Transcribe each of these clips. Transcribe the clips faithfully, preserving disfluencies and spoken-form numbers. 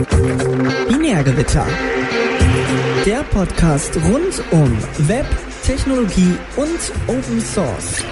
Binärgewitter. Der Podcast rund um Web, Technologie und Open Source.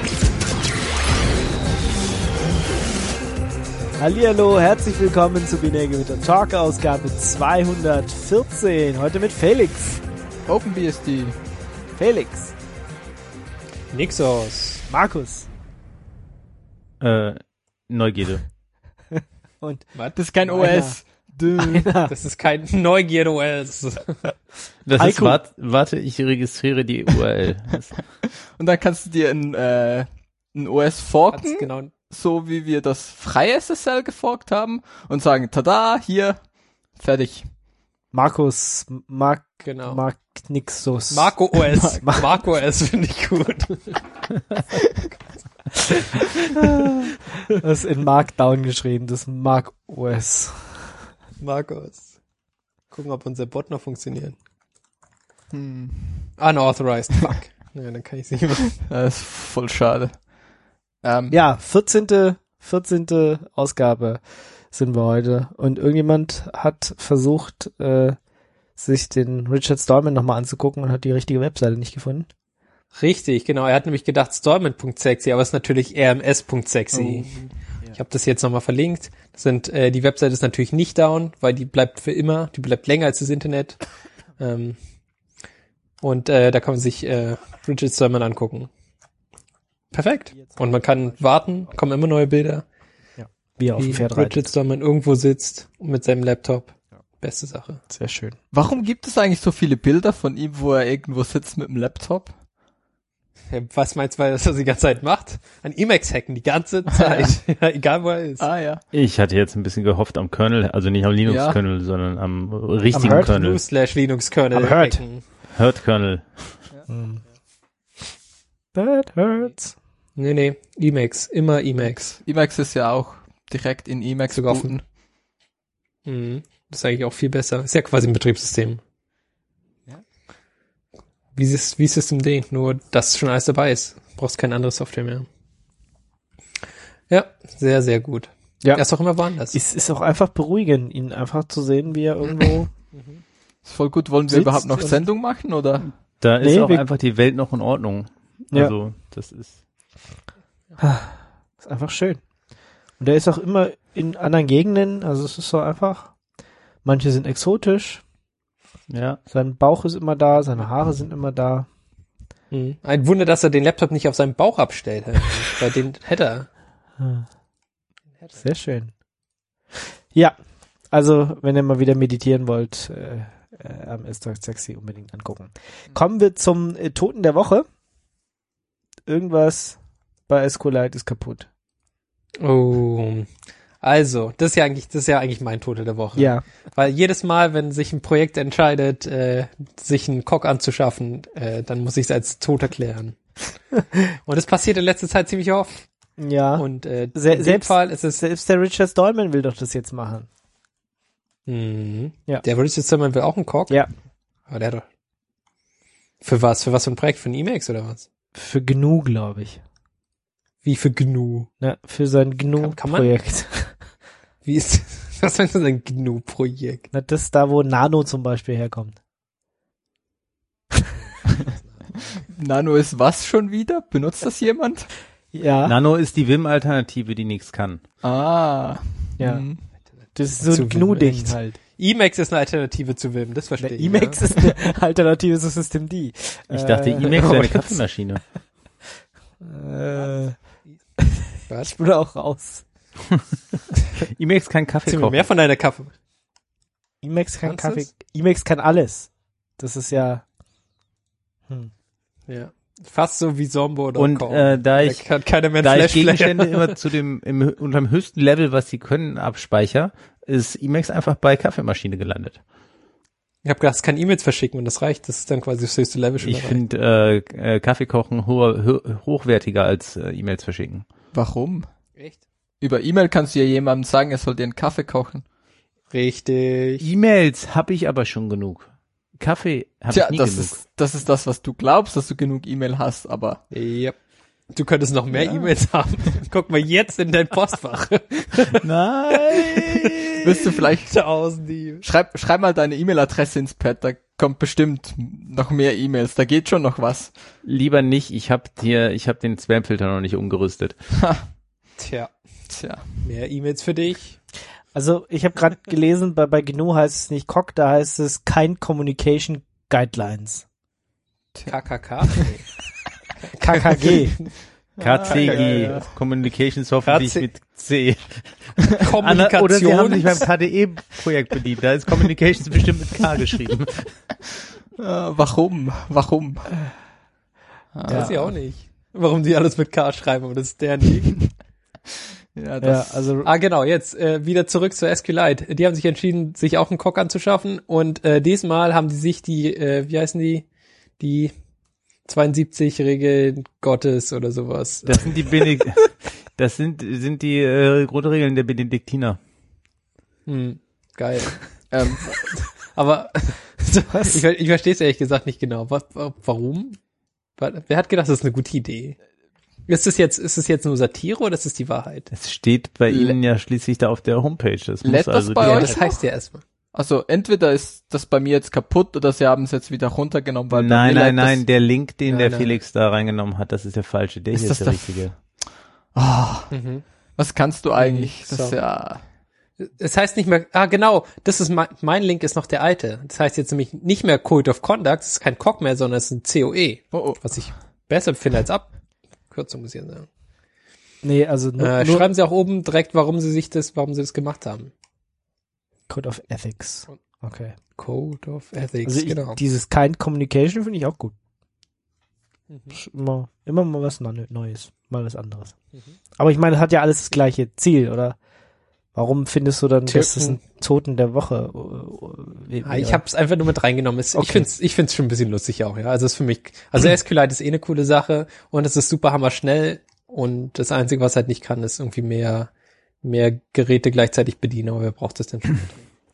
Hallihallo, herzlich willkommen zu Binärgewitter Talk, Ausgabe zweihundertvierzehn. Heute mit Felix. OpenBSD. Felix. Nixos. Markus. Äh, Neugierde. Und was? Das ist kein O S. Einer. Das ist kein Neugierde-O S. Das Heiko. ist, wart, warte, ich registriere die U R L. Und dann kannst du dir ein, äh, ein O S forken, Genau. so wie wir das freie S S L geforkt haben und sagen, tada, hier, fertig. Markus, Mark, Genau. Mark Nixus. Marco O S. Mar- Marco O S finde ich gut. Das ist in Markdown geschrieben, das Mark O S. Marcos. Gucken, ob unser Bot noch funktioniert. Hm. Unauthorized. Fuck. Ja, dann kann ich es nicht machen. Das ist voll schade. Ähm, Ja, vierzehnte vierzehnte Ausgabe sind wir heute. Und irgendjemand hat versucht, äh, sich den Richard Stallman nochmal anzugucken und hat die richtige Webseite nicht gefunden. Richtig, genau. Er hat nämlich gedacht stallman punkt sexy, aber es ist natürlich r m s punkt sexy. Oh. Ich habe das jetzt nochmal verlinkt. Das sind, äh, die Webseite ist natürlich nicht down, weil die bleibt für immer, die bleibt länger als das Internet. Ähm, und äh, da kann man sich äh, Richard Stallman angucken. Perfekt. Und man kann warten, kommen immer neue Bilder. Wie er auf Wie dem Pferd Richard reitet. Stallman irgendwo sitzt mit seinem Laptop. Beste Sache. Sehr schön. Warum gibt es eigentlich so viele Bilder von ihm, wo er irgendwo sitzt mit dem Laptop? Ja, was meinst du, weil das die ganze Zeit macht? An Emacs hacken, die ganze Zeit. Ja, egal wo er ist. Ah ja. Ich hatte jetzt ein bisschen gehofft am Kernel, also nicht am Linux-Kernel, sondern am richtigen Am Herd? Kernel. Du slash Linux Kernel. Am Herd. hacken. Herd-Kernel. Hm. That hurts. Nee, nee, Emacs. Immer Emacs. Emacs ist ja auch direkt in Emacs Sogar booten. Mhm. Das ist eigentlich auch viel besser. Ist ja quasi ein Betriebssystem. Ja. Wie, Sys- wie Systemd, nur dass schon alles dabei ist. Brauchst keine andere Software mehr. Ja, sehr, sehr gut. Ja. Er ist auch immer woanders. Es ist auch einfach beruhigend, ihn einfach zu sehen, wie er irgendwo... Ist voll gut. Wollen wir Sitzt überhaupt noch und- Sendung machen, oder? Da ist Nee, auch wir- einfach die Welt noch in Ordnung. Ja. Also, das ist... ist einfach schön. Und er ist auch immer in anderen Gegenden, also es ist so einfach, manche sind exotisch, Ja. sein Bauch ist immer da, seine Haare sind immer da. Mhm. Ein Wunder, dass er den Laptop nicht auf seinen Bauch abstellt. Weil den hätte er. Hm. Sehr schön. Ja, also wenn ihr mal wieder meditieren wollt, äh, äh, am S-Talk Sexy unbedingt angucken. Kommen wir zum äh, Toten der Woche. Irgendwas bei SQLite ist kaputt. Oh. Also, das ist ja eigentlich, das ist ja eigentlich mein Tote der Woche. Ja. Weil jedes Mal, wenn sich ein Projekt entscheidet, äh, sich einen Cock anzuschaffen, äh, dann muss ich es als tot erklären. Und das passiert in letzter Zeit ziemlich oft. Ja. Und äh, Se- in dem selbst- Fall ist es Selbst der Richard Stallman will doch das jetzt machen. Mhm. Ja. Der Richard Stallman will auch einen Cock? Ja. Aber der hat doch. Für was? Für was für ein Projekt? Für ein Emacs oder was? Für G N U, glaube ich. Wie für G N U? Ne, für sein G N Kann- kann man- U-Projekt. Wie ist was ist das ein G N U-Projekt? Na, das ist da, wo Nano zum Beispiel herkommt. Nano ist was schon wieder? Benutzt das jemand? Ja. Nano ist die Vim-Alternative, die nichts kann. Ah. Ja. Mhm. Das ist so Zu ein G N U-Ding echt. halt. Emacs ist eine Alternative zu Vim, das verstehe Der ich. Emacs ja. ist eine Alternative zu Systemd. Ich dachte, Äh, Emacs wäre eine Kaffeemaschine. Äh, Was? ich bin auch raus. Emacs kann Kaffee Erzähl mir kochen. mehr von deiner Kaffee. Emacs kann Kannst Kaffee. du's? Emacs kann alles. Das ist ja. Hm. Ja. Fast so wie Zombo oder Und Com. äh, da ich kann keiner mehr Da einen ich Flash-Player. Gegenstände immer zu dem im, unterm höchsten Level, was sie können, abspeicher, ist Emacs einfach bei Kaffeemaschine gelandet. Ich habe gedacht, es kann E-Mails verschicken und das reicht. Das ist dann quasi das höchste Level schon Ich erreicht. finde äh, äh, Kaffee kochen ho ho hochwertiger als äh, E-Mails verschicken. Warum? Echt? Über E-Mail kannst du ja jemandem sagen, er soll dir einen Kaffee kochen. Richtig. E-Mails habe ich aber schon genug. Kaffee habe Tja, ich nie das genug. ist, das ist das, was du glaubst, dass du genug E-Mail hast, aber Yep. Du könntest noch mehr Ja. E-Mails haben. Guck mal jetzt in dein Postfach. Nein! Wirst du vielleicht, Tausend E-Mails. schreib, schreib mal deine E-Mail-Adresse ins Pad, da kommt bestimmt noch mehr E-Mails, da geht schon noch was. Lieber nicht, ich hab dir, ich hab den Spamfilter noch nicht umgerüstet. Tja, Tja. mehr E-Mails für dich. Also ich habe gerade gelesen, bei, bei G N U heißt es nicht C O C, da heißt es Kind Communication Guidelines. K K K? K K G. K C G, ja, ja. Communications hoffentlich K C mit C. Kommunikation. Oder sie haben sich beim K D E-Projekt bedient, da ist Communications bestimmt mit K geschrieben. Äh, warum? Warum? Weiß ich auch nicht. Warum die alles mit K schreiben, aber das ist deren Ding. Ja, Ja, das, also Ah, genau, jetzt äh, wieder zurück zur SQLite. Die haben sich entschieden, sich auch einen C O C anzuschaffen und äh, diesmal haben die sich die, äh, wie heißen die, die zweiundsiebzig Regeln Gottes oder sowas. Das sind die Benedikt, das sind, sind die äh, Grundregeln der Benediktiner. Hm, geil. ähm, Aber ich, ich verstehe es ehrlich gesagt nicht genau. Was, warum? Wer hat gedacht, das ist eine gute Idee? Ist es jetzt, ist es jetzt nur Satire oder ist es die Wahrheit? Es steht bei Le- Ihnen ja schließlich da auf der Homepage. Das muss Lädt das also bei die euch? Das heißt ja erstmal. also entweder ist das bei mir jetzt kaputt oder sie haben es jetzt wieder runtergenommen, weil bei Nein, mir nein, lädt nein, das, der Link, den Nein, der nein. Felix da reingenommen hat, das ist der falsche. Der Ist hier das ist der der- richtige. Ah, Mhm. was kannst du eigentlich? Das ist sorry. ja, Es heißt nicht mehr, ah genau, das ist mein, mein Link ist noch der alte. Das heißt jetzt nämlich nicht mehr Code of Conduct, es ist kein C O C mehr, sondern es ist ein C O E. oh, oh. Was ich besser finde als Abkürzung, muss ich sagen. nee, also nur, Äh, nur schreiben Sie auch oben direkt, warum Sie sich das, warum Sie das gemacht haben. Code of Ethics. Okay. Code of Ethics, Also ich, genau. dieses Kind Communication finde ich auch gut. Mhm. Ist Immer, immer mal was Neu- Neues, mal was anderes. Mhm. Aber ich meine, es hat ja alles das gleiche Ziel, oder? Warum findest du dann, dass das ein Toten der Woche? äh, äh, Ah, ich habe es einfach nur mit reingenommen. Es, Ich Okay. find's, ich find's schon ein bisschen lustig auch, ja. Also es ist für mich, also SQLite ist eh eine coole Sache und es ist super hammer schnell und das Einzige, was halt nicht kann, ist irgendwie mehr, mehr Geräte gleichzeitig bedienen, aber wer braucht das denn schon?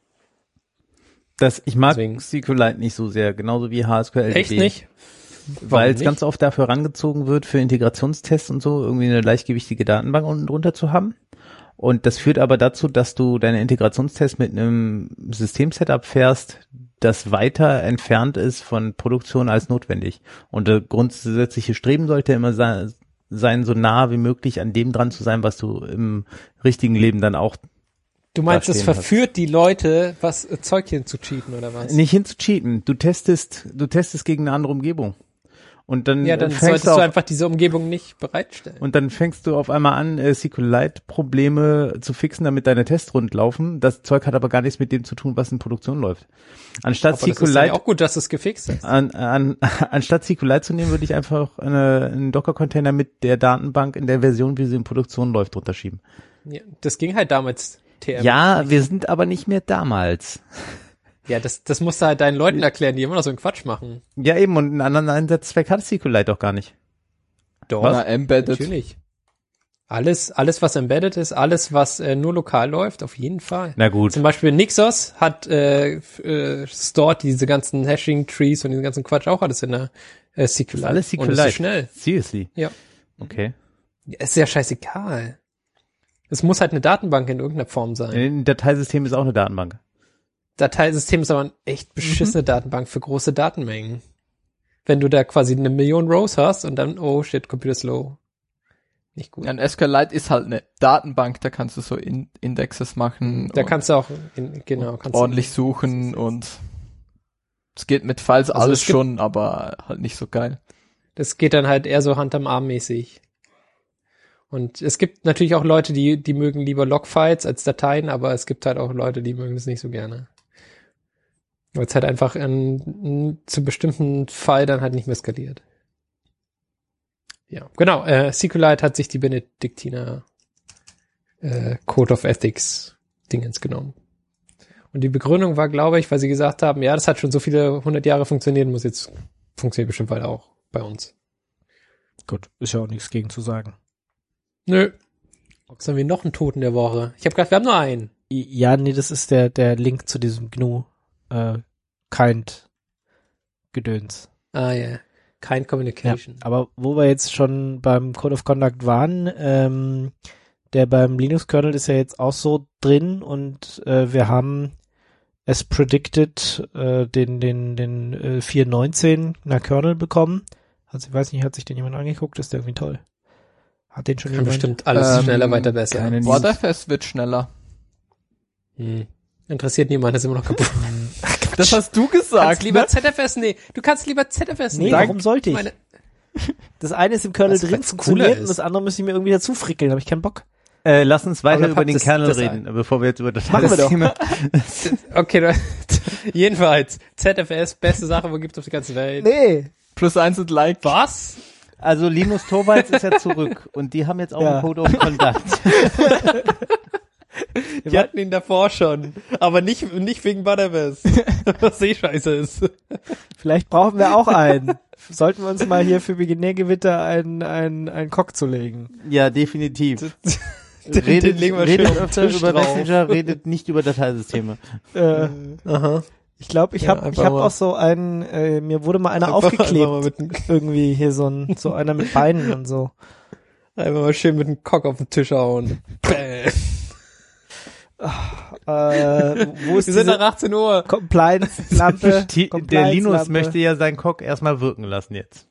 Das, ich mag Deswegen. SQLite nicht so sehr, genauso wie H S Q L. Echt nicht? Weil Warum es nicht? ganz oft dafür herangezogen wird, für Integrationstests und so irgendwie eine leichtgewichtige Datenbank unten drunter zu haben. Und das führt aber dazu, dass du deine Integrationstests mit einem Systemsetup fährst, das weiter entfernt ist von Produktion als notwendig. Und der grundsätzliche Streben sollte immer sein, sein, so nah wie möglich an dem dran zu sein, was du im richtigen Leben dann auch Du meinst, da es stehen verführt die Leute, was äh, Zeugchen zu cheaten oder was? nicht hinzucheaten. Du testest, du testest gegen eine andere Umgebung. Und dann, Ja, dann äh, solltest fängst du du auf, einfach diese Umgebung nicht bereitstellen. und dann fängst du auf einmal an, äh, SQLite-Probleme zu fixen, damit deine Tests rund laufen. Das Zeug hat aber gar nichts mit dem zu tun, was in Produktion läuft. Anstatt Aber das ist ja SQLite, auch gut, dass du es gefixt hast. an, an, anstatt SQLite zu nehmen, würde ich einfach eine, einen Docker-Container mit der Datenbank in der Version, wie sie in Produktion läuft, runterschieben. Ja, das ging halt damals T M. Ja, wir sind aber nicht mehr damals. Ja, das, das musst du halt deinen Leuten erklären, die immer noch so einen Quatsch machen. Ja, eben, und einen anderen Einsatzzweck hat SQLite auch gar nicht. Doch, Na, embedded. natürlich. Alles, alles, was embedded ist, alles, was äh, nur lokal läuft, auf jeden Fall. Na gut. Zum Beispiel Nixos hat äh, f- äh, stored diese ganzen Hashing-Trees und diesen ganzen Quatsch auch alles in der äh, SQLite. Alles Und es SQLite. ist schnell. Seriously? Ja. Okay. Ja, ist ja scheißegal. Es muss halt eine Datenbank in irgendeiner Form sein. Ein Dateisystem ist auch eine Datenbank. Dateisystem ist aber eine echt beschissene Datenbank für große Datenmengen. Wenn du da quasi eine Million Rows hast und dann, oh shit, Computer slow. Nicht gut. Ja, ein SQLite ist halt eine Datenbank, da kannst du so in Indexes machen. Da und kannst du auch, in, genau, kannst ordentlich du, suchen und es geht mit Files Also alles es gibt- schon, aber halt nicht so geil. Das geht dann halt eher so Hand am Arm mäßig. Und es gibt natürlich auch Leute, die, die mögen lieber Logfiles als Dateien, aber es gibt halt auch Leute, die mögen das nicht so gerne. Weil es halt einfach in, in, zu bestimmten Fall dann halt nicht mehr skaliert. Ja, genau. Äh, SQLite hat sich die Benediktiner äh, Code of Ethics Dingens genommen. Und die Begründung war, glaube ich, weil sie gesagt haben, ja, das hat schon so viele hundert Jahre funktioniert, muss jetzt funktioniert bestimmt bald auch bei uns. Gut, ist ja auch nichts gegen zu sagen. Nö. Was haben wir noch einen Toten der Woche? Ich habe gedacht, wir haben nur einen. Ja, nee, das ist der, der Link zu diesem G N U äh, Kind Gedöns. Ah ja. kein Ja, Communication. aber wo wir jetzt schon beim Code of Conduct waren, ähm, der beim Linux-Kernel ist ja jetzt auch so drin und äh, wir haben es predicted, äh, den den den äh, vier Punkt neunzehn na Kernel bekommen. Also ich weiß nicht, hat sich den jemand angeguckt? Ist der irgendwie toll? Hat den schon Kann jemand? bestimmt alles Ähm, schneller, weiter, besser. keine News. WordFS wird schneller. Hm. Interessiert niemand, das ist immer noch kaputt. Das hast du Du kannst gesagt, lieber ne? Z F S, nee, du kannst lieber Z F S Nee, nehmen. warum sollte ich? Meine, Das eine ist im Kernel Was drin, cooler funktioniert ist. und das andere müsste ich mir irgendwie dazu frickeln, habe ich keinen Bock. Äh, lass uns weiter Aber über den das- Kernel das reden, ein- bevor wir jetzt über das, Machen wir das doch. Thema. okay, du, jedenfalls, Z F S, beste Sache, wo gibt's auf der ganzen Welt. Nee. Plus eins und Like. Was? Also Linus Torvalds ist ja zurück und die haben jetzt auch Ja. einen Code of Conduct. Wir hatten ihn davor schon, aber nicht, nicht wegen Butterfest, was eh scheiße ist. Vielleicht brauchen wir auch einen. Sollten wir uns mal hier für Beginnergewitter einen, einen, einen Cock zulegen. Ja, definitiv. Den, Redet, den legen wir schön redet auf den öfter Tisch über drauf. Messenger, redet nicht über Dateisysteme. Äh, Aha. ich glaube, ich Ja, habe ich einfach hab mal- auch so einen, äh, mir wurde mal einer Einfach- aufgeklebt. Einfach mal, mit, dem- Irgendwie hier so ein, so einer mit Beinen und so. einfach mal schön mit dem Cock auf den Tisch hauen. Bäm. Äh, wo ist Wir sind diese nach achtzehn Uhr. Compliance-Lampe? Die, der Compliance-Lampe. Linus möchte ja seinen Cock erstmal wirken lassen jetzt.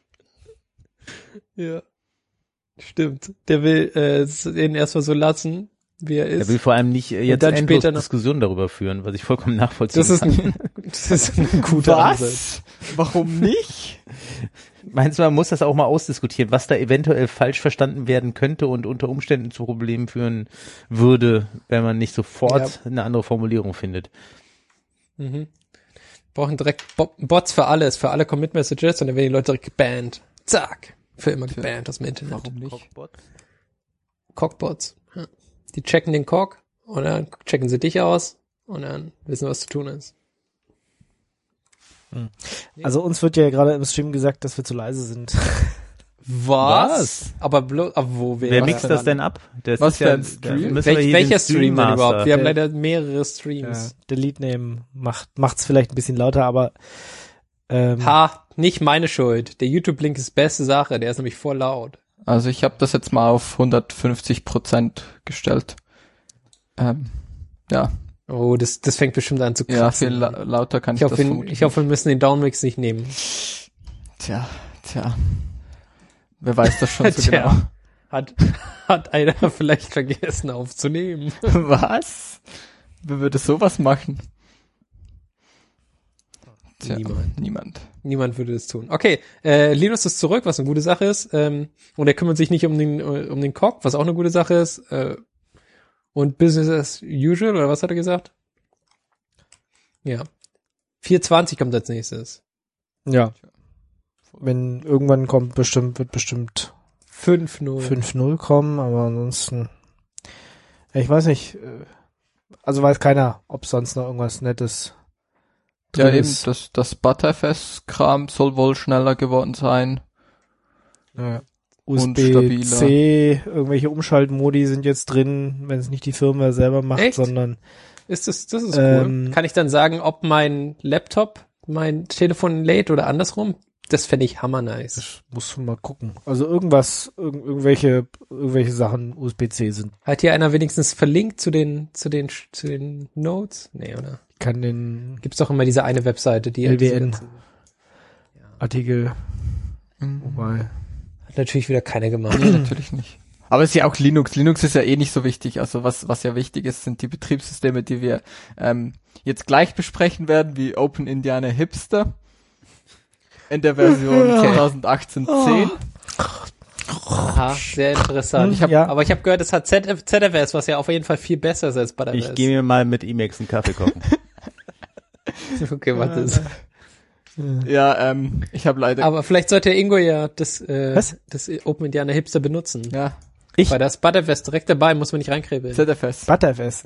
Ja. Stimmt. Der will äh, den erstmal so lassen, wie er Er ist. will vor allem nicht äh, jetzt dann endlos später noch- Diskussionen darüber führen, was ich vollkommen nachvollziehen Das ist kann. ein, das ist ein guter Ansatz. Was? Warum nicht? Meinst du, man muss das auch mal ausdiskutieren, was da eventuell falsch verstanden werden könnte und unter Umständen zu Problemen führen würde, wenn man nicht sofort eine andere Formulierung findet? Mhm. Brauchen direkt Bo- Bots für alles, für alle Commit-Messages und dann werden die Leute direkt gebannt. Zack. Für immer gebannt aus dem Internet. Warum nicht? Cockbots. Ja. Die checken den Cock und dann checken sie dich aus und dann wissen, was zu tun ist. Also uns wird ja gerade im Stream gesagt, dass wir zu leise sind. Was? Aber bloß, aber wo wir? Wer was mixt denn das dann? denn ab? Das Was ist für ja, ein Stream? da müssen wir Welch, hier welcher den Stream denn Master- überhaupt? Wir haben Der- leider mehrere Ja, Streams. Delete Name macht macht's vielleicht ein bisschen lauter, aber ähm, Ha, nicht meine Schuld. Der YouTube-Link ist beste Sache, der ist nämlich voll laut. Also ich habe das jetzt mal auf hundertfünfzig Prozent gestellt. Ähm, ja, Oh, das, das fängt bestimmt an zu ja, kratzen. viel la lauter kann ich, ich, hoffe, das wir, vermutlich ich hoffe, wir müssen den Downmix nicht nehmen. nicht. Tja, tja. Wer weiß das schon so Tja. genau. Hat, hat einer vielleicht vergessen aufzunehmen. Was? Wer würde sowas machen? Tja, Niemand. Niemand. Niemand würde das tun. Okay, äh, Linus ist zurück, was eine gute Sache ist. Ähm, und er kümmert sich nicht um den äh, um den Cock, was auch eine gute Sache ist. Äh, und Business as usual, oder was hat er gesagt? Ja. vier zwanzig kommt als nächstes. ja. Wenn irgendwann kommt, bestimmt wird bestimmt fünf null. fünf null kommen, aber ansonsten ja, ich weiß nicht, äh, also weiß keiner, ob sonst noch irgendwas Nettes Ja, drin eben, ist. das, das Butterfest-Kram soll wohl schneller geworden sein. Ja. Und U S B-C, irgendwelche Umschaltmodi sind jetzt drin, wenn es nicht die Firma selber macht, Echt? sondern Ist das, das ist Ähm, cool. Kann ich dann sagen, ob mein Laptop mein Telefon lädt oder andersrum? Das fände ich hammer nice. ich muss mal gucken. Also irgendwas, irg irgendwelche, irgendwelche Sachen U S B-C sind. Hat hier einer wenigstens verlinkt zu den, zu den, zu den Notes? Nee, oder? Ich kann den Gibt's doch immer diese eine Webseite, die L W diese N. ganzen- Artikel, Mhm. wobei, Hat natürlich wieder keiner gemacht. Nee, natürlich nicht. Aber es ist ja auch Linux. Linux ist ja eh nicht so wichtig. Also was, was ja wichtig ist, sind die Betriebssysteme, die wir ähm, jetzt gleich besprechen werden, wie Open Indiana Hipster in der Version zwanzig achtzehn Punkt zehn. Aha, sehr interessant. Ich hab, Ja. Aber ich habe gehört, es hat Z F, Z F S, was ja auf jeden Fall viel besser ist als Butterfest. Ich gehe mir mal mit Emacs einen Kaffee kochen. Okay, warte. Ja, ähm, ich habe leider... Aber vielleicht sollte Ingo ja das, äh, Was? das Open Indiana Hipster benutzen. ja, Ich? Weil das Butterfest direkt dabei, muss man nicht reinkrebeln. Z F S. Butterfest.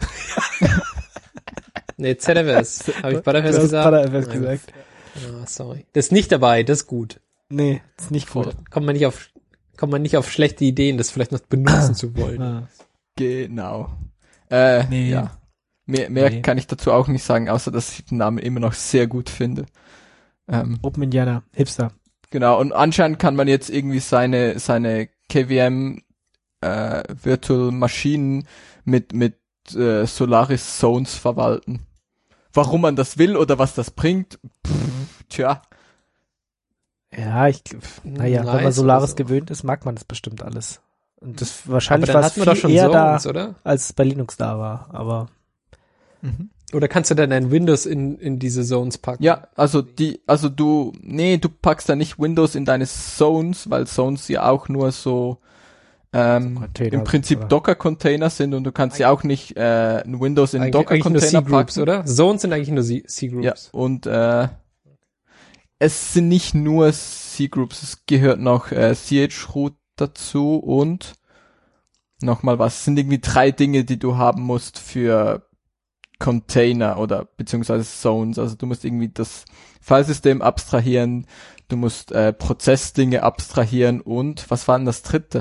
Nee, Z F S. Habe ich Du Butterfest hast gesagt? Butterfest Nein. gesagt. Ah, sorry. Das ist nicht dabei, das ist gut. Nee, ist nicht gut. Kommt man nicht auf, kommt man nicht auf schlechte Ideen, das vielleicht noch benutzen zu wollen. Ah. Genau. Äh, Nee. ja. Mehr, mehr Nee. kann ich dazu auch nicht sagen, außer dass ich den Namen immer noch sehr gut finde. Ähm, Open Indiana, Hipster. Genau, und anscheinend kann man jetzt irgendwie seine seine K V M äh, Virtual Maschinen mit mit äh, Solaris Zones verwalten. Warum man das will oder was das bringt, pff, tja. Ja, ich, naja, Nice wenn man Solaris so. gewöhnt ist, mag man das bestimmt alles. Und das wahrscheinlich Aber war dann es hatten wir viel doch schon eher Zones, da, oder? als es bei Linux da war. Aber Mhm. Oder kannst du dann dein Windows in, in diese Zones packen? Ja, also die, also du, nee, du packst da nicht Windows in deine Zones, weil Zones ja auch nur so ähm, So Container im Prinzip oder? Docker-Container sind und du kannst ja auch nicht äh, ein Windows in einen Eigentlich, eigentlich nur Docker-Container C-Groups, packen. oder? Zones sind eigentlich nur C- Ja, C-Groups. und äh, es sind nicht nur C-Groups, es gehört noch äh, C H-Root dazu und nochmal was. Es sind irgendwie drei Dinge, die du haben musst für Container oder beziehungsweise Zones. Also du musst irgendwie das Filesystem abstrahieren, du musst äh, Prozessdinge abstrahieren und was war denn das dritte?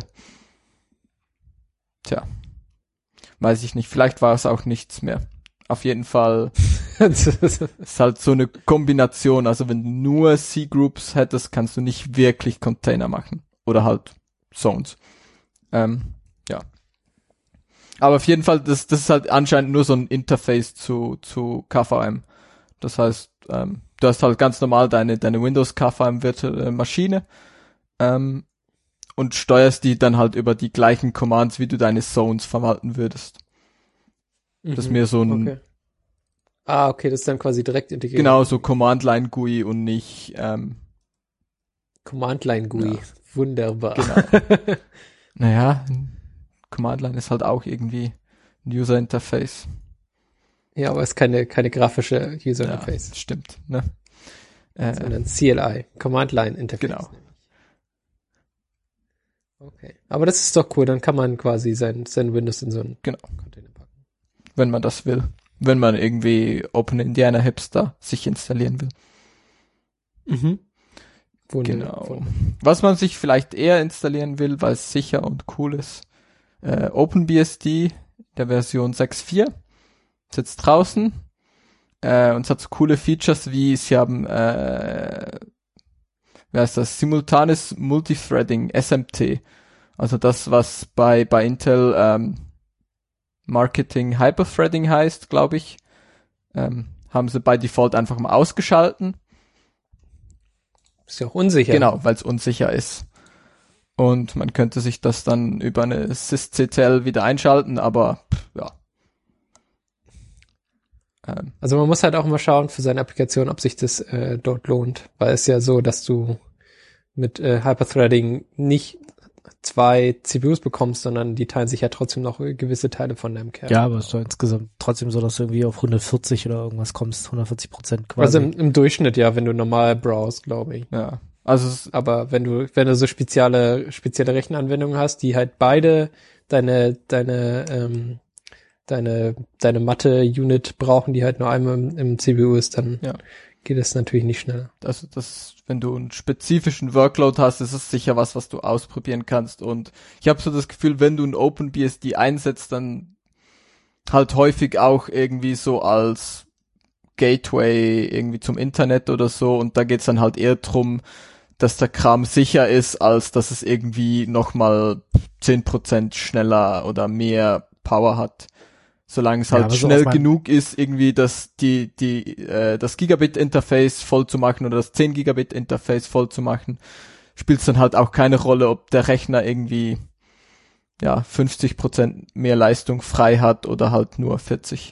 Tja, weiß ich nicht. Vielleicht war es auch nichts mehr. Auf jeden Fall ist halt so eine Kombination. Also wenn du nur C-Groups hättest, kannst du nicht wirklich Container machen. Oder halt Zones. Ähm, ja. Aber auf jeden Fall, das, das ist halt anscheinend nur so ein Interface zu, zu K V M. Das heißt, ähm, du hast halt ganz normal deine, deine Windows K V M virtuelle Maschine, ähm, und steuerst die dann halt über die gleichen Commands, wie du deine Zones verwalten würdest. Das ist mehr so ein, Okay. Ah, okay, das ist dann quasi direkt integriert. genau, so Command-Line-G U I und nicht, ähm, Command-Line-G U I. Ja. Wunderbar. Genau. naja, Command-Line ist halt auch irgendwie ein User-Interface. Ja, aber es ist keine, keine grafische User Interface, Ja, stimmt, ne? Äh, sondern C L I, Command-Line Interface. Genau. Okay. Aber das ist doch cool, dann kann man quasi sein, sein Windows in so einen Genau. Container packen. wenn man das will. Wenn man irgendwie Open Indiana Hipster sich installieren will. Mhm. Wunder- Genau. Wunder- Was man sich vielleicht eher installieren will, weil es sicher und cool ist, äh, OpenBSD der Version sechs Punkt vier ist jetzt draußen, äh, und es hat so coole Features wie, sie haben, äh, wie heißt das, simultanes Multithreading, S M T, also das, was bei, bei Intel ähm, Marketing Hyperthreading heißt, glaube ich, ähm, haben sie bei Default einfach mal ausgeschalten. Ist ja auch unsicher. Genau, weil es unsicher ist. Und man könnte sich das dann über eine sysctl wieder einschalten, aber pff, ja. Ähm, Also man muss halt auch immer schauen für seine Applikation, ob sich das äh, dort lohnt, weil es ja so, dass du mit äh, Hyperthreading nicht zwei C P Us bekommst, sondern die teilen sich ja trotzdem noch gewisse Teile von deinem Kern. ja, aber es ist doch insgesamt trotzdem so, dass du irgendwie auf hundertvierzig oder irgendwas kommst, hundertvierzig Prozent quasi. Also im, im Durchschnitt ja, wenn du normal browst, glaube ich. ja, also es, Aber wenn du, wenn du so spezielle, spezielle Rechenanwendungen hast, die halt beide deine, deine, ähm, deine, deine Mathe-Unit brauchen, die halt nur einmal im, im C P U ist, dann Ja. geht es natürlich nicht schneller. also das, wenn du einen spezifischen Workload hast, ist es sicher was, was du ausprobieren kannst. Und ich habe so das Gefühl, wenn du ein OpenBSD einsetzt, dann halt häufig auch irgendwie so als Gateway irgendwie zum Internet oder so. Und da geht's dann halt eher drum, dass der Kram sicher ist, als dass es irgendwie nochmal zehn Prozent schneller oder mehr Power hat. Solange es Ja, halt aber so schnell auf mein- genug ist, irgendwie das, die, die, äh, das Gigabit-Interface voll zu machen oder das zehn Gigabit-Interface voll zu machen, spielt es dann halt auch keine Rolle, ob der Rechner irgendwie, ja, fünfzig Prozent mehr Leistung frei hat oder halt nur vierzig.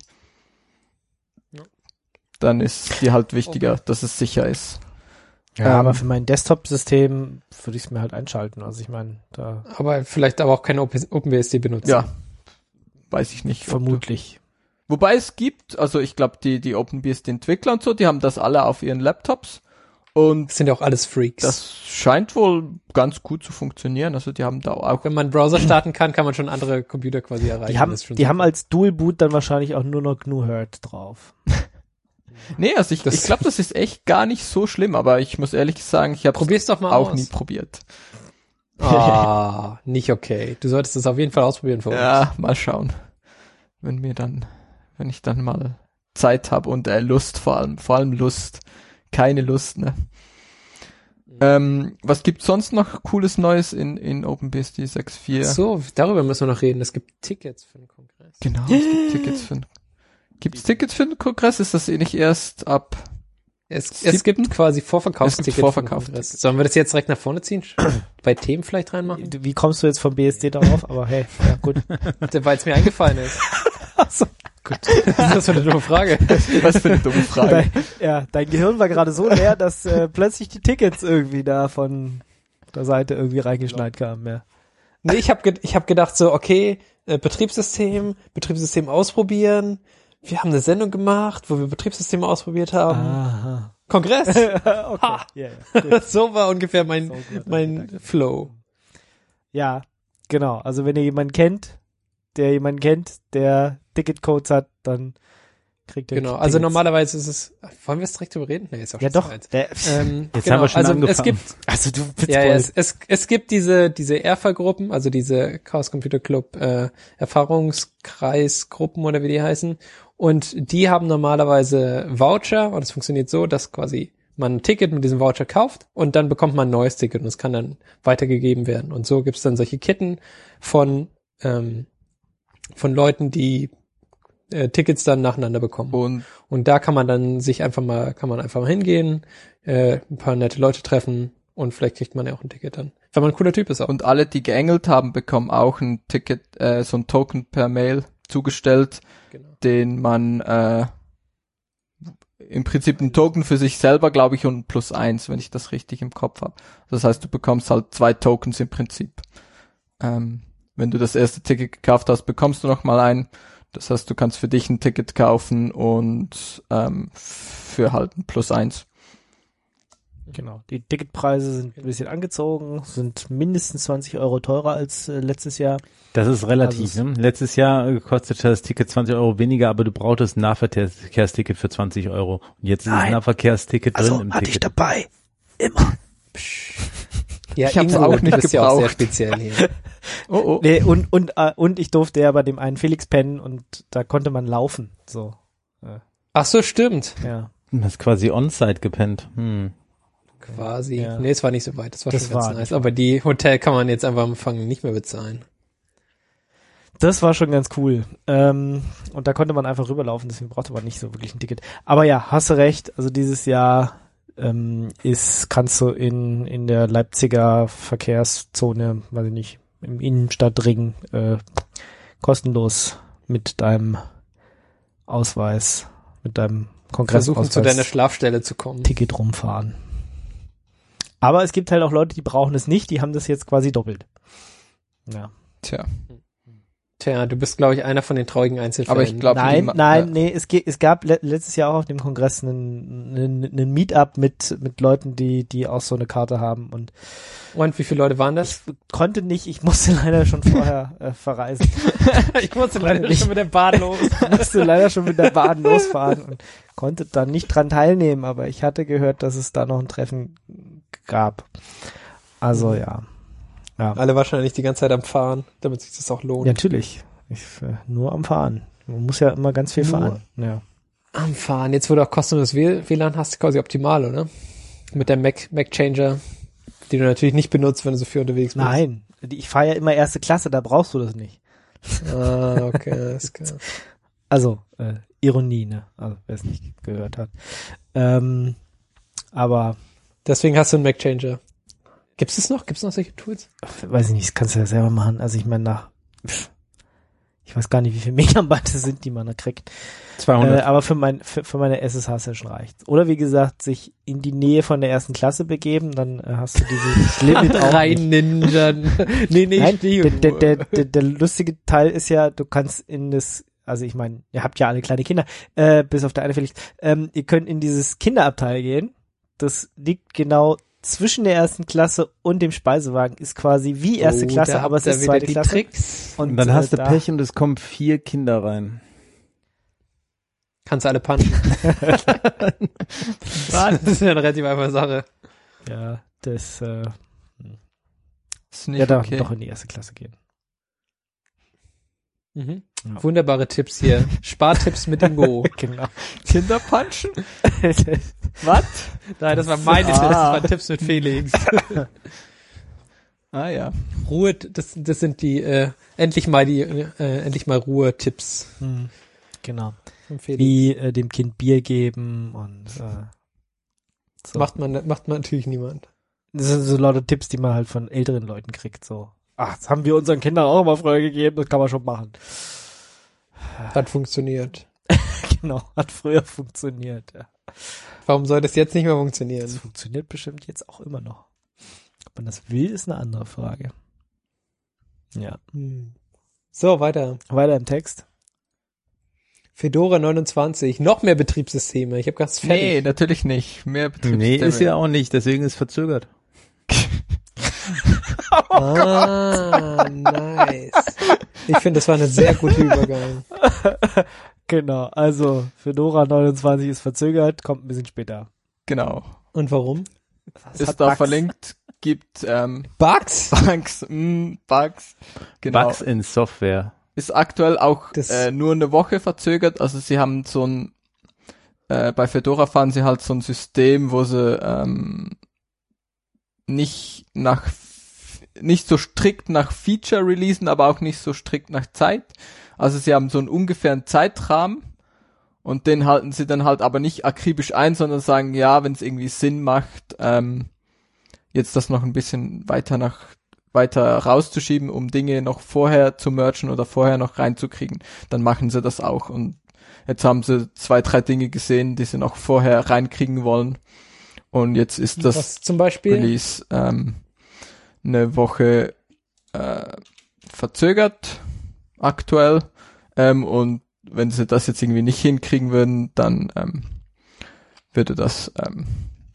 Ja. Dann ist dir halt wichtiger, dass es sicher ist. ja, ähm, aber für mein Desktop-System würde ich es mir halt einschalten. Also ich meine, da Aber vielleicht aber auch kein Open- OpenBSD benutzen. Ja, weiß ich nicht. ob du- vermutlich. Wobei es gibt, also ich glaube, die, die OpenBSD-Entwickler und so, die haben das alle auf ihren Laptops und Das sind ja auch alles Freaks. das scheint wohl ganz gut zu funktionieren. Also die haben da auch, Wenn man einen Browser starten kann, kann man schon andere Computer quasi erreichen. Die haben, Das ist schon die super. haben als Dual-Boot dann wahrscheinlich auch nur noch G N U Herd drauf. nee, also ich, Das- ich glaube, das ist echt gar nicht so schlimm, aber ich muss ehrlich sagen, ich habe Probier's doch mal auch aus. nie probiert. Ah, nicht okay. Du solltest das auf jeden Fall ausprobieren für uns. Ja, mal schauen. Wenn mir dann, wenn ich dann mal Zeit habe und äh, Lust vor allem, vor allem Lust, keine Lust, ne? Ähm, was gibt's sonst noch cooles Neues in, in OpenBSD sechs Punkt vier? So, darüber müssen wir noch reden. Es gibt Tickets für den Kongress. Genau, es gibt Tickets für den, gibt's Tickets für den Kongress? Ist das eh nicht erst ab? Es, Siebten? es gibt quasi Vorverkaufstickets. Es gibt Vorverkaufstickets. für den Kongress. Sollen wir das jetzt direkt nach vorne ziehen? Bei Themen vielleicht reinmachen? Wie kommst du jetzt vom B S D darauf? Aber hey, ja gut. Weil es mir eingefallen ist. Achso, gut. Das ist das für eine dumme Frage. Was für eine dumme Frage. Dein, ja, dein Gehirn war gerade so leer, dass äh, plötzlich die Tickets irgendwie da von der Seite irgendwie reingeschneit kamen. Ja. Nee, ich habe ge- ich hab gedacht so, okay, äh, Betriebssystem, Betriebssystem ausprobieren. Wir haben eine Sendung gemacht, wo wir Betriebssysteme ausprobiert haben. Aha. Kongress. Okay. Ha. Ja, ja, gut. So war ungefähr mein, So gut, mein danke. Flow. Ja, genau. Also wenn ihr jemanden kennt, der jemanden kennt, der Ticketcodes hat, dann kriegt ihr Genau, Tickets. also normalerweise ist es, wollen wir es direkt drüber reden? Nee, ist auch Ja schon doch. Zeit. Der, Ähm, Jetzt genau, haben wir schon also angefangen. es gibt, also du ja, ja, Witzbold. es, es, es gibt diese, diese E R F A-Gruppen, also diese Chaos Computer Club, äh, Erfahrungskreisgruppen oder wie die heißen. Und die haben normalerweise Voucher und es funktioniert so, dass quasi man ein Ticket mit diesem Voucher kauft und dann bekommt man ein neues Ticket und es kann dann weitergegeben werden. Und so gibt's dann solche Ketten von, ähm, von Leuten, die äh, Tickets dann nacheinander bekommen. Und Und da kann man dann sich einfach mal, kann man einfach mal hingehen, äh, ein paar nette Leute treffen und vielleicht kriegt man ja auch ein Ticket dann. Wenn man ein cooler Typ ist auch. Und alle, die geengelt haben, bekommen auch ein Ticket, äh, so ein Token per Mail zugestellt, Genau. den man äh, im Prinzip ein Token für sich selber, glaube ich, und plus eins, wenn ich das richtig im Kopf habe. Das heißt, du bekommst halt zwei Tokens im Prinzip. Ähm, wenn du das erste Ticket gekauft hast, bekommst du noch mal ein. Das heißt, du kannst für dich ein Ticket kaufen und ähm, für halt ein plus eins. Genau. Die Ticketpreise sind ein bisschen angezogen, sind mindestens zwanzig Euro teurer als äh, letztes Jahr. Das ist relativ. Also Ne? Letztes Jahr kostete das Ticket zwanzig Euro weniger, aber du brauchtest ein Nahverkehrsticket für zwanzig Euro. Und jetzt ist Nein. das Nahverkehrsticket Also drin im hatte ich Ticket. dabei. Immer. Ja, Ich hab's Ingo, auch du nicht bist ja auch sehr gebraucht. speziell hier. Oh, oh. Nee, und, und, äh, und ich durfte ja bei dem einen Felix pennen und da konnte man laufen. So. Ach so, stimmt. Ja. Du hast quasi on-site gepennt. Hm. Quasi. Ja. Nee, es war nicht so weit. Das war Das schon ganz war nice. Aber die Hotel kann man jetzt einfach am Anfang nicht mehr bezahlen. Das war schon ganz cool. Ähm, und da konnte man einfach rüberlaufen, deswegen brauchte man nicht so wirklich ein Ticket. Aber ja, hast du recht. Also dieses Jahr ähm, ist, kannst du in, in der Leipziger Verkehrszone, weiß ich nicht, im Innenstadtring äh, kostenlos mit deinem Ausweis, mit deinem Versuchen zu deiner Kongressausweis Schlafstelle zu kommen. Ticket rumfahren. Aber es gibt halt auch Leute, die brauchen es nicht, die haben das jetzt quasi doppelt. Ja. Tja. Tja, du bist, glaube ich, einer von den traurigen Einzelfällen. Aber ich glaube, Nein, die- nein, ja. nee, es, ge- es gab le- letztes Jahr auch auf dem Kongress einen, einen, einen Meetup mit, mit Leuten, die, die auch so eine Karte haben und Und wie viele Leute waren das? ich konnte nicht, ich musste leider schon vorher äh, verreisen. Ich musste leider schon mit der Bahn los. Ich musste leider schon mit der Bahn losfahren und konnte dann nicht dran teilnehmen, aber ich hatte gehört, dass es da noch ein Treffen gab. Also Mhm. ja. Ja. Alle wahrscheinlich die ganze Zeit am Fahren, damit sich das auch lohnt. Ja, natürlich. Ich, äh, nur am Fahren. Man muss ja immer ganz viel Nur? fahren. Ja. Am Fahren. Jetzt, wo du auch kostenloses W L A N hast, quasi optimal, oder? Mit der Mac, Mac Changer, die du natürlich nicht benutzt, wenn du so viel unterwegs bist. Nein, die- ich fahre ja immer erste Klasse, da brauchst du das nicht. Ah, okay, alles klar. Also, äh, Ironie, ne? Also, wer es nicht gehört hat. Ähm, aber, Deswegen hast du einen Mac Changer. Gibt's es noch? Gibt's noch solche Tools? weiß ich nicht, das kannst du ja selber machen. Also, ich meine, nach, pff, ich weiß gar nicht, wie viele Megabyte es sind, die man da kriegt. Äh, zweihundert. aber für mein, für, für meine S S Hs ja schon reicht. Oder wie gesagt, sich in die Nähe von der ersten Klasse begeben, dann äh, hast du dieses Limit auch nicht. Rein Ninja. nee, nee, Nein, ich der, der, der, der, der lustige Teil ist ja, du kannst in das, also ich meine, ihr habt ja alle kleine Kinder, äh, bis auf der eine Felix, ähm, ihr könnt in dieses Kinderabteil gehen. Das liegt genau zwischen der ersten Klasse und dem Speisewagen, ist quasi wie erste Oh, Klasse, da aber es habt ihr ist wieder zweite die Klasse. Tricks. Und dann hast äh, du da- Pech und es kommen vier Kinder rein. Kannst du alle punchen. Das ist ja eine relativ einfache Sache. Ja, das, äh, Ist nicht ja, da okay. doch in die erste Klasse gehen. Mhm. Ja. Wunderbare Tipps hier. Spartipps mit dem Go. Genau. Kinder punchen? Was? Nein, das war meine Tipps, das waren Tipps mit Felix. Ah ja. Ruhe, das, das sind die, äh, endlich mal die, äh, endlich mal Ruhe-Tipps Hm, genau. von Felix. Wie äh, dem Kind Bier geben und äh, so. Macht man, macht man natürlich niemand. Das sind so lauter Tipps, die man halt von älteren Leuten kriegt, so. Ach, das haben wir unseren Kindern auch immer früher gegeben, das kann man schon machen. Hat funktioniert. Genau, hat früher funktioniert, ja. Warum soll das jetzt nicht mehr Das funktionieren? funktioniert bestimmt jetzt auch immer noch. Ob man das will, ist eine andere Frage. Ja. Hm. So, weiter. Weiter im Text. Fedora neunundzwanzig, noch mehr Betriebssysteme. Ich habe ganz fertig. Nee, natürlich nicht. Mehr Nee, Betriebssysteme. ist ja auch nicht, deswegen ist verzögert. Ah, nice. Ich finde, das war eine sehr gute Übergang. Genau, also Fedora neunundzwanzig ist verzögert, kommt ein bisschen später. Genau. Und warum? Das Ist hat da Bugs. verlinkt, gibt ähm, Bugs? Bugs, mm, Bugs. Genau. Bugs in Software. Ist aktuell auch Das- äh, nur eine Woche verzögert. Also sie haben so ein, äh, bei Fedora fahren sie halt so ein System, wo sie ähm, nicht nach, nicht so strikt nach Feature releasen, aber auch nicht so strikt nach Zeit. Also sie haben so einen ungefähren Zeitrahmen und den halten sie dann halt aber nicht akribisch ein, sondern sagen, ja, wenn es irgendwie Sinn macht, ähm, jetzt das noch ein bisschen weiter nach weiter rauszuschieben, um Dinge noch vorher zu mergen oder vorher noch reinzukriegen, dann machen sie das auch. Und jetzt haben sie zwei, drei Dinge gesehen, die sie noch vorher reinkriegen wollen. Und jetzt ist das Was zum Beispiel? Release ähm, eine Woche äh, verzögert aktuell. Ähm, und wenn sie das jetzt irgendwie nicht hinkriegen würden, dann ähm, würde das ähm,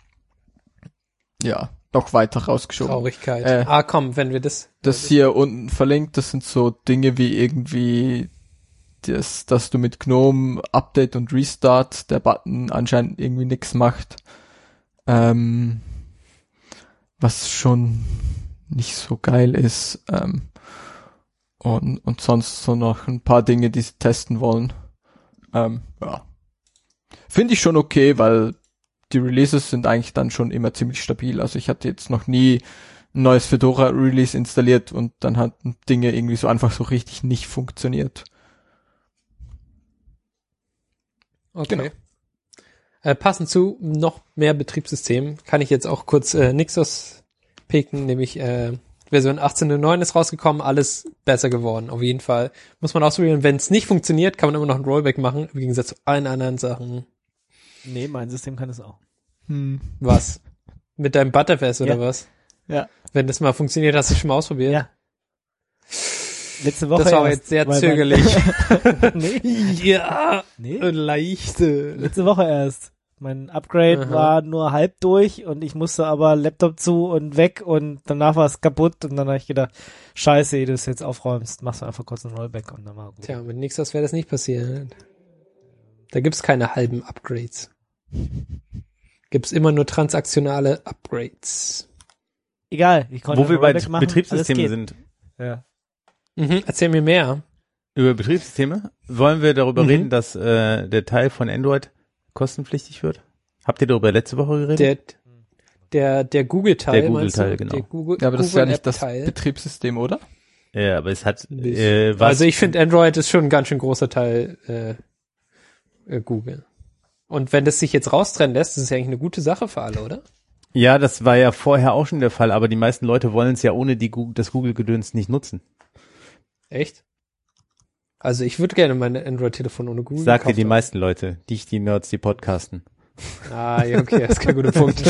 ja noch weiter rausgeschoben. Traurigkeit. Äh, ah, komm, wenn wir das... Das hier unten verlinkt, das sind so Dinge wie irgendwie das, dass du mit GNOME Update und Restart der Button anscheinend irgendwie nichts macht. Ähm, was schon nicht so geil ist. Ähm, und, und sonst so noch ein paar Dinge, die sie testen wollen. Ähm, ja. Finde ich schon okay, weil die Releases sind eigentlich dann schon immer ziemlich stabil. Also ich hatte jetzt noch nie ein neues Fedora-Release installiert und dann hatten Dinge irgendwie so einfach so richtig nicht funktioniert. Okay. Genau. Äh, passend zu noch mehr Betriebssystemen kann ich jetzt auch kurz äh, Nixos picken, nämlich äh, Version achtzehn Punkt neun ist rausgekommen, alles besser geworden, auf jeden Fall. Muss man ausprobieren, wenn es nicht funktioniert, kann man immer noch ein Rollback machen, im Gegensatz zu allen anderen Sachen. Nee, mein System kann es auch. Hm. Was? Mit deinem Butterfest oder Ja. was? Ja. Wenn das mal funktioniert, hast du schon mal ausprobiert? Ja. Letzte Woche Das war aber erst, jetzt sehr weil zögerlich. Mein, nee, Ja, nee. leichte. Letzte Woche erst. Mein Upgrade Aha. war nur halb durch und ich musste aber Laptop zu und weg und danach war es kaputt und dann habe ich gedacht, scheiße, ehe du es jetzt aufräumst, machst du einfach kurz ein Rollback und dann war gut. Tja, mit Nixos wäre das nicht passiert. Da gibt's keine halben Upgrades. Gibt's immer nur transaktionale Upgrades. Egal, ich konnte Wo wir ein bei Rollback machen, Betriebssystemen alles sind, geht. Ja. Mhm, erzähl mir mehr. über Betriebssysteme, wollen wir darüber Mhm. reden, dass äh, der Teil von Android kostenpflichtig wird? Habt ihr darüber letzte Woche geredet? Der, der, der Google-Teil, Der meinst Google-Teil, du? genau. Der Google, Ja, aber das ist ja nicht das Google-App-Teil. Betriebssystem, oder? Ja, aber es hat äh, was, Also ich finde, Android ist schon ein ganz schön großer Teil äh, äh, Google. Und wenn das sich jetzt raustrennen lässt, das ist ja eigentlich eine gute Sache für alle, oder? ja, das war ja vorher auch schon der Fall, aber die meisten Leute wollen es ja ohne die Google, das Google-Gedöns nicht nutzen. Echt? Also ich würde gerne mein Android-Telefon ohne Google Sagt dir gekauft die haben. meisten Leute, nicht die Nerds, die podcasten. Ah, ja, okay, das ist kein guter Punkt.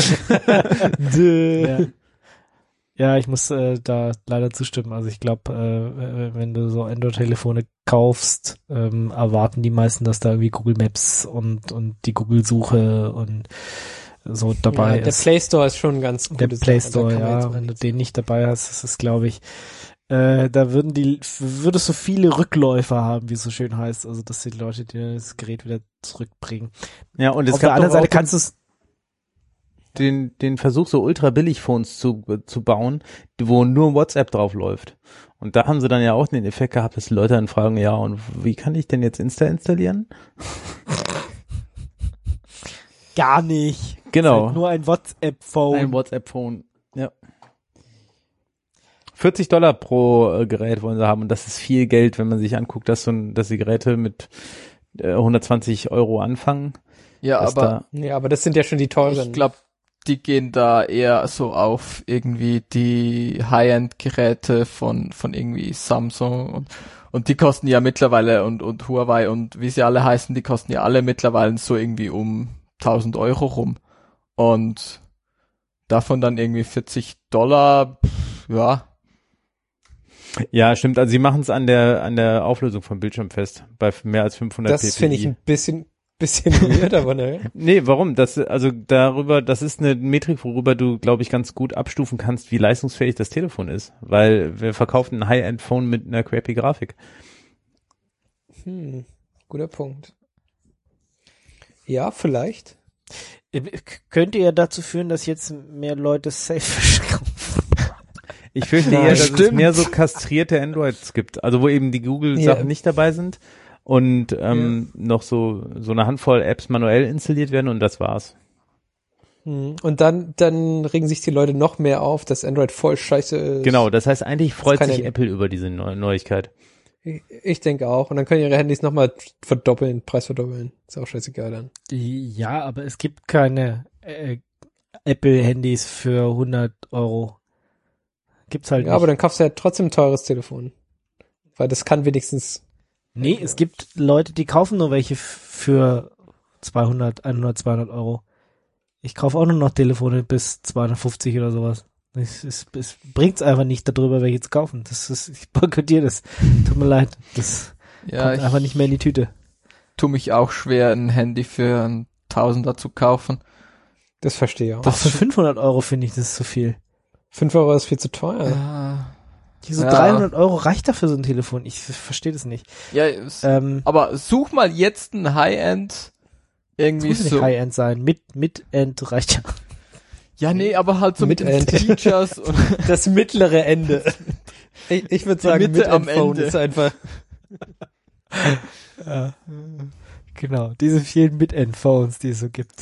Ja. Ja, ich muss äh, da leider zustimmen. Also ich glaube, äh, wenn du so Android-Telefone kaufst, ähm, erwarten die meisten, dass da irgendwie Google Maps und und die Google-Suche und so dabei ja, der ist. Play Store ist schon ein ganz Der gutes Play Store, ja, wenn du den nicht dabei hast, das ist, glaube ich, äh, da würden die, würdest du viele Rückläufer haben, wie es so schön heißt, also dass die Leute dir das Gerät wieder zurückbringen. Ja, und es Auf der gab anderen doch auch Seite kannst du es, den, den Versuch, so ultra-billig-Phones zu, zu bauen, wo nur WhatsApp drauf läuft. Und da haben sie dann ja auch den Effekt gehabt, dass die Leute dann fragen, ja, und wie kann ich denn jetzt Insta installieren? gar nicht, Genau. Ist halt nur ein WhatsApp-Phone. Ein WhatsApp-Phone, ja. vierzig Dollar pro äh, Gerät wollen sie haben und das ist viel Geld, wenn man sich anguckt, dass so ein, dass die Geräte mit äh, hundertzwanzig Euro anfangen. Ja, dass aber da, Ja, aber das sind ja schon die teuren. ich glaube, die gehen da eher so auf irgendwie die High-End-Geräte von von irgendwie Samsung und und die kosten ja mittlerweile und und Huawei und wie sie alle heißen, die kosten ja alle mittlerweile so irgendwie um tausend Euro rum und davon dann irgendwie vierzig Dollar, pff, ja. ja, stimmt, also sie machen es an der an der Auflösung vom Bildschirm fest, bei mehr als fünfhundert Das finde ich ein bisschen, bisschen weird, aber ne. Nee, warum? Das, also darüber, das ist eine Metrik, worüber du, glaube ich, ganz gut abstufen kannst, wie leistungsfähig das Telefon ist. Weil wir verkaufen ein High-End-Phone mit einer crappy Grafik. Hm, guter Punkt. Ja, vielleicht. Könnte ja dazu führen, dass jetzt mehr Leute Selfish kaufen. Ich fürchte Ja, eher, dass es stimmt. mehr so kastrierte Androids gibt. Also wo eben die Google-Sachen Ja. nicht dabei sind und ähm, noch so so eine Handvoll Apps manuell installiert werden und das war's. Hm. Und dann, dann regen sich die Leute noch mehr auf, dass Android voll scheiße ist. Genau, das heißt eigentlich freut kann sich ja- Apple über diese Neu Neuigkeit. Ich, ich denke auch. Und dann können ihre Handys nochmal verdoppeln, Preis verdoppeln. Ist auch scheißegal dann. Ja, aber es gibt keine äh, Apple-Handys für hundert Euro. Gibt's halt Ja, nicht. aber dann kaufst du ja trotzdem ein teures Telefon. Weil das kann wenigstens. Nee, es gibt Leute, die kaufen nur welche f- für zweihundert, hundert, zweihundert Euro. Ich kaufe auch nur noch Telefone bis zweihundertfünfzig oder sowas. Es, es, es bringt's einfach nicht darüber, welche zu kaufen. Das ist, ich boykottiere das. Tut mir leid. Das Ja, kommt ich einfach nicht mehr in die Tüte. tue mich auch schwer, ein Handy für einen Tausender zu kaufen. Das verstehe ich auch. Das für fünfhundert Euro finde ich, das ist zu viel. fünf Euro ist viel zu teuer. Ja, Diese Ja. dreihundert Euro reicht dafür so ein Telefon. Ich verstehe das nicht. ja es, Ähm, aber such mal jetzt ein High-End irgendwie muss nicht so. High-End sein. Mid, Mid-End reicht ja. Ja, nee, aber halt so mit den Mid-End. Features und Das mittlere Ende. Ich, ich würde Die sagen, Mitte am Mid-End-Phone Ende. ist einfach. Ja. Genau, diese vielen Mid-End-Phones, die es so gibt.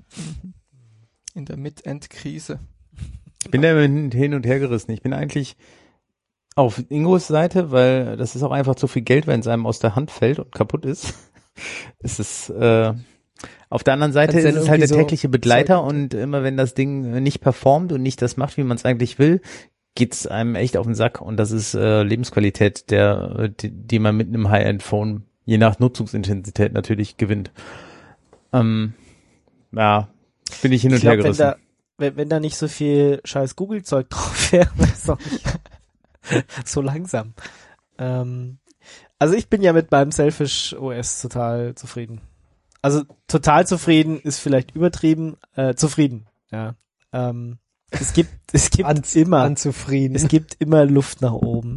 in der Mid-End-Krise. Ich bin da immer hin und her gerissen. Ich bin eigentlich auf Ingos Seite, weil das ist auch einfach zu viel Geld, wenn es einem aus der Hand fällt und kaputt ist. Es ist äh, auf der anderen Seite Kannst ist du es denn halt der irgendwie so tägliche Begleiter Zeug- und immer wenn das Ding nicht performt und nicht das macht, wie man es eigentlich will, geht's einem echt auf den Sack und das ist äh, Lebensqualität, der die, die man mit einem High-End-Phone je nach Nutzungsintensität natürlich gewinnt. Ähm, ja, bin ich hin und Ich her glaube, wenn gerissen. da, wenn, wenn da nicht so viel scheiß Google-Zeug drauf wäre, wäre es doch nicht so langsam. Ähm, also ich bin ja mit meinem Selfish O S total zufrieden. Also total zufrieden ist vielleicht übertrieben, äh, zufrieden, ja. Ähm, es gibt, es gibt An, immer, anzufrieden. es gibt immer Luft nach oben.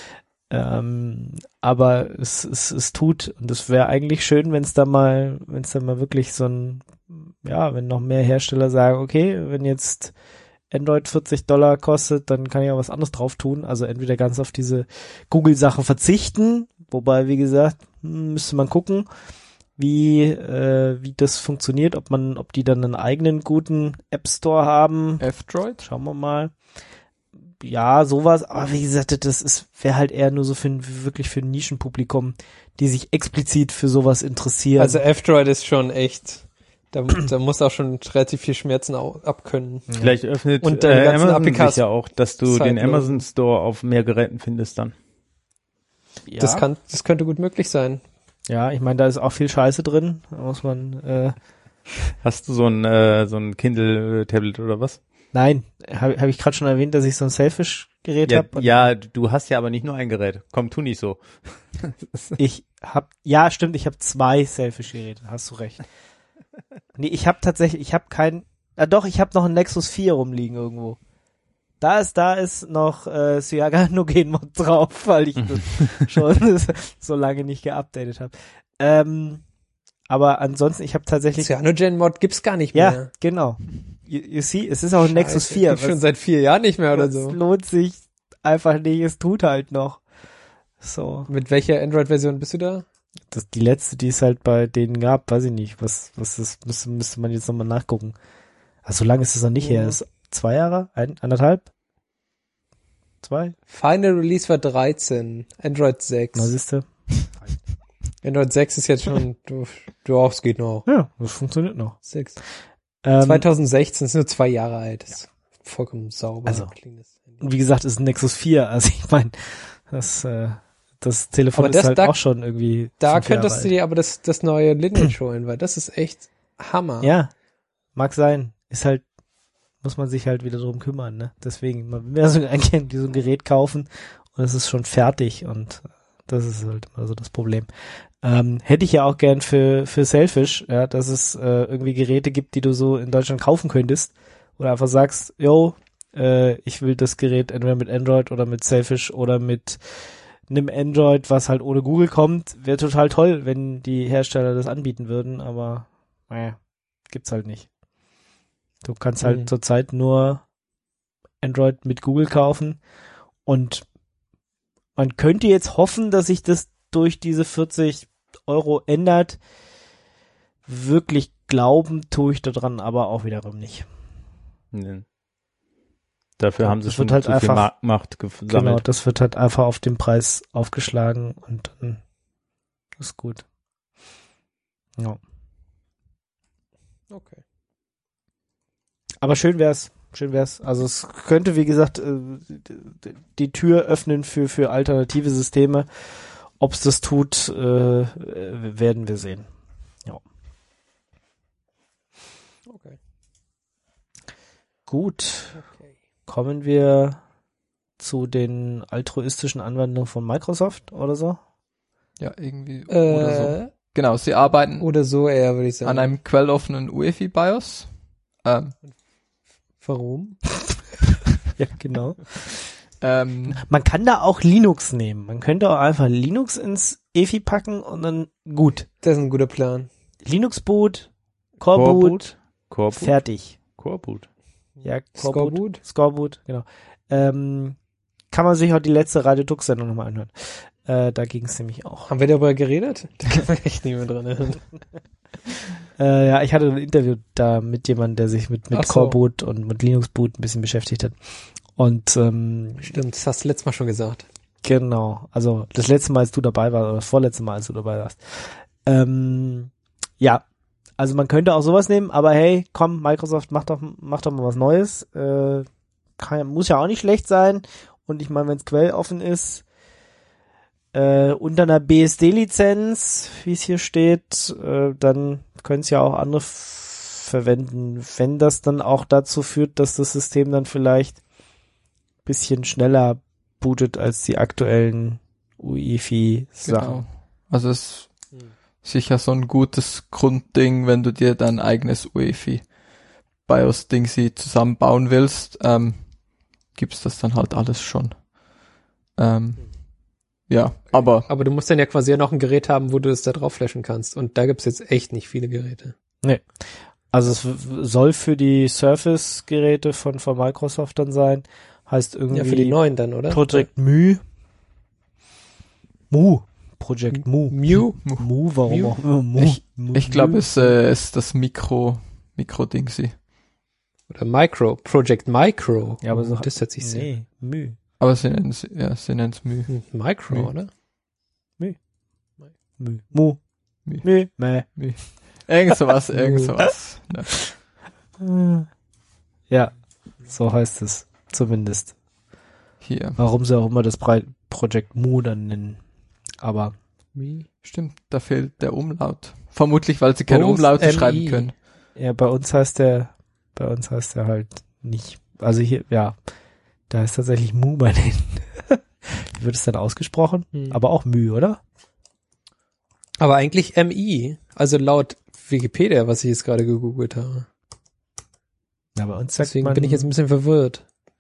Ähm, aber es, es, es tut, und es wäre eigentlich schön, wenn es da mal, wenn es da mal wirklich so ein, ja, wenn noch mehr Hersteller sagen, okay, wenn jetzt Android vierzig Dollar kostet, dann kann ich auch was anderes drauf tun. Also entweder ganz auf diese Google-Sachen verzichten, wobei, wie gesagt, hm, müsste man gucken, wie, äh, wie das funktioniert, ob man, ob die dann einen eigenen guten App Store haben. F-Droid? Schauen wir mal. Ja, sowas, aber wie gesagt, das ist, wäre halt eher nur so für ein, wirklich für ein Nischenpublikum, die sich explizit für sowas interessieren. Also F-Droid ist schon echt, da, da muss auch schon relativ viel Schmerzen au- abkönnen. Vielleicht öffnet Und deine äh, ganzen Amazon Applikas- sich ja auch, dass du den Zeitlos. Amazon Store auf mehr Geräten findest dann. ja, Das kann, das könnte gut möglich sein. ja, ich meine, da ist auch viel Scheiße drin, da muss man, äh, Hast du so ein äh, so ein Kindle-Tablet oder was? nein, habe hab ich gerade schon erwähnt, dass ich so ein Selfish-Gerät Ja, habe. ja, du hast ja aber nicht nur ein Gerät. Komm, tu nicht so. Ich hab, ja, stimmt, ich habe zwei Selfish-Geräte, hast du recht. Nee, ich habe tatsächlich, ich habe kein, ah doch, ich habe noch ein Nexus vier rumliegen irgendwo. Da ist, da ist noch äh, Cyanogen-Mod drauf, weil ich das schon so lange nicht geupdatet habe. Ähm, aber ansonsten, ich habe tatsächlich, Cyanogen-Mod gibt's gar nicht ja, mehr. genau. You, you see, es ist auch ein Nexus vier. Gibt's schon seit vier Jahren nicht mehr oder Es so. lohnt sich einfach nicht, es tut halt noch. So. Mit welcher Android-Version bist du da? Das die letzte, die es halt bei denen gab, weiß ich nicht, was, was das müsste, müsste man jetzt nochmal nachgucken. Also so lange ist es noch nicht Ja. her. Ist zwei Jahre? Ein, anderthalb? Zwei? Final Release war dreizehn, Android sechs. Na, siehste. Android sechs ist jetzt schon, du, du auch, es geht noch. Ja, das funktioniert noch. sechs. Ähm, zweitausendsechzehn ist nur zwei Jahre alt. Das ist vollkommen sauber. Also, Klingt das. und wie gesagt, ist ein Nexus vier. Also ich meine, das, äh, das Telefon Aber das- ist halt da- auch schon irgendwie Da fünf Jahre könntest du alt. dir aber das, das neue Lineage holen, weil das ist echt Hammer. Ja, mag sein. Ist halt, muss man sich halt wieder drum kümmern, ne? Deswegen, man will ja so ein, so ein Gerät kaufen und es ist schon fertig und das ist halt immer so das Problem. Ähm, hätte ich ja auch gern für, für Selfish, ja, dass es äh, irgendwie Geräte gibt, die du so in Deutschland kaufen könntest oder einfach sagst, yo, äh, ich will das Gerät entweder mit Android oder mit Selfish oder mit einem Android, was halt ohne Google kommt. Wäre total toll, wenn die Hersteller das anbieten würden, aber naja, gibt's halt nicht. Du kannst halt Mhm. zurzeit nur Android mit Google kaufen und man könnte jetzt hoffen, dass sich das durch diese vierzig Euro ändert. Wirklich glauben tue ich daran aber auch wiederum nicht. Nee. Dafür Ja, haben sie das schon wird halt zu viel einfach- Marktmacht gesammelt. Genau, das wird halt einfach auf den Preis aufgeschlagen und dann ist gut. Ja. Okay. Aber schön wär's, schön wär's. Also es könnte, wie gesagt, äh, die Tür öffnen für, für alternative Systeme. Ob's das tut, äh, werden wir sehen. Okay. Gut, Okay. kommen wir zu den altruistischen Anwendungen von Microsoft oder so. Ja, irgendwie oder so. Äh, Genau, sie arbeiten oder so eher, würde ich sagen. an einem quelloffenen U E F I-BIOS. Ähm, Warum? Ja, genau. ähm, Man kann da auch Linux nehmen. Man könnte auch einfach Linux ins E F I packen und dann gut. Das ist ein guter Plan. Linux-Boot, Core-Boot, Coreboot. Coreboot. fertig. Coreboot. Ja, Core-Boot. Scoreboot? Scoreboot, genau. Ähm, kann man sich auch die letzte Radio Dux-Sendung nochmal anhören. Äh, da ging es nämlich auch. Haben wir darüber geredet? Da kann man echt nicht mehr dran erinnern. Äh, ja, ich hatte ein Interview da mit jemandem, der sich mit, mit Ach so. Core-Boot und mit Linux-Boot ein bisschen beschäftigt hat. Und ähm, Stimmt, das hast du letztes Mal schon gesagt. genau, also das letzte Mal, als du dabei warst, oder das vorletzte Mal, als du dabei warst. Ähm, ja, also man könnte auch sowas nehmen, aber hey, komm, Microsoft, mach doch, mach doch mal was Neues. Äh, kann, muss ja auch nicht schlecht sein. Und ich meine, wenn es quelloffen ist, äh, unter einer B S D-Lizenz, wie es hier steht, äh, dann können es ja auch andere f- verwenden. Wenn das dann auch dazu führt, dass das System dann vielleicht ein bisschen schneller bootet als die aktuellen U E F I-Sachen. genau. Also es ist sicher so ein gutes Grundding, wenn du dir dein eigenes U E F I-BIOS-Ding sie zusammenbauen willst, ähm, gibt's das dann halt alles schon. Ähm, ja, aber Aber du musst dann ja quasi noch ein Gerät haben, wo du das da drauf flashen kannst. Und da gibt's jetzt echt nicht viele Geräte. Also es w- soll für die Surface-Geräte von, von Microsoft dann sein. Heißt irgendwie Ja, für die neuen dann, oder? Project Mu. Mu. Project Mu. Mew? Mu, warum Mu? auch immer. Mu. Ich- Mu. ich glaube, es äh, ist das Mikro, Mikro-Ding sie. Oder Micro. Project Micro. Ja, aber so. das hört sich sehr. Nee, Mu. Aber sie nennen es, ja, sie nennen es Mühe. Hm, Micro, Mu. oder? Mu. Mu. Mu. Mu. Meh. Irgend sowas, irgend sowas. Ja. Ja, so heißt es. Zumindest. Hier. Warum sie auch immer das Brei- Project Mu dann nennen. Aber Mi. Stimmt, da fehlt der Umlaut. Vermutlich, weil sie keine Both Umlaute M I. schreiben können. ja, bei uns heißt der, bei uns heißt der halt nicht, also hier, ja, da ist tatsächlich Mu bei denen. Wie wird es dann ausgesprochen? Hm. Aber auch Mü, oder? Aber eigentlich M I. Also laut Wikipedia, was ich jetzt gerade gegoogelt habe. Ja, bei uns sagt Deswegen man, bin ich jetzt ein bisschen verwirrt.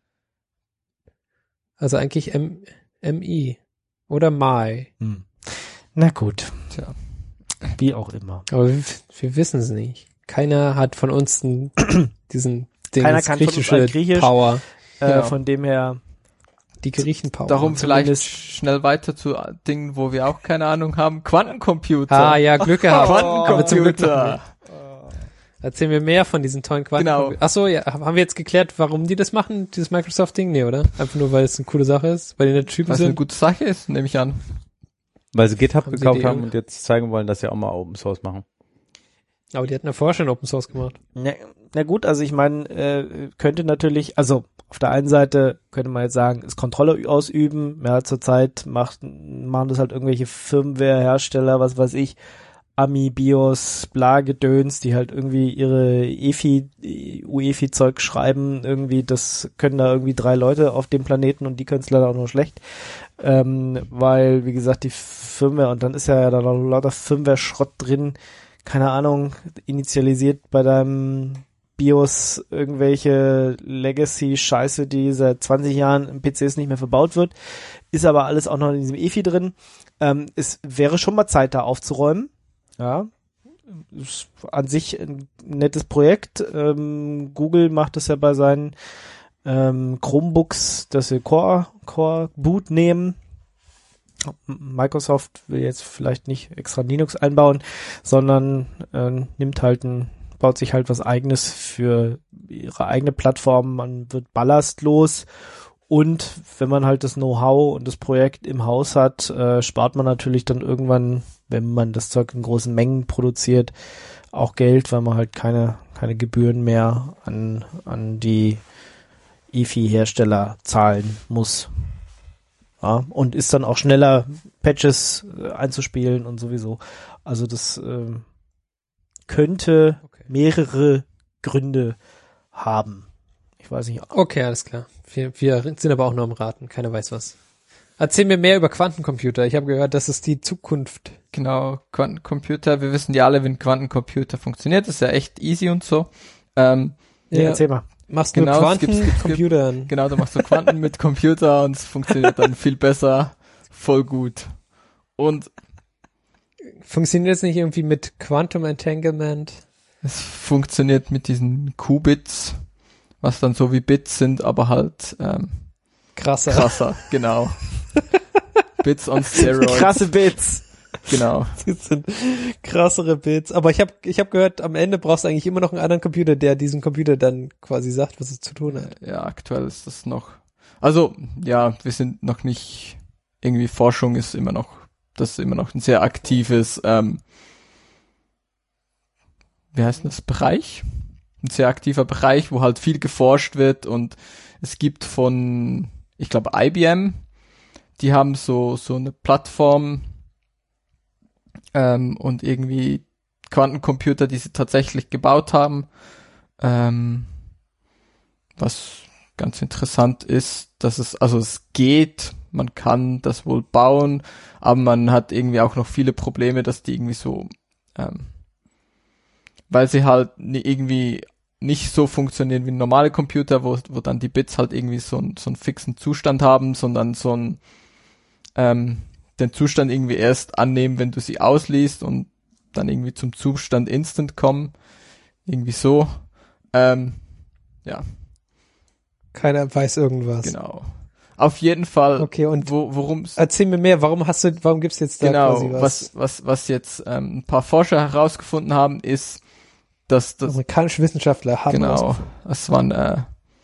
Also eigentlich M MI. Oder Mai. Hm. Na gut, Tja. wie auch immer. Aber wir, wir wissen es nicht. Keiner hat von uns einen, diesen Ding, Keiner das kann von uns griechische ein Griechisch. Power. Äh, Ja. Von dem her, Die Griechenpower. Darum vielleicht zumindest- schnell weiter zu Dingen, wo wir auch keine Ahnung haben. Quantencomputer. Ah ja, Glück gehabt. Quantencomputer. Aber zum Glück noch nicht. Erzähl mir mehr von diesen tollen Quanten. Genau. Ach so, ja, haben wir jetzt geklärt, warum die das machen, dieses Microsoft-Ding? Nee, oder? Einfach nur, weil es eine coole Sache ist, weil die nette Typen Was eine sind. gute Sache ist, nehme ich an. Weil sie GitHub Haben sie gekauft die- haben und jetzt zeigen wollen, dass sie auch mal Open Source machen. Aber die hatten ja vorher schon Open Source gemacht. Na, na gut, also ich meine, äh, könnte natürlich, also auf der einen Seite könnte man jetzt sagen, ist Kontrolle ausüben. Ja, zurzeit macht, machen das halt irgendwelche Firmware-Hersteller, was weiß ich, Ami, BIOS, bla Gedöns, die halt irgendwie ihre E F I, U E F I-Zeug schreiben, irgendwie, das können da irgendwie drei Leute auf dem Planeten und die können es leider auch nur schlecht. Ähm, weil, wie gesagt, die Firmware, und dann ist ja da noch lauter Firmware-Schrott drin, keine Ahnung, initialisiert bei deinem BIOS irgendwelche Legacy-Scheiße, die seit zwanzig Jahren im P Cs nicht mehr verbaut wird, ist aber alles auch noch in diesem E F I drin. Ähm, es wäre schon mal Zeit, da aufzuräumen. Ja, ist an sich ein nettes Projekt. Ähm, Google macht das ja bei seinen ähm, Chromebooks, dass sie Core, Core Boot nehmen. Microsoft will jetzt vielleicht nicht extra Linux einbauen, sondern äh, nimmt halt ein, baut sich halt was Eigenes für ihre eigene Plattform. Man wird ballastlos und wenn man halt das Know-how und das Projekt im Haus hat, äh, spart man natürlich dann irgendwann, wenn man das Zeug in großen Mengen produziert, auch Geld, weil man halt keine keine Gebühren mehr an an die E F I-Hersteller zahlen muss. Ja, und ist dann auch schneller, Patches äh, einzuspielen und sowieso. Also das ähm, könnte Okay. mehrere Gründe haben. Ich weiß nicht. Okay, alles klar. Wir, wir sind aber auch nur am Raten. Keiner weiß was. Erzähl mir mehr über Quantencomputer. Ich habe gehört, das ist die Zukunft. Genau, Quantencomputer. Wir wissen ja alle, wie ein Quantencomputer funktioniert. Das ist ja echt easy und so. Ähm, Ja, erzähl mal. Machst Genau, nur es gibt- es gibt- Quantencomputern. genau, du machst so Quanten mit Computer und es funktioniert dann viel besser. Voll gut. Und Funktioniert es nicht irgendwie mit Quantum Entanglement? es funktioniert mit diesen Qubits, was dann so wie Bits sind, aber halt ähm, Krasser. krasser. Genau. Bits on Steroids. Krasse Bits. Genau. Das sind krassere Bits. Aber ich habe ich hab gehört, am Ende brauchst du eigentlich immer noch einen anderen Computer, der diesem Computer dann quasi sagt, was es zu tun hat. Ja, aktuell ist das noch. Also, ja, wir sind noch nicht, irgendwie Forschung ist immer noch, das ist immer noch ein sehr aktives, ähm, wie heißt das, Bereich? Ein sehr aktiver Bereich, wo halt viel geforscht wird und es gibt von, ich glaube, I B M, die haben so, so eine Plattform, ähm, und irgendwie Quantencomputer, die sie tatsächlich gebaut haben, ähm, was ganz interessant ist, dass es, also es geht, man kann das wohl bauen, aber man hat irgendwie auch noch viele Probleme, dass die irgendwie so, ähm, weil sie halt nie, irgendwie nicht so funktionieren wie normale Computer, wo, wo dann die Bits halt irgendwie so, ein, so einen fixen Zustand haben, sondern so ein, ähm, den Zustand irgendwie erst annehmen, wenn du sie ausliest und dann irgendwie zum Zustand Instant kommen. Irgendwie so. Ähm, ja, Keiner weiß irgendwas. genau. Auf jeden Fall, Okay, und wo, worum es erzähl mir mehr, warum hast du, warum gibt's jetzt da genau, quasi was? was, was, was jetzt ähm, ein paar Forscher herausgefunden haben, ist, dass das Amerikanische Wissenschaftler haben genau, rausgefunden. es waren äh,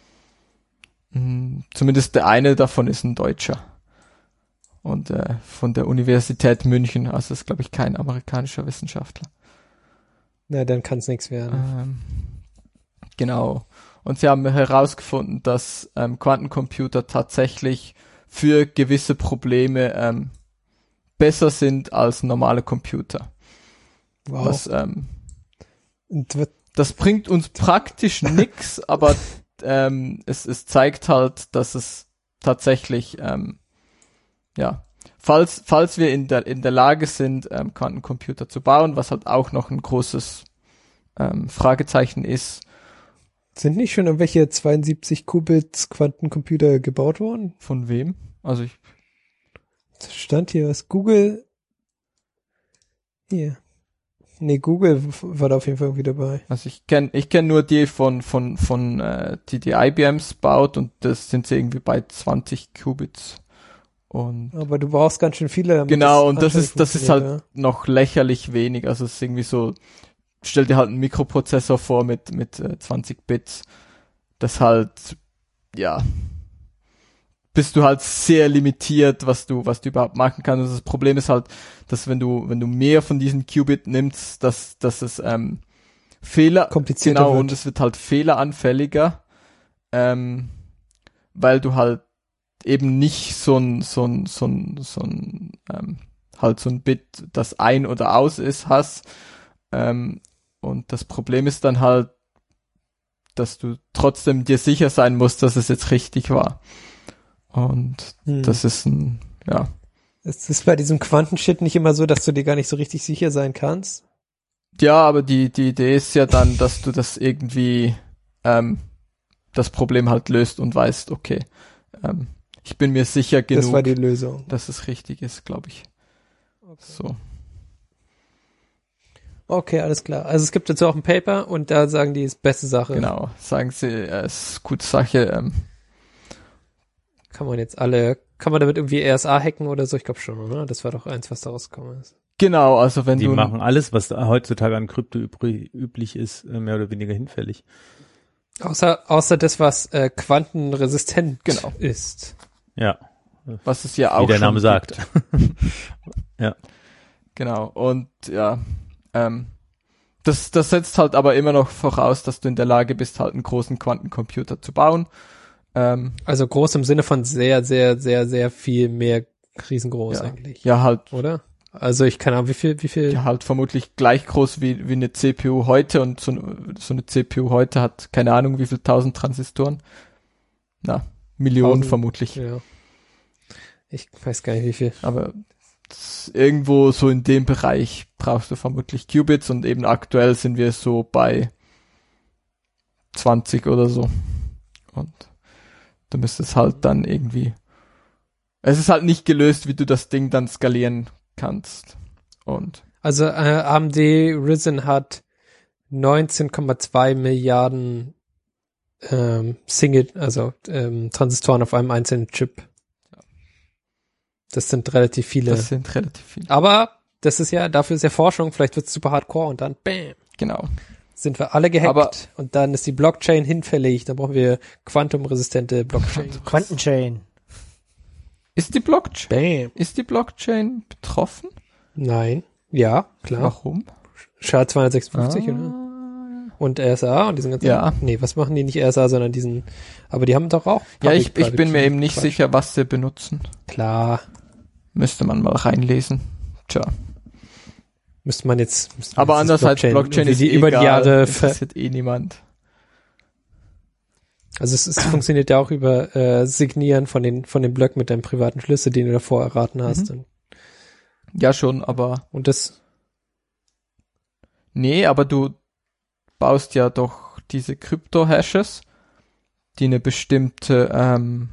mh, zumindest der eine davon ist ein Deutscher. Und äh, von der Universität München, also ist, glaube ich, kein amerikanischer Wissenschaftler. Na, dann kann's nichts werden. Ähm, genau. Und sie haben herausgefunden, dass ähm, Quantencomputer tatsächlich für gewisse Probleme ähm, besser sind als normale Computer. Wow. Was, ähm, Und wird- das bringt uns praktisch nix, aber ähm, es, es zeigt halt, dass es tatsächlich ähm, ja, falls falls wir in der in der Lage sind, ähm, Quantencomputer zu bauen, was halt auch noch ein großes ähm, Fragezeichen ist. Sind nicht schon irgendwelche zweiundsiebzig Qubits Quantencomputer gebaut worden? Von wem? Also ich Das stand hier was. Google. Hier. Nee, Google w- war da auf jeden Fall irgendwie dabei. also ich kenne ich kenn nur die von von von äh, die die I B Ms baut und das sind sie irgendwie bei zwanzig Qubits. Und Aber du brauchst ganz schön viele. damit genau, und das anständig ist das ist halt funktioniert, noch lächerlich wenig. Also es ist irgendwie so stell dir halt einen Mikroprozessor vor mit, mit äh, zwanzig Bits. Das halt, ja, bist du halt sehr limitiert, was du, was du überhaupt machen kannst. Und das Problem ist halt, dass wenn du, wenn du mehr von diesen Qubit nimmst, dass, dass es, ähm, Fehler, komplizierter genau, wird. und es wird halt fehleranfälliger, ähm, weil du halt eben nicht so ein, so ein, so ein, so ein, ähm, halt so ein Bit, das ein oder aus ist, hast. Ähm, und das Problem ist dann halt, dass du trotzdem dir sicher sein musst, dass es jetzt richtig war. Und Hm. das ist ein, ja. Es ist bei diesem Quantenshit nicht immer so, dass du dir gar nicht so richtig sicher sein kannst. Ja, aber die, die Idee ist ja dann, dass du das irgendwie, ähm, das Problem halt löst und weißt, okay, ähm, ich bin mir sicher genug, Das war die Lösung. dass es richtig ist, glaube ich. Okay. So. Okay, alles klar. Also es gibt jetzt auch ein Paper und da sagen die, ist beste Sache. Genau. Sagen sie, äh, es ist gute Sache, ähm, Kann man jetzt alle, kann man damit irgendwie R S A hacken oder so? Ich glaube schon, oder? Das war doch eins, was da rausgekommen ist. genau, also wenn Die du, machen alles, was da heutzutage an Krypto übrig, üblich ist, äh, mehr oder weniger hinfällig. Außer, außer das, was äh, quantenresistent Genau. ist. Ja, was es ja auch wie der schon Name sagt. gibt. Genau. Und ja, ähm, das, das setzt halt aber immer noch voraus, dass du in der Lage bist, halt einen großen Quantencomputer zu bauen. Ähm, Also groß im Sinne von sehr, sehr, sehr, sehr viel mehr riesengroß ja, eigentlich. ja, halt, Oder? Also ich keine Ahnung, wie viel, wie viel? ja, halt vermutlich gleich groß wie, wie eine C P U heute, und so, so eine C P U heute hat keine Ahnung wie viel tausend Transistoren. Na, Millionen Tausend, vermutlich. Ja. Ich weiß gar nicht, wie viel. Aber das, irgendwo so in dem Bereich brauchst du vermutlich Qubits, und eben aktuell sind wir so bei zwanzig oder so. Und du müsstest halt dann irgendwie, es ist halt nicht gelöst, wie du das Ding dann skalieren kannst. Und Also äh, A M D Ryzen hat neunzehn Komma zwei Milliarden ähm, Single, also ähm, Transistoren auf einem einzelnen Chip. Das sind relativ viele. das sind relativ viele. Aber das ist ja, dafür ist ja Forschung, vielleicht wird es super hardcore und dann bam, Genau. sind wir alle gehackt Aber- und dann ist die Blockchain hinfällig, dann brauchen wir quantumresistente Blockchain. Quantenchain. Ist die Blockchain, Bam. ist die Blockchain betroffen? Nein. Ja, klar. Warum? S H A zweihundertsechsundfünfzig, Ah. oder? Und R S A und diesen ganzen. Ja. Nee, was machen die nicht R S A, sondern diesen, aber die haben doch auch. Ja, ich, ich Public-Private bin mir eben nicht Quatsch. sicher, was sie benutzen. Klar. Müsste man mal reinlesen. Tja. Müsste man jetzt. müsste man Aber jetzt das andererseits, Blockchain, irgendwie ist die eh über egal, die Jahre ver interessiert eh niemand. Also es, es funktioniert ja auch über äh, Signieren von den von den Blöcken mit deinem privaten Schlüssel, den du davor erraten hast. Mhm. Und, Ja, schon, aber und das, nee, aber du baust ja doch diese Krypto-Hashes, die eine bestimmte, ähm,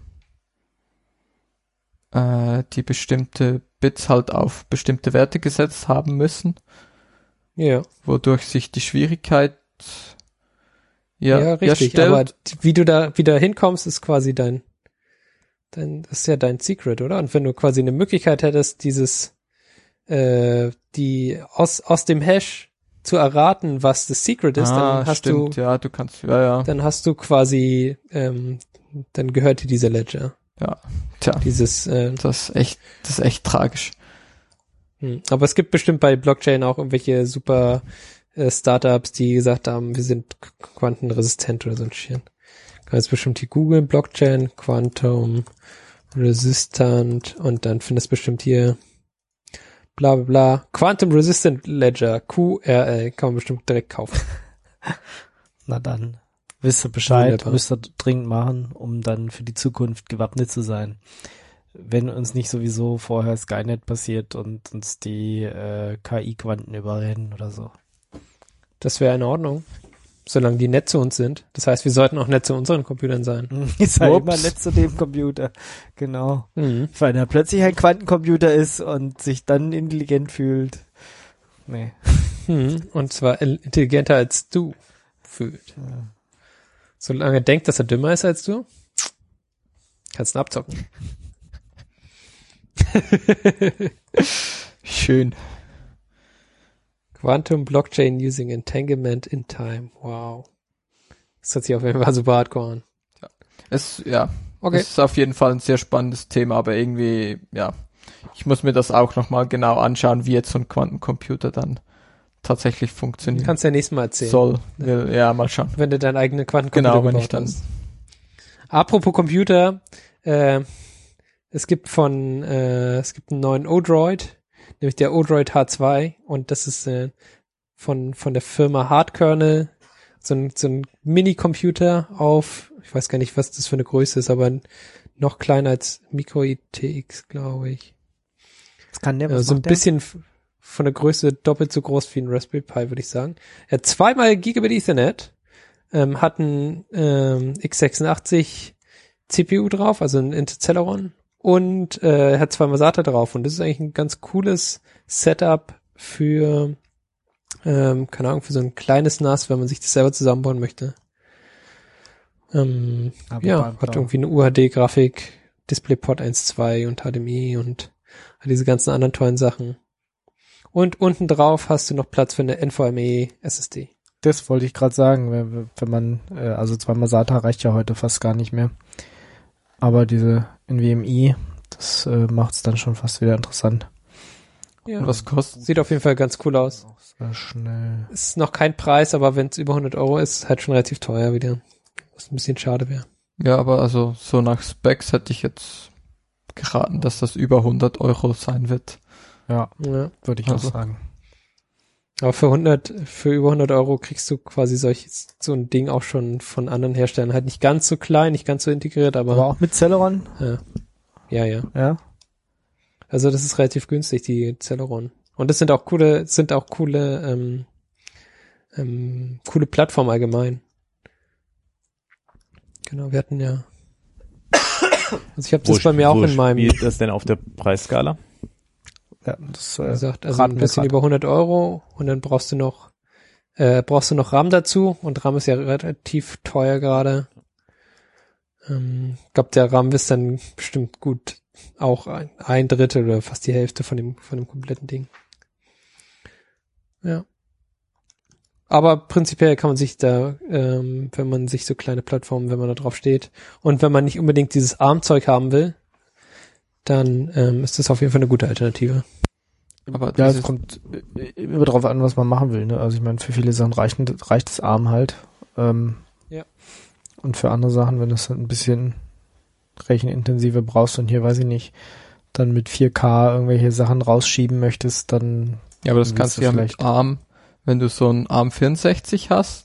äh, die bestimmte Bits halt auf bestimmte Werte gesetzt haben müssen, ja, wodurch sich die Schwierigkeit ja, ja, richtig. stellt. Aber wie du da wieder hinkommst, ist quasi dein, dein, das ist ja dein Secret, oder? Und wenn du quasi eine Möglichkeit hättest, dieses, äh, die aus aus dem Hash zu erraten, was das Secret ist, ah, dann hast stimmt, du, ja, du kannst, ja, ja, dann hast du quasi, ähm, dann gehört dir dieser Ledger, ja, tja, dieses, äh, das ist echt, das ist echt tragisch. Hm. Aber es gibt bestimmt bei Blockchain auch irgendwelche super äh, Startups, die gesagt haben, wir sind qu- quantenresistent oder so ein Shit. Kann jetzt bestimmt hier googeln, Blockchain, Quantum Resistant und dann findest du bestimmt hier bla bla bla. Quantum Resistant Ledger, Q R L, kann man bestimmt direkt kaufen. Na dann, wisst ihr Bescheid, Wunderbar. müsst ihr dringend machen, um dann für die Zukunft gewappnet zu sein. Wenn uns nicht sowieso vorher Skynet passiert und uns die äh, K I-Quanten überrennen oder so. Das wäre in Ordnung, solange die nett zu uns sind. Das heißt, wir sollten auch nett zu unseren Computern sein. Ist halt Ups. immer nett zu dem Computer. Genau. Mhm. Wenn er plötzlich ein Quantencomputer ist und sich dann intelligent fühlt. Nee. Mhm. Und zwar intelligenter als du fühlt. Ja. Solange er denkt, dass er dümmer ist als du, kannst du ihn abzocken. Schön. Quantum Blockchain using Entanglement in Time. Wow. Das hört sich auf jeden Fall super hardcore an. Es, ja, Okay. es ist auf jeden Fall ein sehr spannendes Thema, aber irgendwie, ja, ich muss mir das auch nochmal genau anschauen, wie jetzt so ein Quantencomputer dann tatsächlich funktioniert. Kannst du ja nächstes Mal erzählen. Soll. Will, ja, mal schauen. Wenn du deinen eigenen Quantencomputer Genau, wenn gebaut ich dann- hast. Apropos Computer, äh, es gibt von, äh, es gibt einen neuen Odroid, nämlich der Odroid H zwei, und das ist äh, von von der Firma Hardkernel, so ein, so ein Mini-Computer auf, ich weiß gar nicht, was das für eine Größe ist, aber noch kleiner als Micro I T X, glaube ich. Das kann der, Ja, was so ein macht der? bisschen f- von der Größe doppelt so groß wie ein Raspberry Pi, würde ich sagen. Er hat zweimal Gigabit Ethernet, ähm, hat ein ähm, x sechsundachtzig C P U drauf, also ein Intel Celeron, und äh, er hat zweimal SATA drauf, und das ist eigentlich ein ganz cooles Setup für, ähm, keine Ahnung, für so ein kleines N A S, wenn man sich das selber zusammenbauen möchte. Ähm, Aber ja, beim- hat irgendwie eine U H D-Grafik, DisplayPort eins Punkt zwei und H D M I und diese ganzen anderen tollen Sachen. Und unten drauf hast du noch Platz für eine NVMe S S D. Das wollte ich gerade sagen, wenn, wenn man, äh, also zweimal SATA reicht ja heute fast gar nicht mehr. Aber diese NVMe, das äh, macht es dann schon fast wieder interessant. Ja. Und was kostet? Sieht auf jeden Fall ganz cool aus. Auch sehr schnell. Ist noch kein Preis, aber wenn es über hundert Euro ist, ist halt schon relativ teuer wieder. Was ein bisschen schade wäre. Ja, aber also so nach Specs hätte ich jetzt geraten, dass das über hundert Euro sein wird. Ja, Ja. würde ich Also. auch sagen. Aber für hundert, für über hundert Euro kriegst du quasi solches, so ein Ding auch schon von anderen Herstellern. Halt nicht ganz so klein, nicht ganz so integriert, aber, Aber auch mit Celeron? ja. Ja, ja. Ja. Also das ist relativ günstig, die Celeron. Und das sind auch coole, sind auch coole, ähm, ähm, coole Plattformen allgemein. Genau, wir hatten ja. Also ich habe das Wo- bei mir auch wo in meinem, spielt das denn auf der Preisskala? Ja, das wie äh, gesagt, also raten ein wir bisschen grad. über hundert Euro, und dann brauchst du noch, äh, brauchst du noch RAM dazu, und RAM ist ja relativ teuer gerade. Ähm, ich glaube, der RAM ist dann bestimmt gut auch ein, ein Drittel oder fast die Hälfte von dem, von dem kompletten Ding. Ja. Aber prinzipiell kann man sich da, ähm, wenn man sich so kleine Plattformen, wenn man da drauf steht, und wenn man nicht unbedingt dieses ARM-Zeug haben will, dann ähm, ist das auf jeden Fall eine gute Alternative. Aber Ja, es dieses- kommt äh, immer drauf an, was man machen will. Ne? Also ich meine, für viele Sachen reicht, reicht das ARM halt. Ähm, Ja. Und für andere Sachen, wenn du es halt ein bisschen rechenintensiver brauchst und hier, weiß ich nicht, dann mit vier K irgendwelche Sachen rausschieben möchtest, dann ja, aber das willst kannst du du ja vielleicht- mit ARM, wenn du so ein ARM vierundsechzig hast,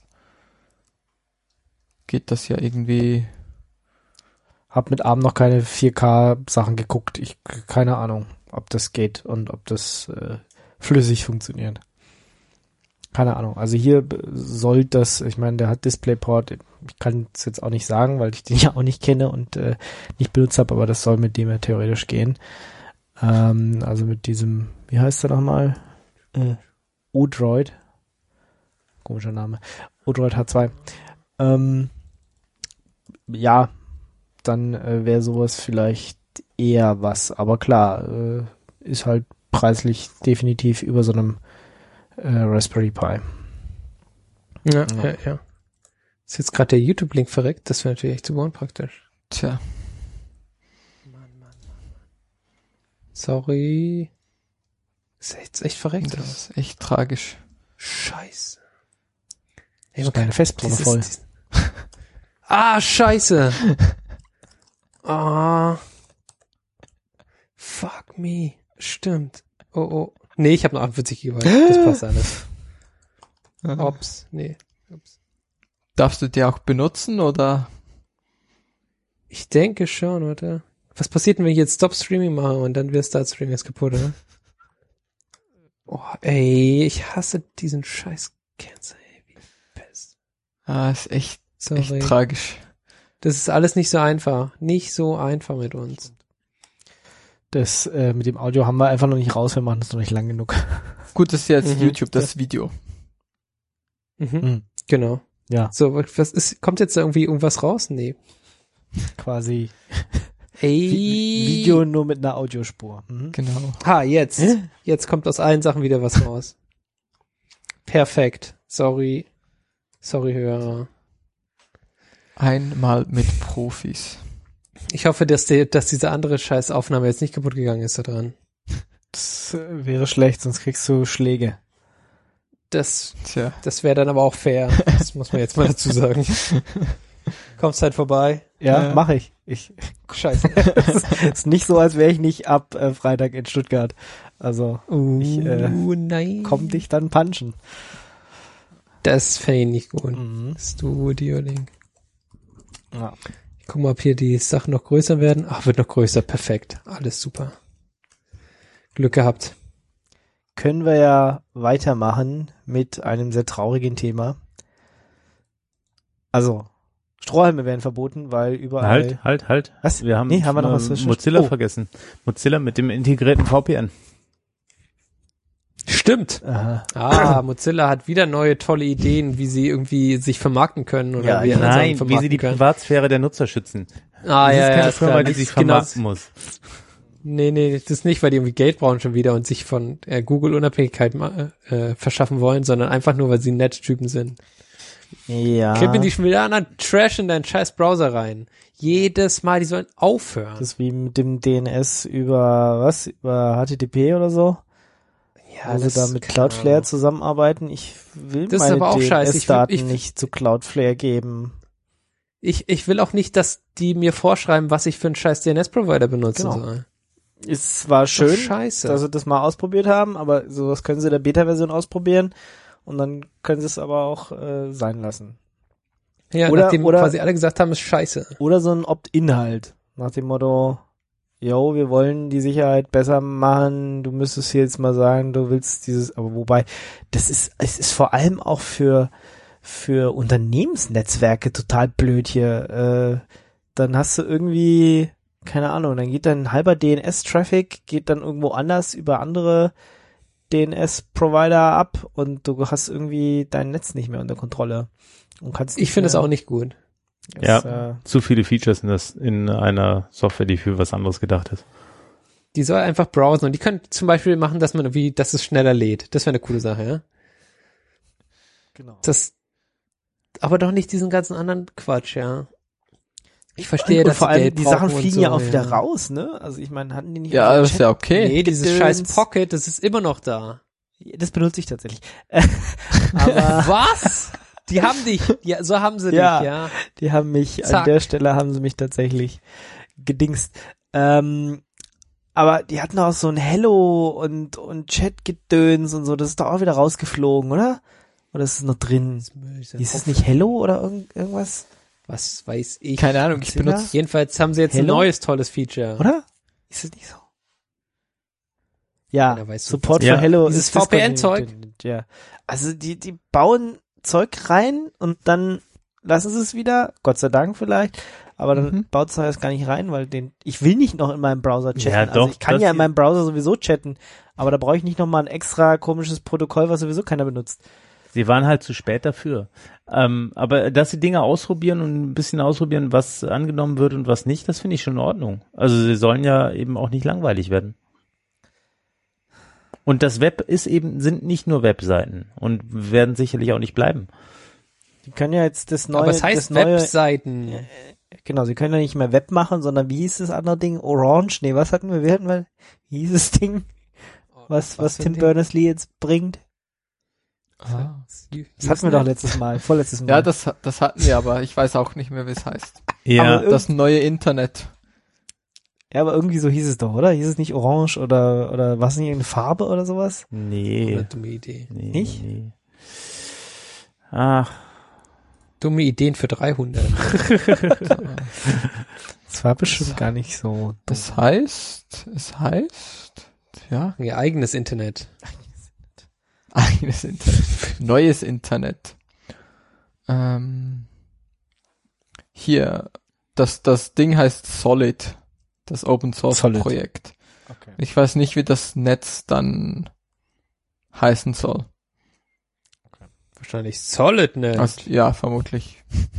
geht das ja irgendwie. hab mit ARM noch keine vier K Sachen geguckt. Ich keine Ahnung, ob das geht und ob das äh, flüssig funktioniert. Keine Ahnung. Also hier b- soll das, ich meine, der hat DisplayPort, ich kann es jetzt auch nicht sagen, weil ich den ja auch nicht kenne und äh, nicht benutzt habe, aber das soll mit dem ja theoretisch gehen. Ähm, also mit diesem, wie heißt der nochmal? Äh, Odroid. Komischer Name. Odroid H zwei. Ähm, ja, dann äh, wäre sowas vielleicht eher was. Aber klar, äh, ist halt preislich definitiv über so einem äh, Raspberry Pi. Ja, Ja. ja, ja. Ist jetzt gerade der YouTube-Link verreckt? Das wäre natürlich echt super unpraktisch. Tja, Sorry. Ist jetzt echt verreckt? das oder? ist echt tragisch. Scheiße. Ist meine Festplatte dieses- voll. dieses- Ah, scheiße. Ah. Fuck me. Stimmt. Oh, oh. Nee, ich habe noch achtundvierzig Gigabyte. Das passt alles. Ops. Nee. Ups. Darfst du die auch benutzen oder? Ich denke schon, warte. Was passiert denn, wenn ich jetzt Stop Streaming mache und dann wird Start Streaming ist kaputt, oder? Oh, ey, ich hasse diesen scheiß Cancer, ey. Wie Pest. Ah, ist echt, Sorry. echt tragisch. Das ist alles nicht so einfach. Nicht so einfach mit uns. Das äh, mit dem Audio haben wir einfach noch nicht raus, wir machen das noch nicht lang genug. Gut, das ist jetzt Mhm. YouTube, das Video. Mhm. Mhm. Genau. Ja, So, was ist, kommt jetzt da irgendwie irgendwas raus? Nee. quasi Ey. Vi- Video nur mit einer Audiospur. Mhm. Genau. Ha, jetzt. Hä? Jetzt kommt aus allen Sachen wieder was raus. perfekt. Sorry. Sorry, Hörer. Einmal mit Profis. Ich hoffe, dass, die, dass diese andere scheiß Aufnahme jetzt nicht kaputt gegangen ist da dran. Das äh, wäre schlecht, sonst kriegst du Schläge. Das, Tja. das wäre dann aber auch fair. Das muss man jetzt mal dazu sagen. Kommst halt vorbei. Ja, Ja. mache ich. Ich Scheiße. es ist nicht so, als wäre ich nicht ab äh, Freitag in Stuttgart. Also Uh, ich äh, nein. komm dich dann punchen. Das fände ich nicht gut. Mhm. Studio-Link. Ja. Ich guck mal, ob hier die Sachen noch größer werden. Ach, wird noch größer. Perfekt. Alles super. Glück gehabt. Können wir ja weitermachen mit einem sehr traurigen Thema. Also, Strohhalme werden verboten, weil überall... Halt, halt, halt. Was? Wir haben, Nee, haben wir noch äh, was zwischen- Mozilla Oh. vergessen. Mozilla mit dem integrierten V P N. Stimmt. Aha. Ah, Mozilla hat wieder neue tolle Ideen, wie sie irgendwie sich vermarkten können oder Ja, wie andere Sachen Nein, wie vermarkten sie die können. Privatsphäre der Nutzer schützen. Ah, das ja, ist keine ja, ist Firma, klar. die Das sich ist genau- vermarkten muss. Nee, nee, das ist nicht, weil die irgendwie Geld brauchen schon wieder und sich von äh, Google Unabhängigkeit ma- äh, verschaffen wollen, sondern einfach nur, weil sie nette Typen sind. Ja. Kippen die schon wieder anderen Trash in deinen scheiß Browser rein. Jedes Mal, die sollen aufhören. Das ist wie mit dem D N S über, was? Über H T T P oder so? ja, Wo sie da mit keine Cloudflare Ahnung. zusammenarbeiten. Ich will Das ist meine aber auch scheiße. Ich will- D N S-Daten ich- nicht zu Cloudflare geben. Ich, ich will auch nicht, dass die mir vorschreiben, was ich für einen scheiß D N S-Provider benutzen Genau. soll. Es war Ist doch schön, scheiße. dass sie das mal ausprobiert haben, aber sowas können sie in der Beta-Version ausprobieren und dann können sie es aber auch äh, sein lassen. Ja, Oder- nachdem oder- quasi alle gesagt haben, ist scheiße. Oder so ein Opt-in halt. Nach dem Motto, yo, wir wollen die Sicherheit besser machen, du müsstest hier jetzt mal sagen, du willst dieses, aber wobei, das ist, es ist vor allem auch für, für Unternehmensnetzwerke total blöd hier. Äh, dann hast du irgendwie, keine Ahnung, dann geht dann halber D N S-Traffic, geht dann irgendwo anders über andere D N S-Provider ab und du hast irgendwie dein Netz nicht mehr unter Kontrolle. Und kannst Ich finde es mehr- auch nicht gut. Ja. Das, äh, Zu viele Features in, das, in einer Software, die für was anderes gedacht ist. Die soll einfach browsen und die können zum Beispiel machen, dass man irgendwie, dass es schneller lädt. Das wäre eine coole Sache, ja. genau. Das, aber doch nicht diesen ganzen anderen Quatsch, ja. Ich verstehe, und dass vor sie allem Geld die Sachen brauchen und fliegen so, ja auch wieder raus, ne? Also ich meine, hatten die nicht Ja, auch das ist ja okay. Nee, dieses Gedöns. scheiß Pocket, das ist immer noch da. Das benutze ich tatsächlich. Aber Was? Die haben dich. Ja, so haben sie Ja. dich, ja. die haben mich, Zack. an der Stelle haben sie mich tatsächlich gedingst. Ähm, aber die hatten auch so ein Hello und, und Chat-Gedöns und so, das ist doch auch wieder rausgeflogen, oder? Oder ist es noch drin? Ist es nicht Hello oder irgend, irgendwas? Was weiß ich. Keine Ahnung, ich Mozilla? benutze Jedenfalls haben sie jetzt Hello? ein neues tolles Feature. Oder? Ist es nicht so? Ja, Keiner weiß, Support was- für Ja. Hello Dieses ist V P N-Zeug. discontinued, Ja. Also die, die bauen Zeug rein und dann lassen sie es wieder, Gott sei Dank vielleicht, aber dann Mhm. baut es erst gar nicht rein, weil den, ich will nicht noch in meinem Browser chatten. Ja, also doch, ich kann das ja in hier- meinem Browser sowieso chatten, aber da brauche ich nicht nochmal ein extra komisches Protokoll, was sowieso keiner benutzt. Sie waren halt zu spät dafür. Ähm, aber dass sie Dinge ausprobieren und ein bisschen ausprobieren, was angenommen wird und was nicht, das finde ich schon in Ordnung. Also sie sollen ja eben auch nicht langweilig werden. Und das Web ist eben, sind nicht nur Webseiten und werden sicherlich auch nicht bleiben. Die können ja jetzt das neue, Aber es heißt das neue, Webseiten. genau, sie können ja nicht mehr Web machen, sondern wie hieß das andere Ding? Orange? Nee, was hatten wir? Wir hatten mal, wie hieß das Ding? Was, was, für ein Tim Ding? Berners-Lee jetzt bringt? Ah. Das hatten wir doch letztes Mal, vorletztes Mal. Ja, das, das hatten wir, aber ich weiß auch nicht mehr, wie es heißt. Ja, Aber Das neue Internet. Ja, aber irgendwie so hieß es doch, oder? Hieß es nicht Orange oder, oder was nicht, irgendeine Farbe oder sowas? nee, Eine dumme Idee. nee. Nicht? Nee. Ach, Dumme Ideen für dreihundert. Das war bestimmt gar nicht so. Es heißt, es heißt, ja, Ihr eigenes Internet. eigenes Internet. Neues Internet. Ähm, hier, das, das Ding heißt Solid. Das Open Source Solid. Projekt. Okay. Ich weiß nicht, wie das Netz dann heißen soll. Wahrscheinlich SolidNet. Also, ja, vermutlich.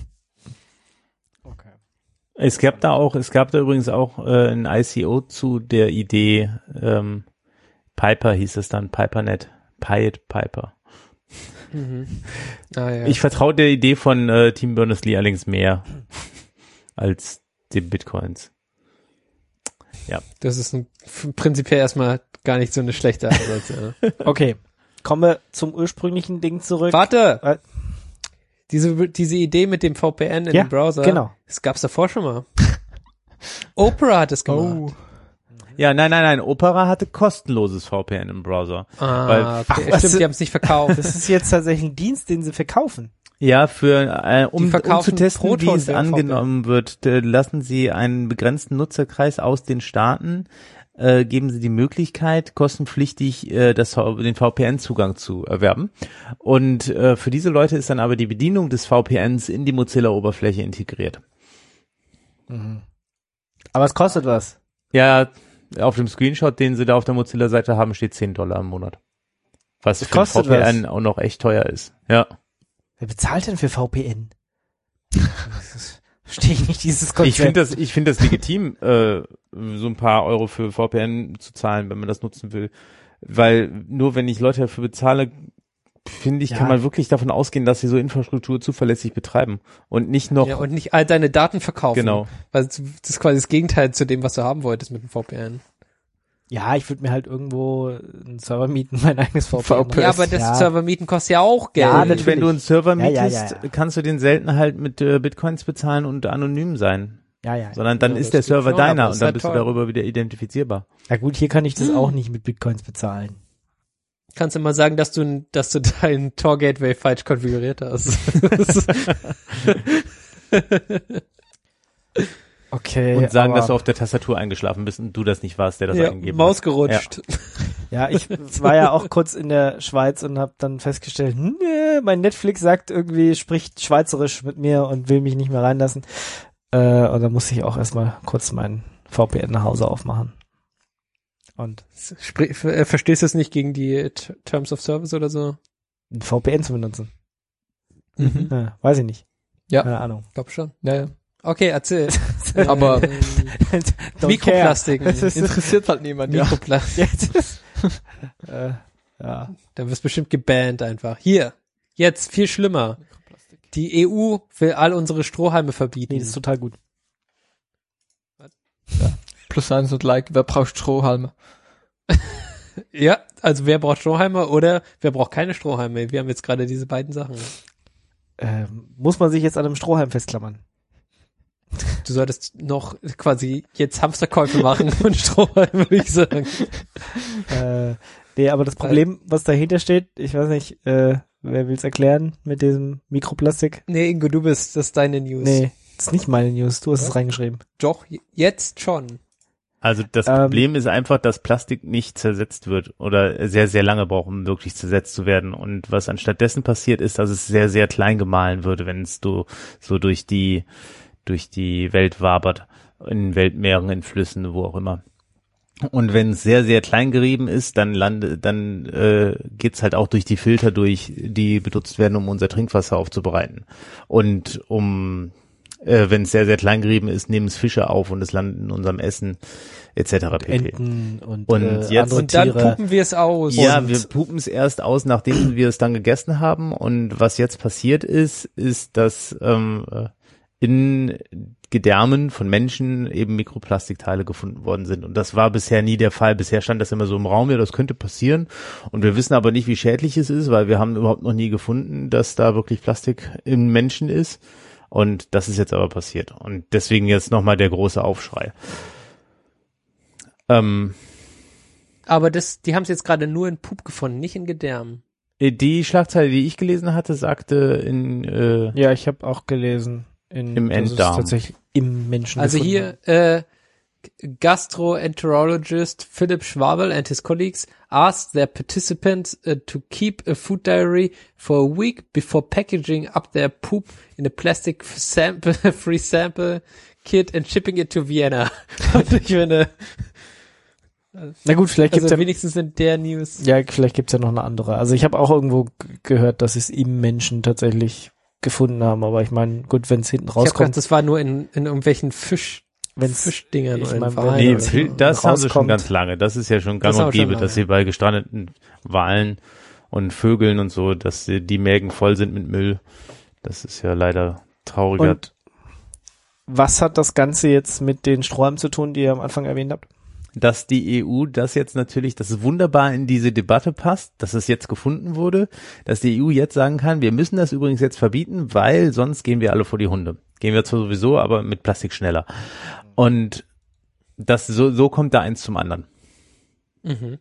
Okay. es gab da auch, es gab da übrigens auch äh, ein I C O zu der Idee, ähm, Piper hieß es dann, PiperNet, Pied Piper. Mhm. Ah, ja. Ich vertraue der Idee von äh, Tim Berners-Lee allerdings mehr als den Bitcoins. Ja. Das ist ein, prinzipiell erstmal gar nicht so eine schlechte Ansatz. Ja. Okay, kommen wir zum ursprünglichen Ding zurück. Warte! Äh, Diese, diese Idee mit dem V P N in Ja, dem Browser, genau. das gab's davor schon mal. Opera hat es gemacht. Oh. Ja, nein, nein, nein. Opera hatte kostenloses V P N im Browser. Ah, Weil- okay. Ach, was- Stimmt, die haben es nicht verkauft. Das ist jetzt tatsächlich ein Dienst, den sie verkaufen. Ja, für äh, um, Die um verkaufen zu testen, wie Proton es für angenommen wird, äh, lassen sie einen begrenzten Nutzerkreis aus den Staaten, äh, geben sie die Möglichkeit, kostenpflichtig äh, das, den V P N-Zugang zu erwerben. Und äh, für diese Leute ist dann aber die Bedienung des V P Ns in die Mozilla-Oberfläche integriert. Aber es kostet was. Ja, auf dem Screenshot, den sie da auf der Mozilla-Seite haben, steht zehn Dollar im Monat. Was Das für ein kostet V P N was. auch noch echt teuer ist. Ja. Wer bezahlt denn für V P N? Das verstehe ich nicht, dieses Konzept. Ich finde das, ich finde das legitim, äh, so ein paar Euro für V P N zu zahlen, wenn man das nutzen will. Weil nur wenn ich Leute dafür bezahle, finde ich, Ja. kann man wirklich davon ausgehen, dass sie so Infrastruktur zuverlässig betreiben und nicht noch, Ja, und nicht all deine Daten verkaufen. genau. Weil das ist quasi das Gegenteil zu dem, was du haben wolltest mit dem V P N. Ja, ich würde mir halt irgendwo einen Server mieten, mein eigenes V P N. V P N. Ja, aber das ja. Servermieten kostet ja auch Geld. Ja, Und natürlich. wenn du einen Server Ja, ja, mietest, ja, ja. kannst du den selten halt mit äh, Bitcoins bezahlen und anonym sein. Ja, ja. Sondern dann Ja, ist das der geht Server schon, deiner aber und ist dann halt bist teuer. du darüber wieder identifizierbar. Ja gut, hier kann ich das auch nicht mit Bitcoins bezahlen. Kannst du mal sagen, dass du, dass du dein Tor Gateway falsch konfiguriert hast. Das ist- Okay. Und sagen, aber, dass du auf der Tastatur eingeschlafen bist und du das nicht warst, der das ja, eingegeben Maus hat. gerutscht. Ja, ich war ja auch kurz in der Schweiz und habe dann festgestellt, nee, mein Netflix sagt irgendwie, spricht Schweizerisch mit mir und will mich nicht mehr reinlassen. Äh, und da musste ich auch erstmal kurz meinen V P N nach Hause aufmachen. Und Sprich, äh, verstehst du es nicht gegen die T- Terms of Service oder so? ein V P N zu benutzen. Mhm. Ja, weiß ich nicht. Ja. Keine Ahnung. Glaub schon. Ja, ja. Okay, erzähl. Aber Ähm, Don't Mikroplastik. care. Das ist- interessiert halt niemand, ja. Mikroplastik. Jetzt. äh, ja. Da wirst bestimmt gebannt einfach. Hier, jetzt viel schlimmer. Die E U will all unsere Strohhalme verbieten. Nee, das ist total gut. Plus eins und Like, wer braucht Strohhalme? Ja, also wer braucht Strohhalme oder wer braucht keine Strohhalme? Wir haben jetzt gerade diese beiden Sachen. Ähm, muss man sich jetzt an einem Strohhalm festklammern? Du solltest noch quasi jetzt Hamsterkäufe machen und Strohhalme, würde ich sagen. äh, nee, aber das Problem, was dahinter steht, ich weiß nicht, äh, wer will's erklären mit diesem Mikroplastik? Nee, Ingo, du bist, das ist deine News. Nee, das ist nicht meine News, du hast Was? es reingeschrieben. Doch, j- jetzt schon. Also das Ähm, Problem ist einfach, dass Plastik nicht zersetzt wird oder sehr, sehr lange braucht, um wirklich zersetzt zu werden. Und was anstattdessen passiert ist, dass es sehr, sehr klein gemahlen würde, wenn es so, so durch die, durch die Welt wabert, in Weltmeeren, in Flüssen, wo auch immer. Und wenn es sehr, sehr klein gerieben ist, dann lande, dann äh, geht's halt auch durch die Filter durch, die benutzt werden, um unser Trinkwasser aufzubereiten. Und um äh, wenn es sehr, sehr klein gerieben ist, nehmen es Fische auf und es landet in unserem Essen et cetera pp. Enten und, Und äh, jetzt- andere Und dann Tiere. puppen wir es aus. Ja, Und wir pupen es erst aus, nachdem wir es dann gegessen haben. Und was jetzt passiert ist, ist, dass ähm, äh, in Gedärmen von Menschen eben Mikroplastikteile gefunden worden sind. Und das war bisher nie der Fall. Bisher stand das immer so im Raum, ja, das könnte passieren. Und wir wissen aber nicht, wie schädlich es ist, weil wir haben überhaupt noch nie gefunden, dass da wirklich Plastik im Menschen ist. Und das ist jetzt aber passiert. Und deswegen jetzt nochmal der große Aufschrei. Ähm, Aber das, die haben es jetzt gerade nur in Pup gefunden, nicht in Gedärm. Die Schlagzeile, die ich gelesen hatte, sagte in äh, Ja, ich habe auch gelesen. In, Im dass es Enddarm. tatsächlich im Menschen Also gefunden hier, äh, Gastroenterologist Philip Schwabel and his colleagues asked their participants uh, to keep a food diary for a week before packaging up their poop in a plastic sample, free sample kit and shipping it to Vienna. Und ich finde, Na gut, vielleicht gibt's also ja, wenigstens in der News. ja, vielleicht gibt's ja noch eine andere. Also ich habe auch irgendwo g- gehört, dass es im Menschen tatsächlich gefunden haben, aber ich meine, gut, wenn es hinten Ich habe gedacht, rauskommt, das war nur in, in irgendwelchen Fisch, wenn's Fischdingern ich oder in mein, Walen Nee, oder so. Fil- das haben sie schon rauskommt. ganz lange. Das ist ja schon gang Das haben und wir schon gäbe, dass lange. sie bei gestrandeten Walen und Vögeln und so, dass die, die Mägen voll sind mit Müll. Das ist ja leider trauriger. Und was hat das Ganze jetzt mit den Strohhalmen zu tun, die ihr am Anfang erwähnt habt? Dass die E U das jetzt natürlich, dass es wunderbar in diese Debatte passt, dass es jetzt gefunden wurde, dass die E U jetzt sagen kann, wir müssen das übrigens jetzt verbieten, weil sonst gehen wir alle vor die Hunde. Gehen wir zwar sowieso, aber mit Plastik schneller. Und das so, so kommt da eins zum anderen. Mhm.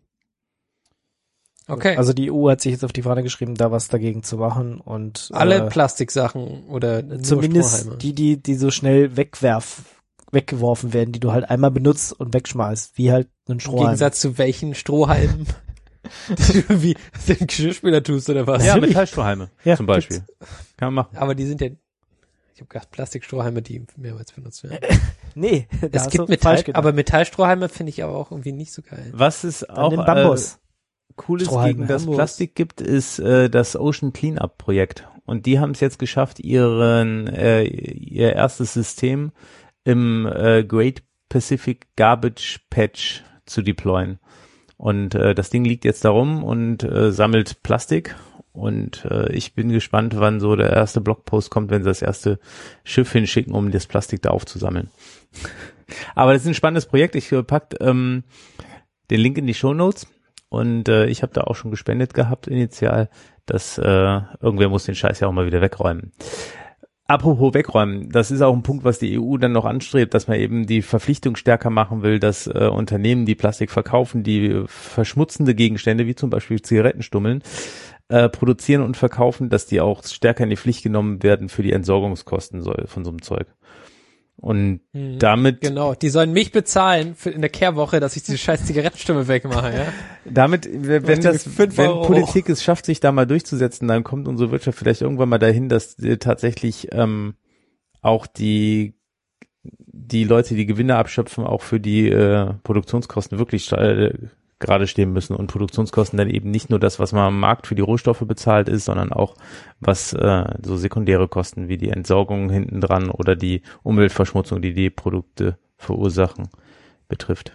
Okay. Also die E U hat sich jetzt auf die Fahne geschrieben, da was dagegen zu machen und alle äh, Plastiksachen oder nur zumindest Strohhalme. die, die, die so schnell wegwerf, weggeworfen werden, die du halt einmal benutzt und wegschmeißt, wie halt einen Im Strohhalm. Gegensatz zu welchen Strohhalmen, die du wie den Geschirrspüler tust oder was? Ja, Metallstrohhalme Ja, zum Beispiel. Kann man machen. Aber die sind ja, ich habe gedacht, Plastikstrohhalme, die mehrmals benutzt werden. Nee, da Es hast gibt du Metall, falsch gedacht. aber Metallstrohhalme finde ich aber auch irgendwie nicht so geil. Was es Dann auch nimm Bambus. Äh, Cooles Strohhalme. gegen das Bambus. Plastik gibt, ist äh, das Ocean Cleanup Projekt. Und die haben es jetzt geschafft, ihren äh, ihr erstes System im äh, Great Pacific Garbage Patch zu deployen. Und äh, das Ding liegt jetzt da rum und äh, sammelt Plastik. Und äh, ich bin gespannt, wann so der erste Blogpost kommt, wenn sie das erste Schiff hinschicken, um das Plastik da aufzusammeln. Aber das ist ein spannendes Projekt. Ich äh, packt ähm, den Link in die Shownotes. Und äh, ich habe da auch schon gespendet gehabt initial, dass äh, irgendwer muss den Scheiß ja auch mal wieder wegräumen. Apropos wegräumen, das ist auch ein Punkt, was die E U dann noch anstrebt, dass man eben die Verpflichtung stärker machen will, dass äh, Unternehmen, die Plastik verkaufen, die verschmutzende Gegenstände, wie zum Beispiel Zigarettenstummeln, äh, produzieren und verkaufen, dass die auch stärker in die Pflicht genommen werden für die Entsorgungskosten so, von so einem Zeug. Und Mhm. damit Genau, die sollen mich bezahlen für in der Kehrwoche, dass ich diese scheiß Zigarettenstimme wegmache, ja? Damit, wenn Macht das, die fünf wenn Euro. Politik es schafft, sich da mal durchzusetzen, dann kommt unsere Wirtschaft vielleicht irgendwann mal dahin, dass äh, tatsächlich ähm, auch die die Leute, die Gewinne abschöpfen, auch für die äh, Produktionskosten wirklich äh, gerade stehen müssen und Produktionskosten dann eben nicht nur das, was man am Markt für die Rohstoffe bezahlt ist, sondern auch was äh, so sekundäre Kosten wie die Entsorgung hinten dran oder die Umweltverschmutzung, die die Produkte verursachen, betrifft.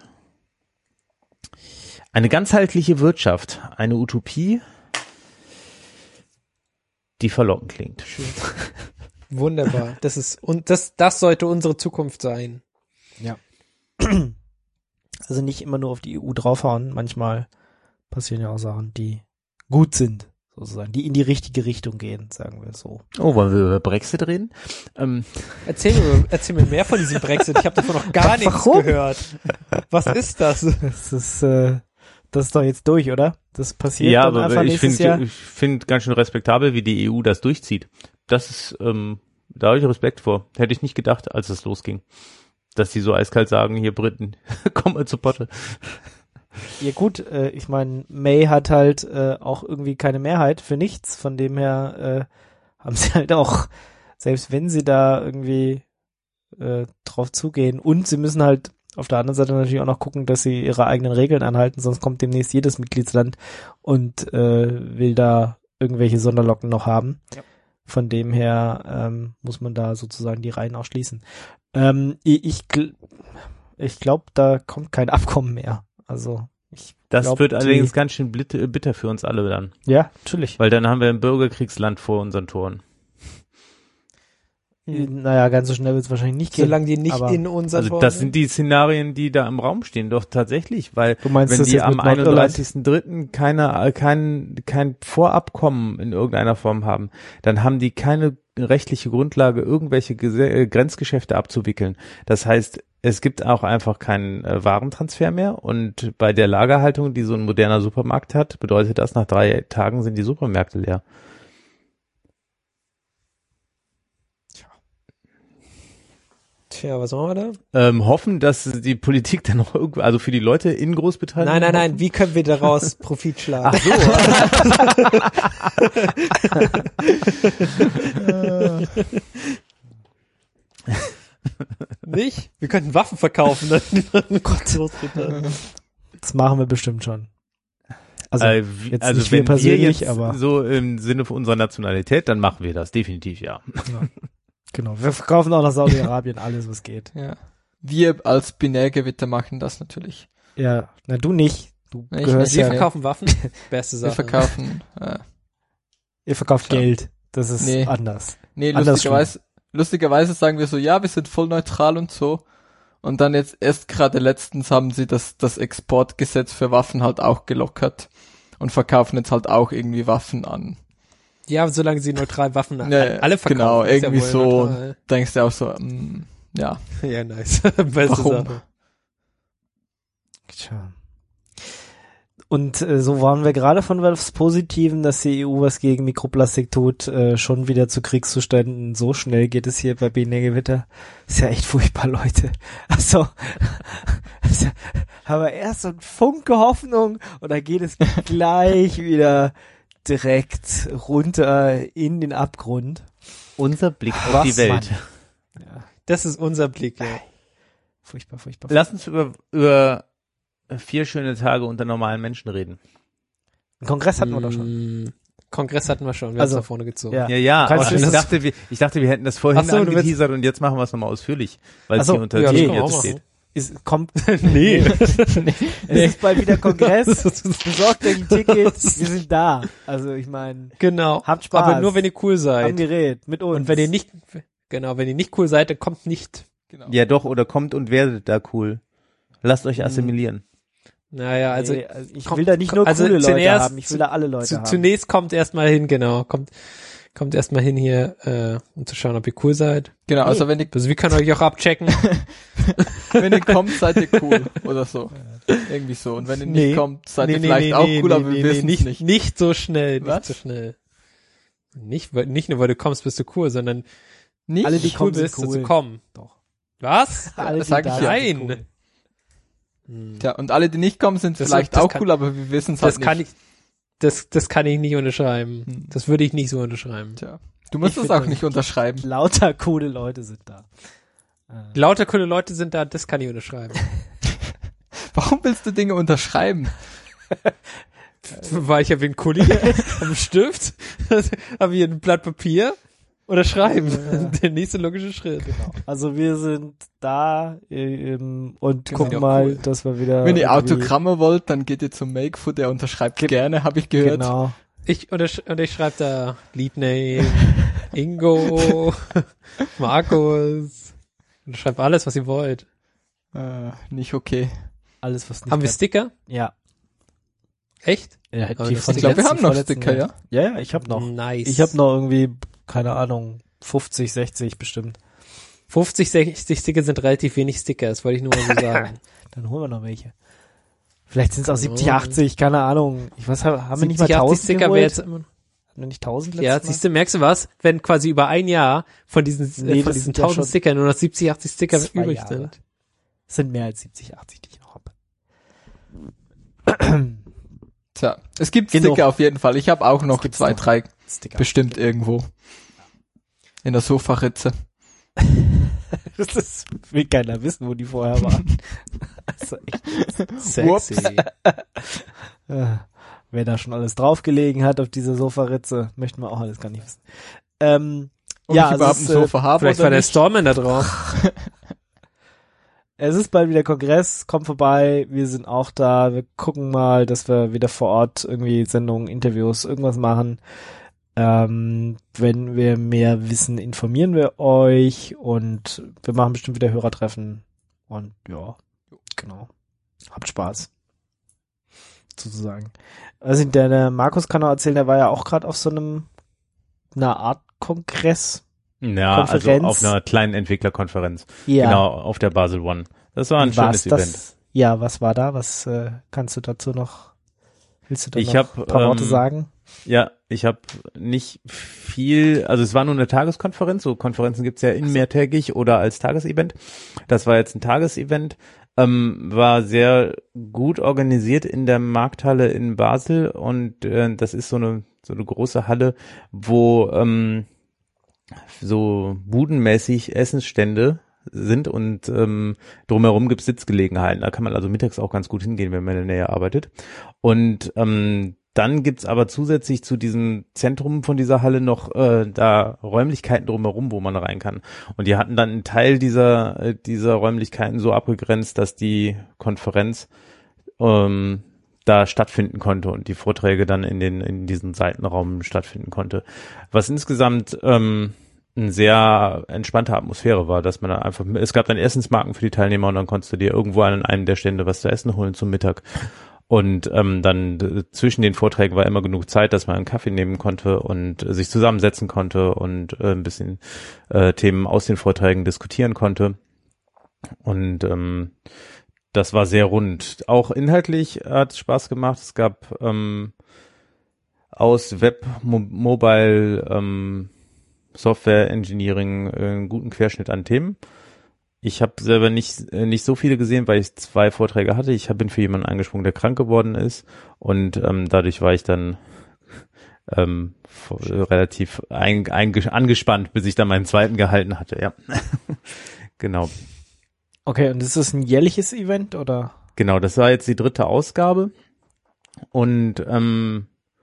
Eine ganzheitliche Wirtschaft, eine Utopie, die verlockend klingt. Schön. Wunderbar. Das ist, und das, das sollte unsere Zukunft sein. Ja. Also nicht immer nur auf die E U draufhauen, manchmal passieren ja auch Sachen, die gut sind, sozusagen, die in die richtige Richtung gehen, sagen wir so. Oh, wollen wir über Brexit reden? Ähm, Erzähl mir, erzähl mir mehr von diesem Brexit. Ich habe davon noch gar nichts Warum? gehört. Was ist das? Das ist, äh, das ist doch jetzt durch, oder? Das passiert ja, dann aber einfach ich nächstes finde Jahr. ich finde ganz schön respektabel, wie die E U das durchzieht. Das ist, ähm, da habe ich Respekt vor. Hätte ich nicht gedacht, als es losging. Dass die so eiskalt sagen, hier Briten, komm mal zu Potte. Ja gut, äh, ich meine, May hat halt äh, auch irgendwie keine Mehrheit für nichts, von dem her äh, haben sie halt auch, selbst wenn sie da irgendwie äh, drauf zugehen und sie müssen halt auf der anderen Seite natürlich auch noch gucken, dass sie ihre eigenen Regeln anhalten, sonst kommt demnächst jedes Mitgliedsland und äh, will da irgendwelche Sonderlocken noch haben. Ja. Von dem her ähm, muss man da sozusagen die Reihen auch schließen. Ähm, ich ich, gl- ich glaube, da kommt kein Abkommen mehr. Also ich Das glaub, wird die- allerdings ganz schön blit- bitter für uns alle dann. Ja, natürlich. Weil dann haben wir ein Bürgerkriegsland vor unseren Toren. Naja, ganz so schnell wird es wahrscheinlich nicht gehen. Solange die nicht aber in unseren Also das sind die Szenarien, die da im Raum stehen, doch tatsächlich, weil Du meinst, wenn das die jetzt am mit Nordirland? einunddreißigsten dritten keine kein kein Vorabkommen in irgendeiner Form haben, dann haben die keine rechtliche Grundlage, irgendwelche Gese- äh, Grenzgeschäfte abzuwickeln. Das heißt, es gibt auch einfach keinen äh, Warentransfer mehr und bei der Lagerhaltung, die so ein moderner Supermarkt hat, bedeutet das, nach drei Tagen sind die Supermärkte leer. Tja, was machen wir da? Ähm, hoffen, dass die Politik dann noch irgendwo, also für die Leute in Großbritannien. Nein, nein, nein, wie können wir daraus Profit schlagen? Ach so. Nicht? Wir könnten Waffen verkaufen. Dann oh Gott. Das machen wir bestimmt schon. Also äh, wie, jetzt also nicht wir wenn wir persönlich, jetzt aber so im Sinne von unserer Nationalität, dann machen wir das definitiv, ja. genau. Wir verkaufen auch nach Saudi-Arabien alles, was geht. Ja. Wir als Binärgewitter machen das natürlich. Ja, na du nicht. Du Ich gehörst nicht. Wir ja, verkaufen Waffen. Beste Wir Sache. verkaufen, äh, ihr verkauft Ja. Geld. Das ist Nee. anders. nee, Andersrum. lustigerweise, lustigerweise sagen wir so, ja, wir sind voll neutral und so. Und dann jetzt erst gerade letztens haben sie das, das Exportgesetz für Waffen halt auch gelockert und verkaufen jetzt halt auch irgendwie Waffen an. Ja, solange sie neutral Waffen an Ja, alle verkaufen. genau, ist ja irgendwie wohl so. neutral. Denkst du auch so, mm, ja, Ja, nice. Beste Warum? Sache. Tja. Und äh, so waren wir gerade von was Positiven, dass die E U was gegen Mikroplastik tut, äh, schon wieder zu Kriegszuständen. So schnell geht es hier bei Bienengewitter. Ist ja echt furchtbar, Leute. Also, also aber erst so ein Funke Hoffnung und dann geht es gleich wieder direkt runter in den Abgrund. Unser Blick auf Was, die Welt. Mann. Ja, Das ist unser Blick, ja. furchtbar, furchtbar. Lass uns über, über vier schöne Tage unter normalen Menschen reden. Einen Kongress hatten wir doch schon. Mm, Kongress hatten wir schon, wir Also, haben es nach vorne gezogen. ja. Ja, ja, Kannst aber du ich das- dachte, wir, ich dachte, wir hätten das vorhin Ach so, du willst- angeteasert und jetzt machen wir es nochmal ausführlich, weil Ach es so, hier unter ja, das T können wir auch jetzt machen. steht. Ist, kommt, Nee. es ist bald wieder Kongress. Besorgt euch ein Ticket. Wir sind da. Also ich meine, Genau. habt Spaß. Aber nur wenn ihr cool am seid. Gerät mit uns. Und wenn ihr nicht, genau, wenn ihr nicht cool seid, dann kommt nicht. genau. Ja doch, oder kommt und werdet da cool. Lasst euch Mhm. assimilieren. Naja, also, nee, also ich kommt- will da nicht nur also coole Leute zuerst- haben, ich will da alle Leute zu, haben. zunächst kommt erstmal hin, genau, kommt, kommt erstmal hin hier, äh, um zu schauen, ob ihr cool seid. Genau, also wenn ihr, Also wir können euch auch abchecken. wenn ihr kommt, seid ihr cool oder so. Irgendwie so. Und wenn ihr nicht Nee. kommt, seid Nee, ihr nee, vielleicht nee, auch nee, cool, nee, aber nee, wir nee, wissen nicht, es nicht. nicht so schnell, Was? nicht so schnell. Nicht, weil, nicht nur, weil du kommst, bist du cool, sondern Nicht? Alle, die cool kommen, sind bist, dass cool. du kommen. Doch. Was? Alle, das die sag da ich ja. sind, sind Nein. cool. Hm. Tja, und alle, die nicht kommen, sind Das- vielleicht das auch kann- cool, aber wir wissen es halt Das nicht. kann ich, das, das kann ich nicht unterschreiben. Hm. Das würde ich nicht so unterschreiben. Tja. Du musst Ich es find auch das- nicht unterschreiben. Lauter coole Leute sind da. Äh, Lauter coole Leute sind da, das kann ich unterschreiben. Warum willst du Dinge unterschreiben? Weil ich habe einen Kuli am Stift, habe hier ein Blatt Papier oder schreiben. Der nächste logische Schritt. Genau. Also wir sind da ähm, und Wir gucken sind auch mal, cool. dass wir wieder Wenn ihr irgendwie- Autogramme wollt, dann geht ihr zum Makefoot, der unterschreibt gerne, habe ich gehört. Genau. Ich, und ich, und ich schreibe da Leadname, Ingo, Markus. Und schreibe alles, was ihr wollt. Äh, nicht okay. Alles was nicht Haben wir klappt. Sticker? Ja. Echt? Ja, Aber die das- von Ich den glaube, wir letzten haben noch vorletzten Sticker, Jahren. ja? Ja, ja, ich habe noch. Nice. Ich habe noch irgendwie, keine Ahnung, fünfzig, sechzig bestimmt. fünfzig, sechzig Sticker sind relativ wenig Sticker, das wollte ich nur mal so sagen. Dann holen wir noch welche. Vielleicht sind es auch Keine siebzig, Ahnung. achtzig, keine Ahnung. Ich weiß, haben wir nicht mal siebzig, achtzig tausend Sticker geholt? wäre jetzt immer, Haben wir nicht tausend ja, letztes Mal? siehst du, merkst du was? Wenn quasi über ein Jahr von diesen, Nee, äh, von das diesen sind ja tausend schon Stickern nur noch siebzig, achtzig Sticker zwei übrig Jahre. sind. Es sind mehr als siebzig, achtzig, die ich noch habe. Tja, es gibt Genug. Sticker auf jeden Fall. Ich habe auch noch gibt's zwei, noch. drei Sticker. bestimmt irgendwo. In der Sofaritze. Das ist, will keiner wissen, wo die vorher waren. Also echt. Sexy. Ja, wer da schon alles draufgelegen hat auf dieser Sofaritze, möchten wir auch alles gar nicht wissen. Ähm, Ob ja, ich also überhaupt ein es, äh, Sofa habe Vielleicht oder war der nicht. Storman da drauf. Es ist bald wieder Kongress, kommt vorbei, wir sind auch da, wir gucken mal, dass wir wieder vor Ort irgendwie Sendungen, Interviews, irgendwas machen. Ähm, wenn wir mehr wissen, informieren wir euch und wir machen bestimmt wieder Hörertreffen und ja, genau. Habt Spaß. Sozusagen. Also der, der Markus kann auch erzählen, der war ja auch gerade auf so einem, einer Art Kongress. Ja, Konferenz. also auf einer kleinen Entwicklerkonferenz. Ja. Genau, auf der Basel One. Das war ein Wie war's schönes das? Event. Ja, was war da? Was äh, kannst du dazu noch? Willst du da Ich noch hab, ein paar Worte ähm, sagen? Ja, ich habe nicht viel, also es war nur eine Tageskonferenz, so Konferenzen gibt's ja in mehrtägig oder als Tagesevent. Das war jetzt ein Tagesevent, ähm, war sehr gut organisiert in der Markthalle in Basel und äh, das ist so eine so eine große Halle, wo ähm, so budenmäßig Essensstände sind und ähm, drumherum gibt's Sitzgelegenheiten. Da kann man also mittags auch ganz gut hingehen, wenn man in der Nähe arbeitet. Und ähm, dann gibt's aber zusätzlich zu diesem Zentrum von dieser Halle noch äh, da Räumlichkeiten drumherum, wo man rein kann. Und die hatten dann einen Teil dieser äh, dieser Räumlichkeiten so abgegrenzt, dass die Konferenz ähm, da stattfinden konnte und die Vorträge dann in den in diesen Seitenraum stattfinden konnte. Was insgesamt ähm, eine sehr entspannte Atmosphäre war, dass man da einfach, es gab dann Essensmarken für die Teilnehmer und dann konntest du dir irgendwo an einem der Stände was zu essen holen zum Mittag. Und ähm, dann d- zwischen den Vorträgen war immer genug Zeit, dass man einen Kaffee nehmen konnte und äh, sich zusammensetzen konnte und äh, ein bisschen äh, Themen aus den Vorträgen diskutieren konnte. Und ähm, das war sehr rund. Auch inhaltlich hat es Spaß gemacht. Es gab ähm, aus Web, Mo- Mobile, ähm, Software Engineering äh, einen guten Querschnitt an Themen. Ich habe selber nicht äh, nicht so viele gesehen, weil ich zwei Vorträge hatte. Ich hab, bin für jemanden eingesprungen, der krank geworden ist und ähm, dadurch war ich dann ähm, vor- relativ ein, ein, angespannt, bis ich dann meinen zweiten gehalten hatte. Ja, genau. Okay, und ist das ein jährliches Event oder? Genau, das war jetzt die dritte Ausgabe und ähm,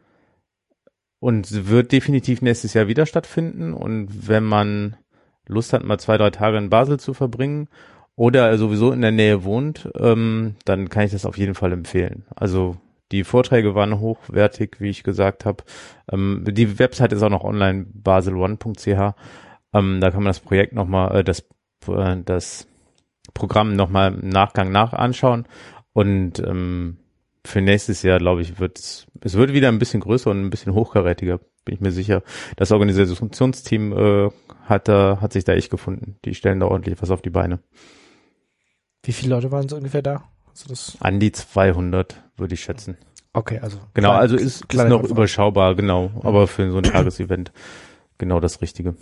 und wird definitiv nächstes Jahr wieder stattfinden. Und wenn man Lust hat, mal zwei, drei Tage in Basel zu verbringen oder sowieso in der Nähe wohnt, ähm, dann kann ich das auf jeden Fall empfehlen. Also die Vorträge waren hochwertig, wie ich gesagt habe. Ähm, die Website ist auch noch online, basel one punkt c h. Ähm, da kann man das Projekt nochmal, äh, das, äh, das Programm nochmal im Nachgang nach anschauen. Und ähm, für nächstes Jahr, glaube ich, wird es, es wird wieder ein bisschen größer und ein bisschen hochkarätiger, bin ich mir sicher. Das Organisationsteam äh, hat da, hat sich da echt gefunden. Die stellen da ordentlich was auf die Beine. Wie viele Leute waren so ungefähr da? Also das, An die zweihundert, würde ich schätzen. okay, also. Genau, klein- also ist, ist kleine noch Handvoll. überschaubar, genau. Aber für so ein Tagesevent genau das Richtige.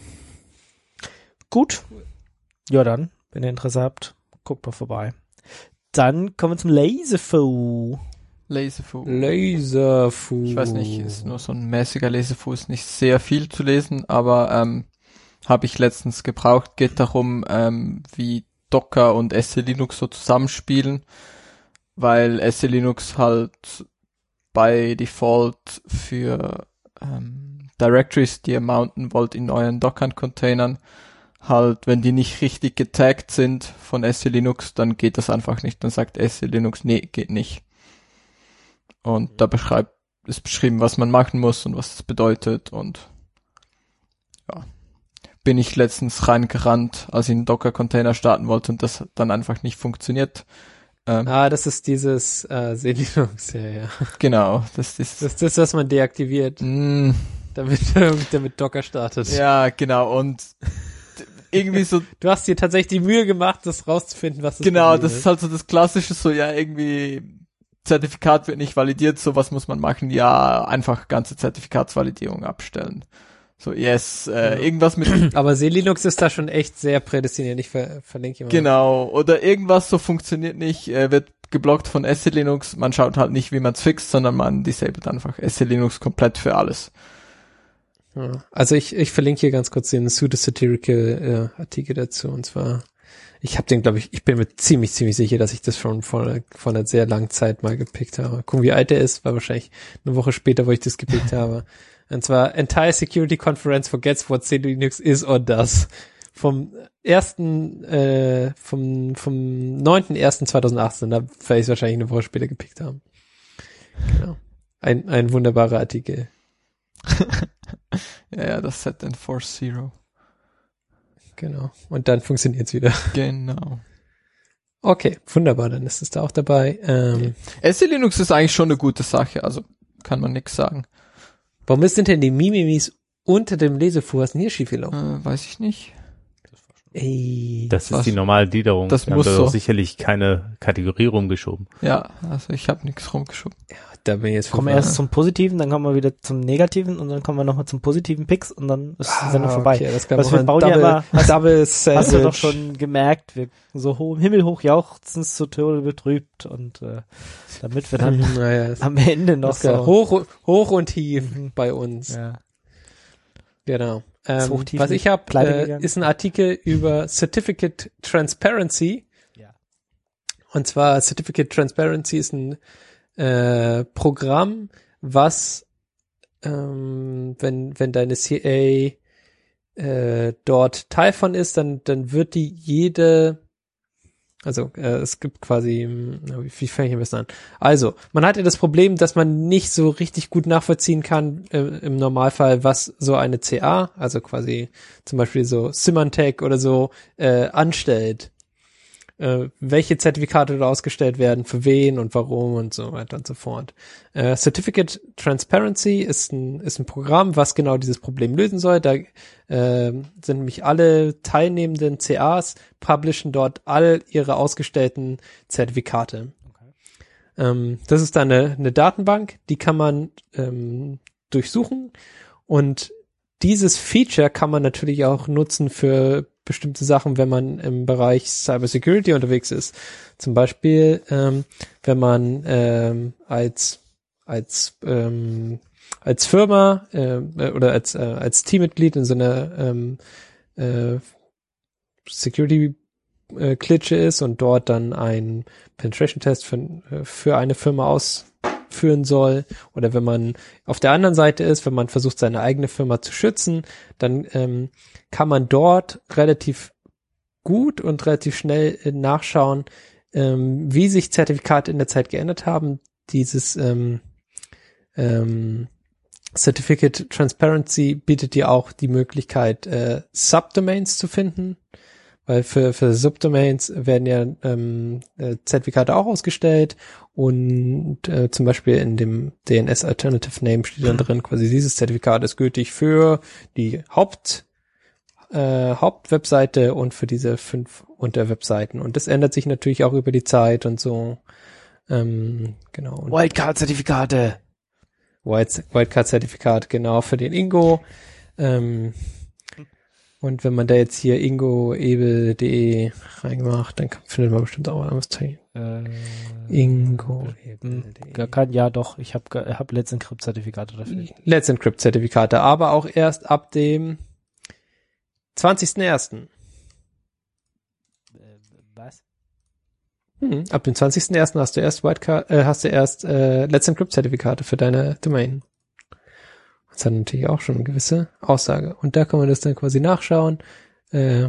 Gut. Ja, dann, wenn ihr Interesse habt, guckt mal vorbei. Dann kommen wir zum Laserfoo. Laserfu. Laserfu. Ich weiß nicht, ist nur so ein mäßiger Laserfuß, nicht sehr viel zu lesen, aber ähm, habe ich letztens gebraucht. Geht darum, ähm, wie Docker und S C Linux so zusammenspielen, weil S C Linux halt bei Default für ähm, Directories, die ihr mounten wollt in euren Docker-Containern, halt, wenn die nicht richtig getaggt sind von S C Linux, dann geht das einfach nicht. Dann sagt S C Linux, nee, geht nicht. Und da beschreibt, ist beschrieben, was man machen muss und was das bedeutet und ja, bin ich letztens reingerannt, als ich einen Docker-Container starten wollte und das dann einfach nicht funktioniert. Ähm, Ah, das ist dieses äh, C Linux, ja, ja. Genau, das ist, Das ist das, was man deaktiviert, mh, damit, damit Docker startet. ja, genau, und irgendwie so, Du hast dir tatsächlich die Mühe gemacht, das rauszufinden, was das genau, Problem das ist halt so das Klassische, so, ja, irgendwie, Zertifikat wird nicht validiert, so, was muss man machen? Ja, einfach ganze Zertifikatsvalidierung abstellen. So, yes, äh, Ja. irgendwas mit, Aber C Linux ist da schon echt sehr prädestiniert. Ich ver verlinke immer. genau, oder irgendwas so funktioniert nicht, äh, wird geblockt von S C Linux, man schaut halt nicht, wie man es fixt, sondern man disabled einfach S C Linux komplett für alles. Ja. Also ich, ich verlinke hier ganz kurz den pseudo-satirical äh, Artikel dazu. Und zwar, ich habe den, glaube ich, ich bin mir ziemlich, ziemlich sicher, dass ich das schon vor, vor einer sehr langen Zeit mal gepickt habe. Gucken, wie alt der ist, war wahrscheinlich eine Woche später, wo ich das gepickt habe. Und zwar Entire Security Conference forgets what C Linux is or does. Vom ersten, äh, vom, vom neunten ersten zweitausendachtzehn, da werde ich es wahrscheinlich eine Woche später gepickt haben. Genau. Ein, ein wunderbarer Artikel. Ja, ja, das Set Enforce Zero. Genau. Und dann funktioniert's wieder. Genau. Okay, wunderbar, dann ist es da auch dabei. Ähm, S C Linux ist eigentlich schon eine gute Sache, also kann man nix sagen. warum sind denn die Mimimis unter dem Lesefuhr? Was ist denn hier schiefgelaufen? Äh, weiß ich nicht. Ey. Das Was? ist die normale Gliederung. Das Wir haben muss da so. doch sicherlich keine Kategorie rumgeschoben. Ja, also ich habe nichts rumgeschoben. Da bin ich jetzt Kommen wir erst zum Positiven, dann kommen wir wieder zum Negativen und dann kommen wir nochmal zum positiven Picks und dann ist die Sendung vorbei. Okay, das kann Was man wir bauen Double, ja immer, hast, Double Sandwich. hast du doch schon gemerkt, wir so hoch, himmelhoch jauchzend zu Tode betrübt und äh, damit wir dann naja, es- am Ende noch das ist ja so hoch, hoch und tief Mhm. bei uns. ja. Genau. Ist Ähm, hoch, tief was nicht ich habe, pleite äh, gegangen? ist ein Artikel über Certificate Transparency. Ja. Und zwar Certificate Transparency ist ein äh, Programm, was ähm, wenn wenn deine C A äh, dort Teil von ist, dann dann wird die jede Also äh, es gibt quasi, wie, wie fange ich am besten an? Also, man hatte das Problem, dass man nicht so richtig gut nachvollziehen kann äh, im Normalfall, was so eine C A, also quasi zum Beispiel so Symantec oder so, äh, anstellt. Äh, welche Zertifikate da ausgestellt werden, für wen und warum und so weiter und so fort. Äh, Certificate Transparency ist ein, ist ein Programm, was genau dieses Problem lösen soll. Da äh, sind nämlich alle teilnehmenden C As, publishen dort all ihre ausgestellten Zertifikate. Okay. Ähm, das ist dann eine, eine Datenbank, die kann man ähm, durchsuchen, und dieses Feature kann man natürlich auch nutzen für bestimmte Sachen, wenn man im Bereich Cybersecurity unterwegs ist. Zum Beispiel, ähm, wenn man ähm, als als ähm, als Firma äh, oder als äh, als Teammitglied in so einer ähm, äh, Security äh, Klitsche ist und dort dann ein Penetration Test für für eine Firma ausführen soll, oder wenn man auf der anderen Seite ist, wenn man versucht, seine eigene Firma zu schützen, dann ähm, kann man dort relativ gut und relativ schnell äh, nachschauen, ähm, wie sich Zertifikate in der Zeit geändert haben. Dieses ähm, ähm, Certificate Transparency bietet dir auch die Möglichkeit, äh, Subdomains zu finden, weil für für Subdomains werden ja ähm, äh, Zertifikate auch ausgestellt, und äh, zum Beispiel in dem D N S Alternative Name steht dann drin, quasi dieses Zertifikat ist gültig für die Haupt äh, Hauptwebseite und für diese fünf Unterwebseiten, und das ändert sich natürlich auch über die Zeit und so. Ähm, genau. Und Wildcard-Zertifikate. Wild, Wildcard-Zertifikat, genau, für den Ingo. Ähm, und wenn man da jetzt hier ingoebel punkt de reingemacht, dann kann, findet man bestimmt auch was drin. Äh, ingoebel punkt de. Gar kein, ja doch, ich habe hab Let's Encrypt-Zertifikate dafür. Let's Encrypt-Zertifikate, aber auch erst ab dem zwanzigsten ersten Äh, was? Hm, ab dem zwanzigsten ersten hast du erst Wildcard, äh, hast du erst äh, Let's Encrypt-Zertifikate für deine Domain. Das hat natürlich auch schon eine gewisse Aussage. Und da kann man das dann quasi nachschauen. Äh,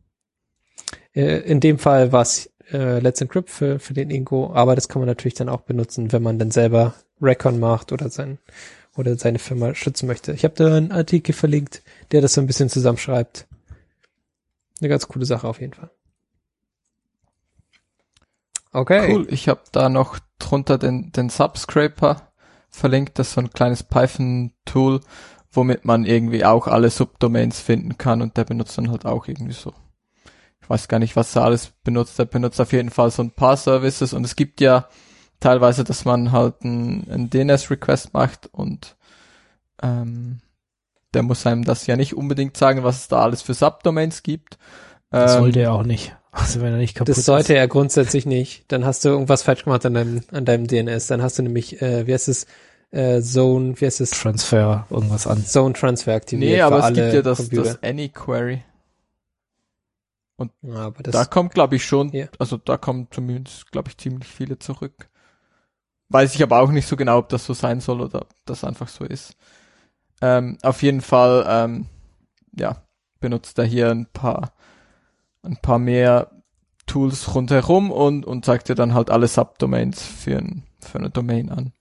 äh, in dem Fall war es äh, Let's Encrypt für, für den Ingo, aber das kann man natürlich dann auch benutzen, wenn man dann selber Recon macht oder sein oder seine Firma schützen möchte. Ich habe da einen Artikel verlinkt, der das so ein bisschen zusammenschreibt. Eine ganz coole Sache auf jeden Fall. Okay. Cool, ich habe da noch drunter den, den Subscraper verlinkt, das ist so ein kleines Python-Tool, womit man irgendwie auch alle Subdomains finden kann, und der benutzt dann halt auch irgendwie so, ich weiß gar nicht, was er alles benutzt, der benutzt auf jeden Fall so ein paar Services, und es gibt ja teilweise, dass man halt einen, einen D N S-Request macht, und ähm, der muss einem das ja nicht unbedingt sagen, was es da alles für Subdomains gibt. Das ähm, sollte er auch nicht. Also wenn er nicht kaputt Das sollte ist. er grundsätzlich nicht. Dann hast du irgendwas falsch gemacht an deinem, an deinem D N S. Dann hast du nämlich, äh, wie heißt es, äh, Zone, wie heißt es? Transfer, irgendwas an. Zone Transfer aktiviert. Nee, aber für es alle gibt ja das, Computer. das Any-Query. Ja, aber das, Da kommt, glaube ich, schon, ja. also da kommen zumindest, glaube ich, ziemlich viele zurück. Weiß ich aber auch nicht so genau, ob das so sein soll oder ob das einfach so ist. Ähm, auf jeden Fall, ähm, ja, benutzt er hier ein paar ein paar mehr Tools rundherum und, und zeigt dir dann halt alle Subdomains für, ein, für eine Domain an.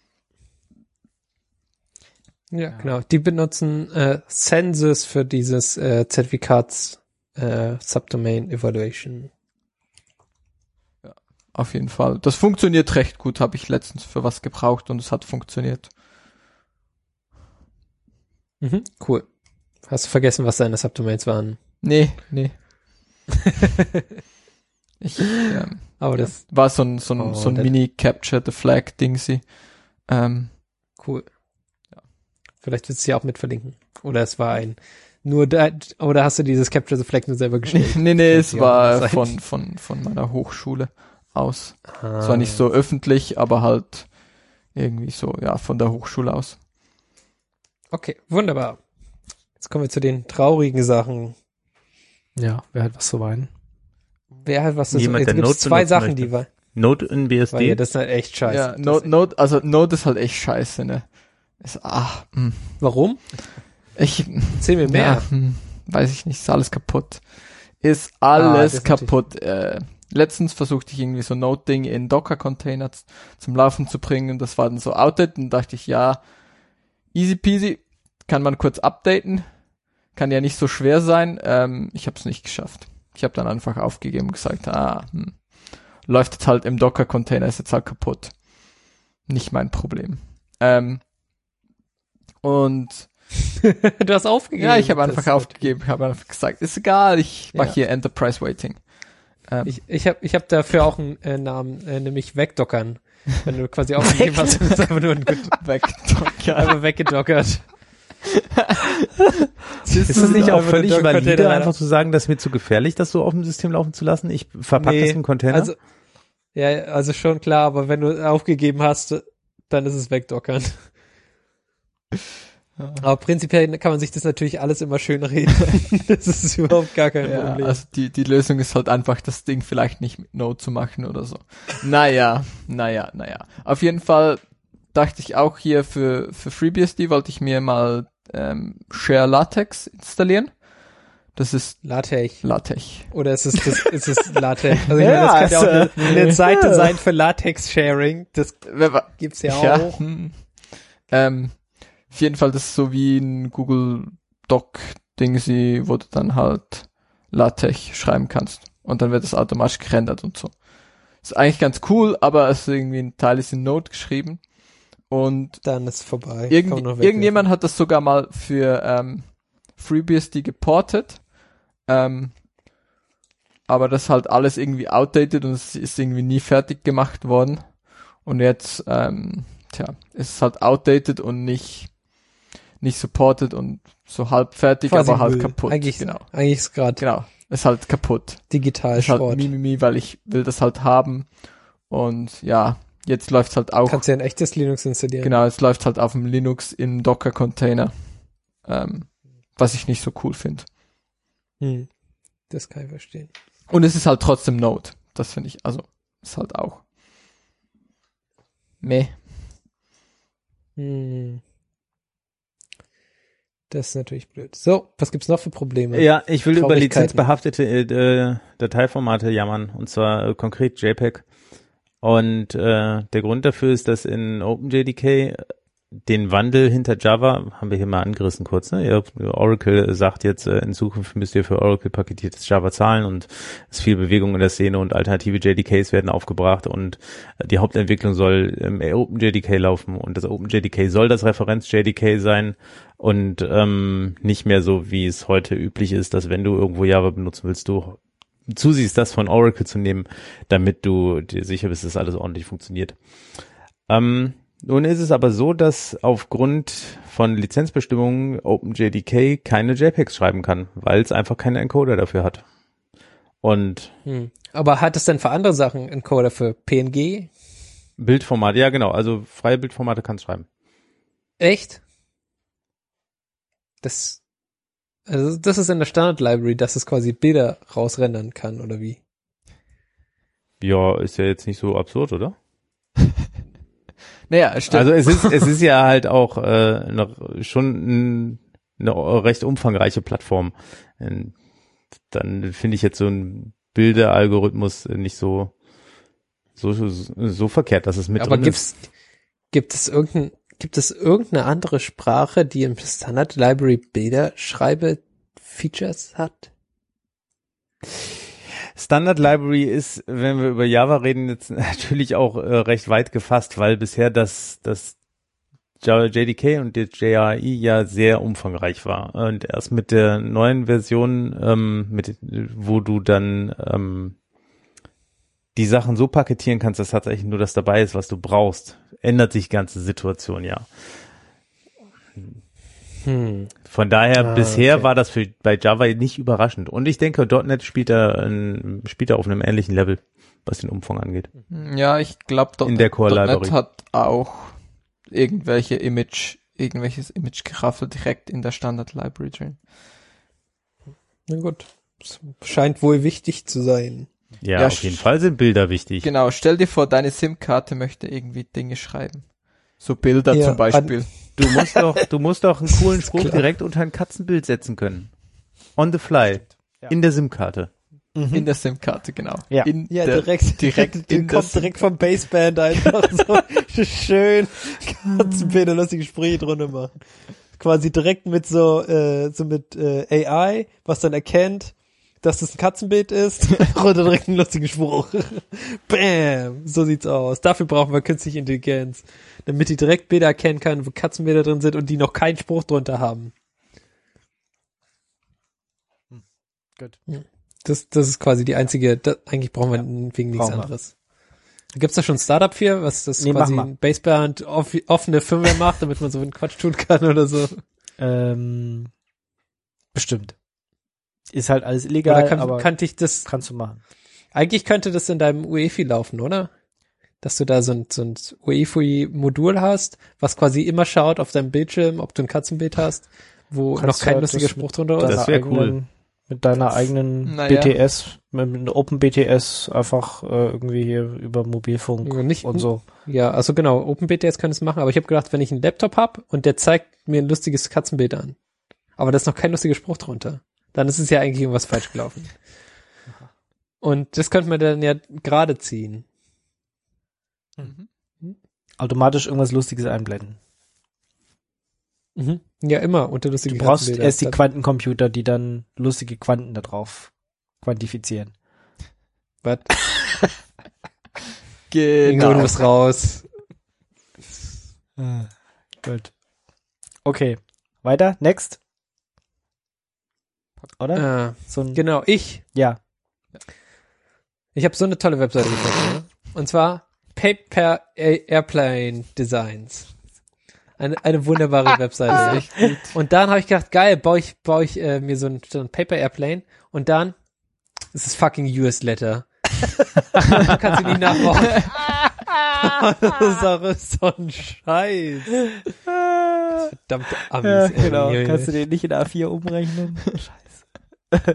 ja, genau. Die benutzen äh, Census für dieses äh, Zertifikats äh, Subdomain Evaluation. Ja, auf jeden Fall. Das funktioniert recht gut, habe ich letztens für was gebraucht, und es hat funktioniert. Mhm, cool. Hast du vergessen, was deine Subdomains waren? Nee, nee. ich, ähm, Aber das war so ein, so ein, Oh, so ein das- Mini-Capture-the-Flag-Dingsy. Ähm, cool. Ja. Vielleicht willst du sie auch mit verlinken. Oder es war ein nur da, oder hast du dieses Capture the Flag nur selber gestellt? nee, nee, es Ja, war sein. von, von, von meiner Hochschule aus. Ah. Es war nicht so öffentlich, aber halt irgendwie so, ja, von der Hochschule aus. Okay, wunderbar. Jetzt kommen wir zu den traurigen Sachen. Ja, wer hat was zu weinen? Wer hat was zu Jemand, Jetzt der gibt's Node zwei benutzen Sachen, möchte. die wir, Node in B S weil ja, D. das ist halt echt scheiße. Ja, Das Node, ist- Node, also Node ist halt echt scheiße, ne? Ist, ach, mh. Warum? Ich, Erzähl mir mehr. ja, hm, weiß ich nicht, ist alles kaputt. Ist Ah, das alles ist kaputt. Äh, letztens versuchte ich irgendwie so Node-Ding in Docker-Container z- zum Laufen zu bringen. Das war dann so outdated und dachte ich, ja, easy peasy, kann man kurz updaten, kann ja nicht so schwer sein. Ähm, ich habe es nicht geschafft. Ich habe dann einfach aufgegeben und gesagt, ah, hm, läuft jetzt halt im Docker-Container, ist jetzt halt kaputt. Nicht mein Problem. Ähm, und Du hast aufgegeben. ja, ich habe einfach Das- aufgegeben, habe einfach gesagt, ist egal, ich mache Ja. hier Enterprise Waiting. Ähm, Ich, ich habe ich hab dafür auch einen äh, Namen, äh, nämlich wegdockern. Wenn du quasi aufgegeben hast, ist einfach nur ein gut, weg. Ja. einfach weggedockert. Ist das nicht auch einfach völlig eine valide, Docker-Container- einfach zu sagen, das ist mir zu gefährlich, das so auf dem System laufen zu lassen? Ich verpacke Nee, das im Container. Also, ja, also schon klar, aber wenn du aufgegeben hast, dann ist es wegdockern. Aber prinzipiell kann man sich das natürlich alles immer schön reden. Das ist überhaupt gar kein Ja, Problem. also die, die Lösung ist halt einfach, das Ding vielleicht nicht mit Node zu machen oder so. Naja, naja, naja. Auf jeden Fall dachte ich auch hier für, für FreeBSD wollte ich mir mal ähm, Share LaTeX installieren. Das ist LaTeX. LaTeX. Oder ist es, das, ist es LaTeX? Also ich Ja, meine, das kann ja auch also- eine, eine Seite sein für LaTeX-Sharing. Das Wer wa- gibt's ja auch. hm. Ähm, auf jeden Fall, das ist so wie ein Google Doc-Ding, wo du dann halt LaTeX schreiben kannst. Und dann wird das automatisch gerendert und so. Ist eigentlich ganz cool, aber es ist irgendwie ein Teil ist in Node geschrieben. Und Dann ist vorbei. Kann irgend, man noch wegwerfen. irgendjemand hat das sogar mal für ähm, FreeBSD geportet. Ähm, aber das ist halt alles irgendwie outdated und es ist irgendwie nie fertig gemacht worden. Und jetzt, ähm, tja, ist es halt outdated und nicht nicht supported und so halb fertig, Quasi aber halt Müll. kaputt. Eigentlich, Genau, eigentlich ist gerade genau. Ist halt kaputt. digital Ist halt Schrott. Mimimi, weil ich will das halt haben. Und ja, jetzt läuft's halt auch. Kannst ja ein echtes Linux installieren. Genau, es läuft halt auf dem Linux im Docker-Container. Ähm, was ich nicht so cool finde. Hm. Das kann ich verstehen. Und es ist halt trotzdem Node. Das finde ich, also, ist halt auch. Meh. Hm. Das ist natürlich blöd. So, was gibt's noch für Probleme? Ja, ich will über Traurigkeiten. lizenzbehaftete äh, Dateiformate jammern, und zwar äh, konkret JPEG. Und äh, der Grund dafür ist, dass in OpenJDK den Wandel hinter Java, haben wir hier mal angerissen kurz, ne? Ja, Oracle sagt jetzt, äh, in Zukunft müsst ihr für Oracle paketiertes Java zahlen und es ist viel Bewegung in der Szene und alternative J D Ks werden aufgebracht und äh, die Hauptentwicklung soll im OpenJDK laufen und das OpenJDK soll das Referenz-J D K sein und ähm, nicht mehr so, wie es heute üblich ist, dass wenn du irgendwo Java benutzen willst, du zusiehst, das von Oracle zu nehmen, damit du dir sicher bist, dass alles ordentlich funktioniert. Ähm, Nun ist es aber so, dass aufgrund von Lizenzbestimmungen OpenJDK keine JPEGs schreiben kann, weil es einfach keine Encoder dafür hat. Und Hm. Aber hat es denn für andere Sachen Encoder für P N G? Bildformat, ja genau, also freie Bildformate kann es schreiben. Echt? Das, also das ist in der Standard-Library, dass es quasi Bilder rausrendern kann, oder wie? Ja, ist ja jetzt nicht so absurd, oder? Naja, stimmt. Also es ist es ist ja halt auch äh, noch schon ein, eine recht umfangreiche Plattform. Ähm, Dann finde ich jetzt so ein Bilderalgorithmus nicht so so so verkehrt, dass es mit Aber drin gibt's, gibt es irgendein, gibt es irgendeine andere Sprache, die im Standard-Library Bilderschreibe-Features hat? Standard Library ist, wenn wir über Java reden, jetzt natürlich auch äh, recht weit gefasst, weil bisher das, das Java J D K und der J R I ja sehr umfangreich war. Und erst mit der neuen Version, ähm, mit, wo du dann ähm, die Sachen so paketieren kannst, dass tatsächlich nur das dabei ist, was du brauchst, ändert sich die ganze Situation ja. Hm. Von daher, Ah, bisher okay. war das für, bei Java nicht überraschend. Und ich denke, .NET spielt da, ein, spielt da auf einem ähnlichen Level, was den Umfang angeht. Ja, ich glaube, In der Core Library. .NET hat auch irgendwelche Image, irgendwelches Image-Geraffel direkt in der Standard-Library drin. Na gut. Das scheint wohl wichtig zu sein. Ja, Ja, auf jeden sch- Fall sind Bilder wichtig. Genau, stell dir vor, deine SIM-Karte möchte irgendwie Dinge schreiben. So Bilder Ja, zum Beispiel. Du musst doch, du musst doch einen coolen Spruch klar. direkt unter ein Katzenbild setzen können. On the fly. Ja. In der SIM-Karte. Mhm. In der SIM-Karte, genau. Ja. In Ja, der, direkt, direkt die in der kommt direkt vom Baseband einfach so schön Katzenbilder, lustige Sprüche drunter machen. Quasi direkt mit so, äh, so mit äh, A I, was dann erkennt, dass das ein Katzenbild ist, runter direkt einen lustigen Spruch. Bam! So sieht's aus. Dafür brauchen wir künstliche Intelligenz, damit die direkt Bilder erkennen kann, wo Katzenbilder drin sind und die noch keinen Spruch drunter haben. Gut. Das, das ist quasi die einzige, das, eigentlich brauchen wir Ja, wegen nichts brauchen wir. anderes. Gibt's da schon ein Startup für, was das Nee, quasi mach mal. ein Baseband off, offene Firmware macht, damit man so einen Quatsch tun kann oder so? Ähm, bestimmt. Ist halt alles illegal, Oder kann, aber kannte ich das, kannst du machen. eigentlich könnte das in deinem U E F I laufen, oder? Dass du da so ein, so ein U E F I-Modul hast, was quasi immer schaut auf deinem Bildschirm, ob du ein Katzenbild hast, wo Du kannst noch kein ja lustiger das Spruch mit drunter deiner ist. Das wär eigenen- Mit deiner eigenen Naja. B T S, mit einem Open B T S einfach äh, irgendwie hier über Mobilfunk Ja, nicht- und so. Ja, also genau, OpenBTS kann es machen, aber ich habe gedacht, wenn ich einen Laptop hab und der zeigt mir ein lustiges Katzenbild an, aber da ist noch kein lustiger Spruch drunter, dann ist es ja eigentlich irgendwas falsch gelaufen. Und das könnte man dann ja gerade ziehen. Automatisch irgendwas Lustiges einblenden. Mhm. Ja, immer unter Du lustigen brauchst Katzenbilder. erst die Dann- Quantencomputer, die dann lustige Quanten da drauf quantifizieren. Was? Irgendwo Genau. muss raus. Gut. Okay. Weiter? Next? Oder? Äh, So ein, genau, ich. ja. Ich habe so eine tolle Webseite gefunden. Ne? Und zwar Paper Airplane Designs. Eine, eine wunderbare Webseite. Ja. Und dann habe ich gedacht, geil, baue ich, baue ich äh, mir so ein, so ein Paper Airplane und dann ist es fucking U S Letter. Kannst du nicht nachbauen. Das ist auch so ein Scheiß. Verdammte Amis. Ja, ey. genau. Ey, Kannst du den nicht in A vier umrechnen? Scheiße.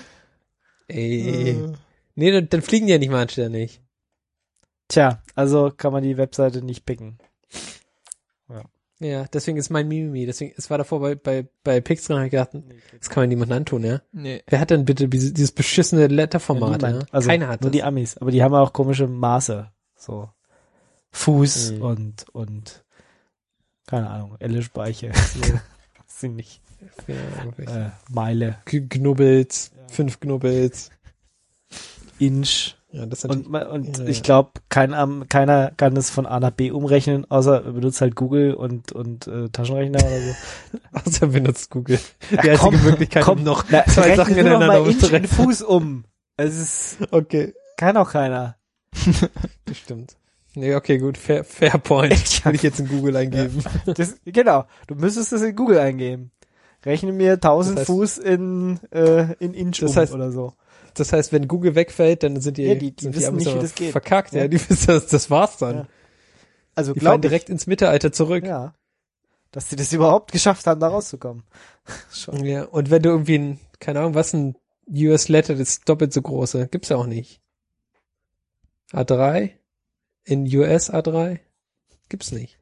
Ey. Nee, dann, dann fliegen die ja nicht mal anständig. Tja, also kann man die Webseite nicht picken. Ja, deswegen ist mein Mimimi. Deswegen, es war davor bei, bei, bei Pix dran, hab ich gedacht, das kann man niemandem antun, ja. Nee. Wer hat denn bitte diese- dieses beschissene Letterformat, ja? niemand. Also Keiner hat nur das. die Amis. Aber die haben auch komische Maße. So Fuß Mhm. und und keine Ahnung, Elle Speiche. Sind nicht Ja, wirklich. äh, Meile, G- Knubbels, fünf Knubbels. Inch. Ja, das ist Und, natürlich, ma- und Ja. ich glaube, kein, Am- keiner kann das von A nach B umrechnen, außer er benutzt halt Google und, und äh, Taschenrechner oder so. außer benutzt Google. Die Ja, einzige komm, Möglichkeit, komm, um noch Na, zwei rechnen Sachen Sie doch ineinander mal Inch in umzurechnen. Fuß um. Es ist, Okay, kann auch keiner. das stimmt. Nee, okay, gut, fair, fair point. Ich Will ich jetzt in Google eingeben. Das, genau, du müsstest das in Google eingeben. Rechne mir tausend Das heißt- Fuß in, äh, in Inch Das um heißt- oder so. Das heißt, wenn Google wegfällt, dann sind die, Ja, die- die sind wissen Amis nicht, wie aber das geht. verkackt. Ja, Ja. die wissen, das, das war's dann. Ja. Also Die fallen glaub ich, direkt ins Mittelalter zurück. ja, dass sie das überhaupt geschafft haben, da rauszukommen. Schon. Ja, und wenn du irgendwie ein, keine Ahnung, was ein U S Letter, das ist doppelt so große, gibt's ja auch nicht. A drei? In U S A drei? Gibt's nicht.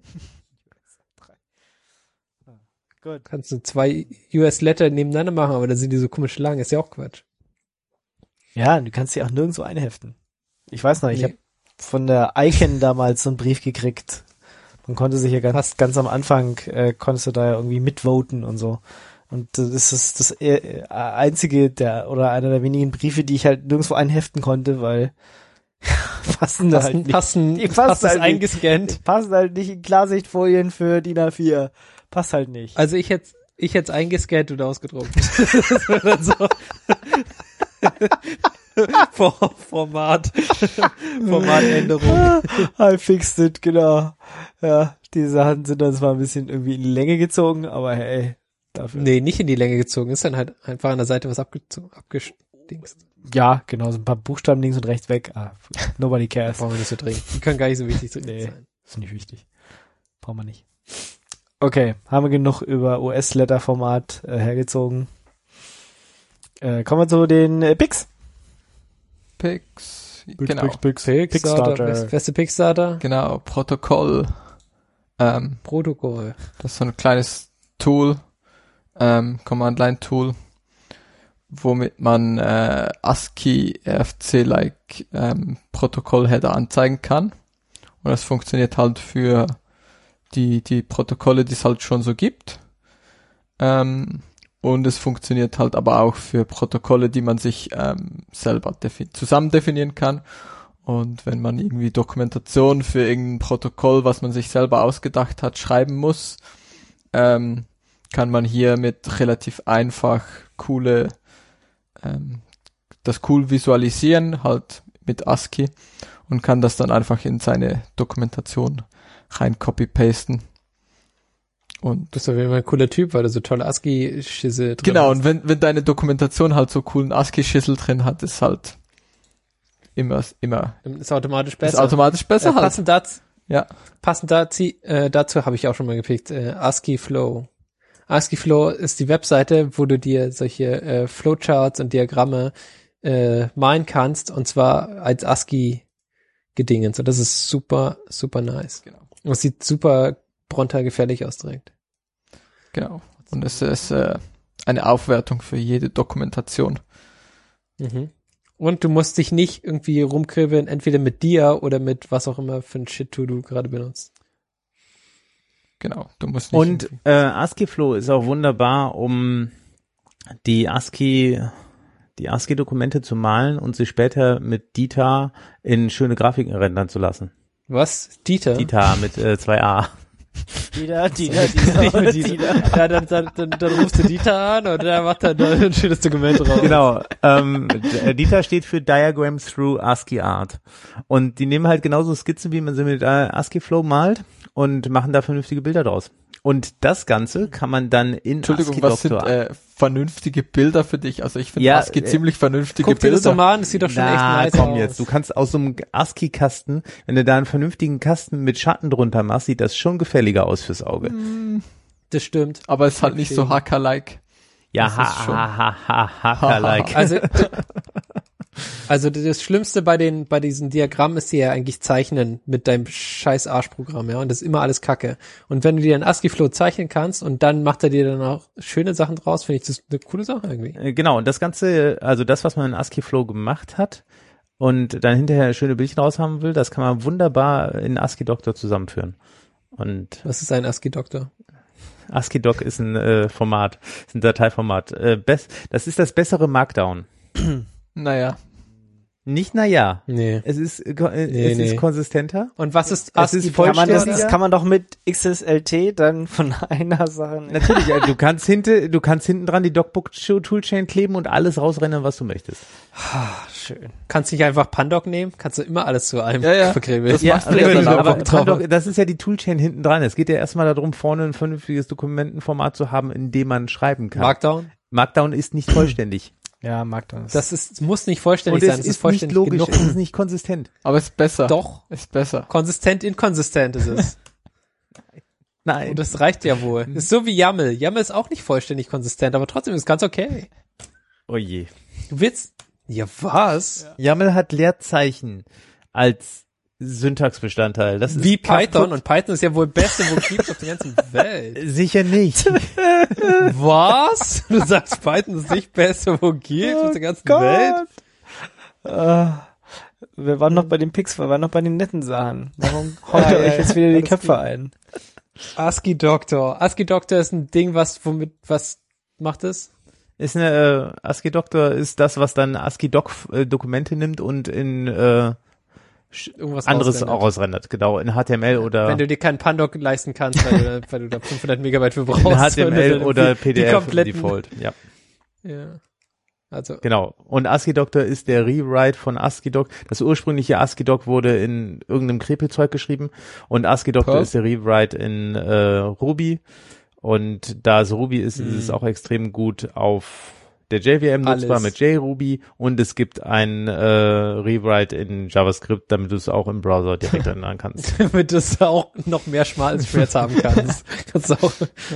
Gut. Kannst du zwei U S Letter nebeneinander machen, aber dann sind die so komisch lang, ist ja auch Quatsch. Ja, du kannst sie auch nirgendwo einheften. Ich weiß noch, ich Nee. habe von der Icon damals so einen Brief gekriegt. Man konnte sich ja ganz, ganz am Anfang, äh, konntest du da ja irgendwie mitvoten und so. Und das ist das äh, einzige der oder einer der wenigen Briefe, die ich halt nirgendwo einheften konnte, weil passen da Hast, halt ein- nicht. hast, ein, Die hast passen das halt nicht. eingescannt. Passen halt nicht in Klarsichtfolien für D I N A vier. Passt halt nicht. Also ich hätte ich hätte eingescannt und ausgedruckt. Das wäre dann so. For- Format. Formatänderung. I fixed it, genau. Ja, die Sachen sind dann zwar ein bisschen irgendwie in die Länge gezogen, aber hey, dafür. Nee, nicht in die Länge gezogen. Ist dann halt einfach an der Seite was abgezogen, abgedingst. Ja, genau, so ein paar Buchstaben links und rechts weg. Ah, nobody cares. Brauchen wir nicht so dringend. Die können gar nicht so wichtig Nee. sein. Ist nicht wichtig. Brauchen wir nicht. Okay, haben wir genug über U S-Letter-Format äh, hergezogen. Äh, kommen wir zu den äh, Pix. Pix. Genau. Pix, Pixarter. Pixstarter. Best- Beste Pixarter. Genau. Protokoll. Ähm, Protokoll. das ist so ein kleines Tool. Ähm, Command-Line-Tool. womit man äh, ASCII R F C-like ähm, Protokoll-Header anzeigen kann. Und das funktioniert halt für die die Protokolle, die es halt schon so gibt. Ähm, und es funktioniert halt aber auch für Protokolle, die man sich ähm, selber defi- zusammen definieren kann. Und wenn man irgendwie Dokumentation für irgendein Protokoll, was man sich selber ausgedacht hat, schreiben muss, ähm, kann man hier mit relativ einfach coole, ähm, das cool visualisieren, halt mit ASCII, und kann das dann einfach in seine Dokumentation rein copy-pasten. Und Du bist auf jeden Fall ein cooler Typ, weil du so tolle ASCII-Schisse drin genau, hast. und wenn, wenn deine Dokumentation halt so coolen ASCII-Schissel drin hat, ist halt immer, immer, Dann ist automatisch ist besser. automatisch besser äh, halt. passend dazu, Ja. passend dazu, äh, dazu habe ich auch schon mal gepickt, äh, ASCII Flow. ASCII Flow ist die Webseite, wo du dir solche äh, Flowcharts und Diagramme äh, malen kannst, und zwar als ASCII-Gedingens. Und das ist super, super nice. Genau. Und es sieht super Bronter gefährlich aus direkt. Genau. Und es ist äh, eine Aufwertung für jede Dokumentation. Mhm. Und du musst dich nicht irgendwie rumkribbeln, entweder mit dir oder mit was auch immer für ein Shit-Tool du gerade benutzt. Genau. Du musst nicht Und irgendwie- äh, ASCII Flow ist auch wunderbar, um die ASCII die ASCII-Dokumente zu malen und sie später mit Dita in schöne Grafiken rendern zu lassen. Was? Dieter? Dita mit äh, zwei A. Dieter, Dieter, Dieter, Dieter. Ja, dann, dann, dann, dann rufst du Dieter an und der macht dann ein schönes Dokument drauf. Genau. Ähm, D- Dita steht für Diagram Through ASCII Art. Und die nehmen halt genauso Skizzen, wie man sie mit äh, ASCII Flow malt, und machen da vernünftige Bilder draus. Und das Ganze kann man dann in Entschuldigung, ASCII was sind Doctor äh, vernünftige Bilder für dich? Also ich finde Ja, ASCII äh, ziemlich vernünftige Guck dir das Bilder. doch mal an, das sieht doch schon Na, echt nice komm aus. jetzt. Du kannst aus so einem ASCII-Kasten, wenn du da einen vernünftigen Kasten mit Schatten drunter machst, sieht das schon gefälliger aus fürs Auge. Das stimmt. Aber es ist halt nicht so Hacker-like. Ja, Das ha, ist schon- ha, ha, ha, ha, ha, like. Also, also das Schlimmste bei den, bei diesen Diagrammen ist dir ja eigentlich zeichnen mit deinem scheiß Arschprogramm, ja, und das ist immer alles Kacke. Und wenn du dir ein ASCII-Flow zeichnen kannst und dann macht er dir dann auch schöne Sachen draus, finde ich das eine coole Sache irgendwie. Äh, Genau, und das Ganze, also das, was man in ASCII Flow gemacht hat und dann hinterher schöne Bildchen raus haben will, das kann man wunderbar in ASCII Doctor zusammenführen. Und Was ist ein ASCII-Doktor? ASCII Doc ist ein äh, Format, ist ein Dateiformat. Äh, best, das ist das bessere Markdown. Naja. Nicht naja. Nee. Es ist, äh, ko- äh, Nee, es nee. ist konsistenter. Und was ist Es ASCII? ist Kann man, das, vollständiger. das kann man doch mit X S L T dann von einer Sache. Natürlich, ja, du kannst hinten, du kannst hinten dran die Docbook Toolchain kleben und alles rausrennen, was du möchtest. Schön. Kannst du nicht einfach Pandoc nehmen? Kannst du immer alles zu einem Ja, ja. verkribbeln. Das machst du ja richtig, dann auch. aber Bock drauf. Pandoc, das ist ja die Toolchain hinten dran. Es geht ja erstmal darum, vorne ein vernünftiges Dokumentenformat zu haben, in dem man schreiben kann. Markdown? Markdown ist nicht vollständig. Ja, Markdown ist. Das ist, muss nicht vollständig Und sein, es es ist ist nicht vollständig logisch, genug. es ist nicht konsistent. Aber es ist besser. Doch. Ist besser. Konsistent, inkonsistent ist es. Nein. Und das reicht ja wohl. Ist so wie YAML. YAML ist auch nicht vollständig konsistent, aber trotzdem ist es ganz okay. Oh je. Du willst, ja was? YAML hat Leerzeichen als Syntaxbestandteil. Das Wie ist Python, kaputt. und Python ist ja wohl beste, wo es gibt auf der ganzen Welt. Sicher nicht. Was? Du sagst, Python ist nicht beste, wo es gibt auf der ganzen Welt? Äh, wir waren noch bei den Pix, wir waren noch bei den netten Sachen. Warum haut ihr Ja, ja, euch jetzt wieder die alles Köpfe gut. ein? ASCII Doctor. ASCII Doctor ist ein Ding, was, womit, was macht es? Ist eine äh, ASCII Doctor ist das, was dann ASCII Doc äh, Dokumente nimmt und in äh, Irgendwas anderes rausrendert. auch ausrendert. Genau, in H T M L oder Wenn du dir keinen Pandoc leisten kannst, weil du, da- weil du da fünfhundert Megabyte für brauchst. in H T M L und dann oder die- P D F die kompletten, Default. Ja, Ja. Also, genau. Und ASCII Doctor ist der Rewrite von ASCII Doc. Das ursprüngliche ASCII Doc wurde in irgendeinem Krepelzeug geschrieben und ASCII Doctor Perl? ist der Rewrite in äh, Ruby. Und da es Ruby ist, ist es auch extrem gut auf der J V M nutzbar Alles. mit JRuby, und es gibt ein äh, Rewrite in JavaScript, damit du es auch im Browser direkt ändern kannst. damit du es auch noch mehr Schmalz-Shreds haben kannst. Kannst du auch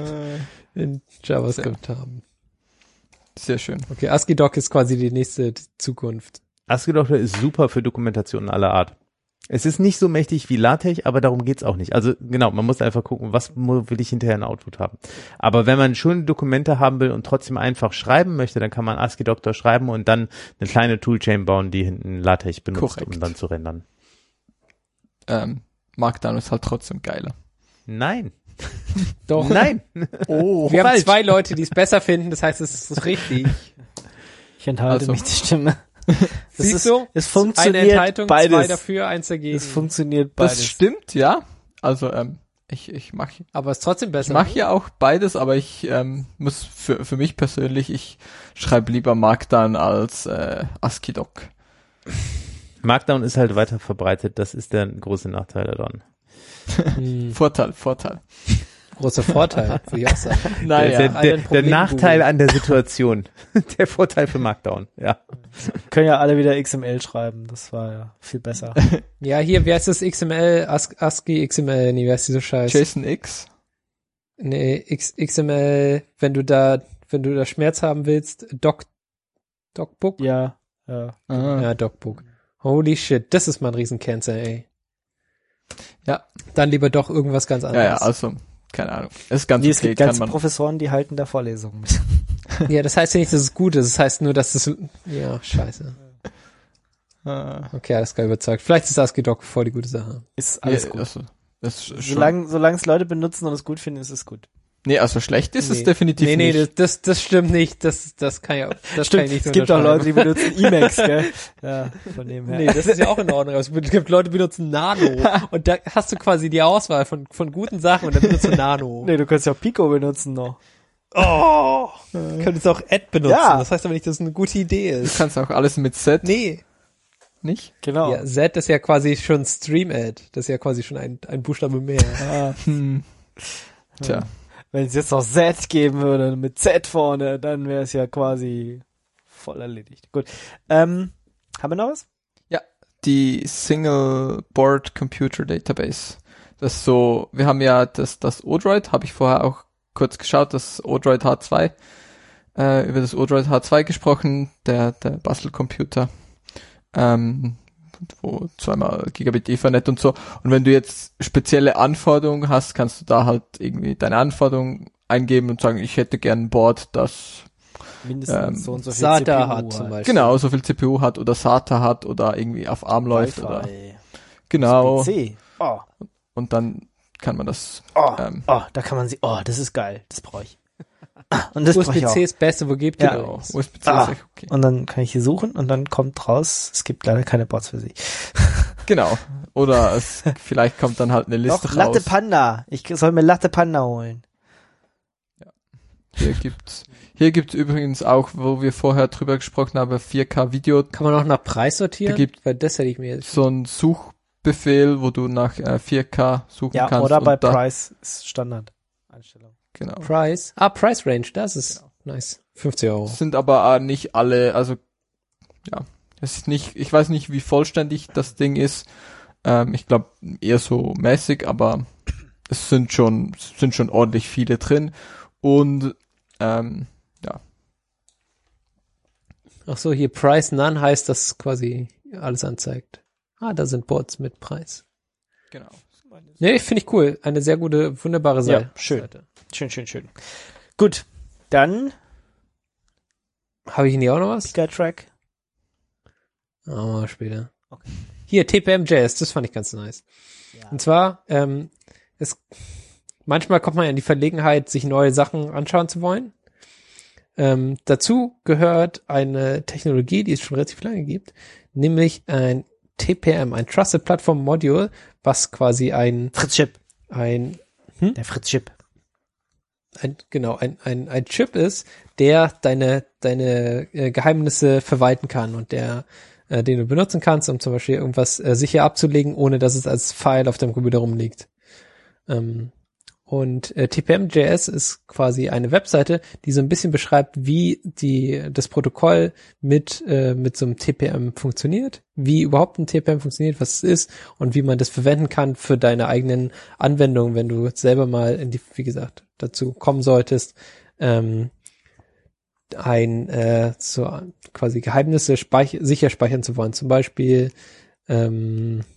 in JavaScript haben. Sehr schön. Okay, ASCII-Doc ist quasi die nächste Zukunft. ASCII Doctor ist super für Dokumentationen aller Art. Es ist nicht so mächtig wie LaTeX, aber darum geht's auch nicht. Also genau, man muss einfach gucken, was will ich hinterher in Output haben. Aber wenn man schon Dokumente haben will und trotzdem einfach schreiben möchte, dann kann man ASCII-Doctor schreiben und dann eine kleine Toolchain bauen, die hinten LaTeX benutzt, Korrekt. um dann zu rendern. Ähm, Markdown ist halt trotzdem geiler. Nein. Doch. Nein. Oh, Wir haben falsch. zwei Leute, die es besser finden, das heißt, es ist richtig. Ich enthalte Also. mich die Stimme. Das Siehst ist, du? es Eine funktioniert Enthaltung, zwei beides. dafür, eins dagegen. Es funktioniert beides. das stimmt, ja. Also ähm, ich ich mache Aber es ist trotzdem ich besser. mache ja auch beides, aber ich ähm, muss für für mich persönlich, ich schreibe lieber Markdown als äh, ASCII-Doc. Markdown ist halt weiter verbreitet, das ist der große Nachteil daran. Hm, Vorteil, Vorteil. großer Vorteil, würde ich auch sagen. Naja, der, alle der, ein der Problem Nachteil googeln. an der Situation. Der Vorteil für Markdown, ja. Können ja alle wieder X M L schreiben. Das war ja viel besser. Ja, hier, wie heißt das X M L? As- ASCII X M L, nee, wie heißt dieser Scheiß? JSON-X. Nee, X- XML, wenn du da, wenn du da Schmerz haben willst, Doc, Docbook? Ja, ja. Ah. Ja, Docbook. Holy shit, das ist mal ein Riesencancer, ey. Ja. Dann lieber doch irgendwas ganz Ja, ja, anderes. also, keine Ahnung. Ist ganz Nee, es okay, gibt kann ganze man. Professoren, die halten da Vorlesungen mit. Ja, das heißt ja nicht, dass es gut ist. Das heißt nur, dass es, ja, scheiße. Ah. Okay, alles klar überzeugt. Vielleicht ist ASCII Doc voll die gute Sache. Ist alles Ja, gut. Also, das ist schon, Solange, solange es Leute benutzen und es gut finden, ist es gut. nee, also schlecht ist Nee. es definitiv Nee, nee, nicht. das, das, das stimmt nicht. Das, das kann ja, das kann ich nicht es gibt auch Leute, unterschreiben. die benutzen Emacs, gell? Ja, von dem her. Nee, das ist ja auch in Ordnung. Also, es gibt Leute, die benutzen Nano. Und da hast du quasi die Auswahl von, von guten Sachen und dann benutzt du Nano. Nee, du kannst ja auch Pico benutzen noch. Oh! Du könntest auch Ad benutzen. Ja. Das heißt aber nicht, dass es eine gute Idee Du ist. kannst auch alles mit Set, Nee. nicht? Genau. Ja, Z ist ja quasi schon Stream-Ad. Das ist ja quasi schon ein, ein Buchstabe mehr. Ah, Hm. Tja. wenn es jetzt noch Z geben würde, mit Z vorne, dann wäre es ja quasi voll erledigt. Gut. Ähm, haben wir noch was? Die Single Board Computer Database. Das ist so, wir haben ja das, das Odroid, habe ich vorher auch kurz geschaut, das Odroid H zwei, äh, über das Odroid H zwei gesprochen, der, der Bastelcomputer, ähm, wo zweimal Gigabit Ethernet und so. Und wenn du jetzt spezielle Anforderungen hast, kannst du da halt irgendwie deine Anforderungen eingeben und sagen, ich hätte gern ein Board, das Mindestens Ähm, so und so viel SATA C P U hat zum Beispiel. genau so viel C P U hat oder SATA hat oder irgendwie auf ARM läuft oder Wi-Fi. genau. C. Oh, Und dann kann man das, oh, ähm, oh, da kann man sie, oh, das ist geil. Das brauche ich. Und das brauche ich auch. U S B C ist das Beste, wo gibt Ja. genau, es. U S B C Ah. ist echt okay. Und dann kann ich hier suchen und dann kommt raus, es gibt leider keine Bots für sie. Genau. Oder es, vielleicht kommt dann halt eine Liste Doch, Latte raus. Panda. Ich soll mir Latte Panda holen. Hier gibt's, hier gibt's übrigens auch, wo wir vorher drüber gesprochen haben, vier K Video, Kann man auch nach Preis sortieren? Da gibt- Weil das hätte ich mir jetzt. so ein Suchbefehl, wo du nach äh, vier K suchen Ja, kannst. oder bei und da, Price ist Standard. Einstellung. Genau. Price? Ah, Price Range, das ist nice. fünfzig Euro. Das sind aber äh, nicht alle, also, ja, es ist nicht, ich weiß nicht, wie vollständig das Ding ist. Ähm, ich glaube, eher so mäßig, aber es sind schon, es sind schon ordentlich viele drin. Und, ähm, ja, Ach so, hier Price None heißt, dass quasi alles anzeigt. Ah, da sind Boards mit Preis. genau. Nee, finde ich cool. Eine sehr gute, wunderbare Seite. Ja, schön. Schön, schön, schön. Gut, dann Habe ich hier auch noch was? Giga-Track. Ah, mal später. Okay. Hier, T P M J S, das fand ich ganz nice. Ja. Und zwar, ähm, es, manchmal kommt man ja in die Verlegenheit, sich neue Sachen anschauen zu wollen. Ähm, dazu gehört eine Technologie, die es schon relativ lange gibt, nämlich ein T P M, ein Trusted Platform Module, was quasi ein, Fritz-Chip. ein, Der Fritz-Chip. ein genau, ein, ein, ein Chip ist, der deine, deine äh, Geheimnisse verwalten kann und der, äh, den du benutzen kannst, um zum Beispiel irgendwas äh, sicher abzulegen, ohne dass es als File auf deinem Computer rumliegt. Ähm, und äh, T P M J S ist quasi eine Webseite, die so ein bisschen beschreibt, wie die das Protokoll mit äh, mit so einem T P M funktioniert, wie überhaupt ein T P M funktioniert, was es ist und wie man das verwenden kann für deine eigenen Anwendungen, wenn du selber mal in die, wie gesagt, dazu kommen solltest, ähm, ein äh, so quasi Geheimnisse speich- sicher speichern zu wollen. Zum Beispiel ähm,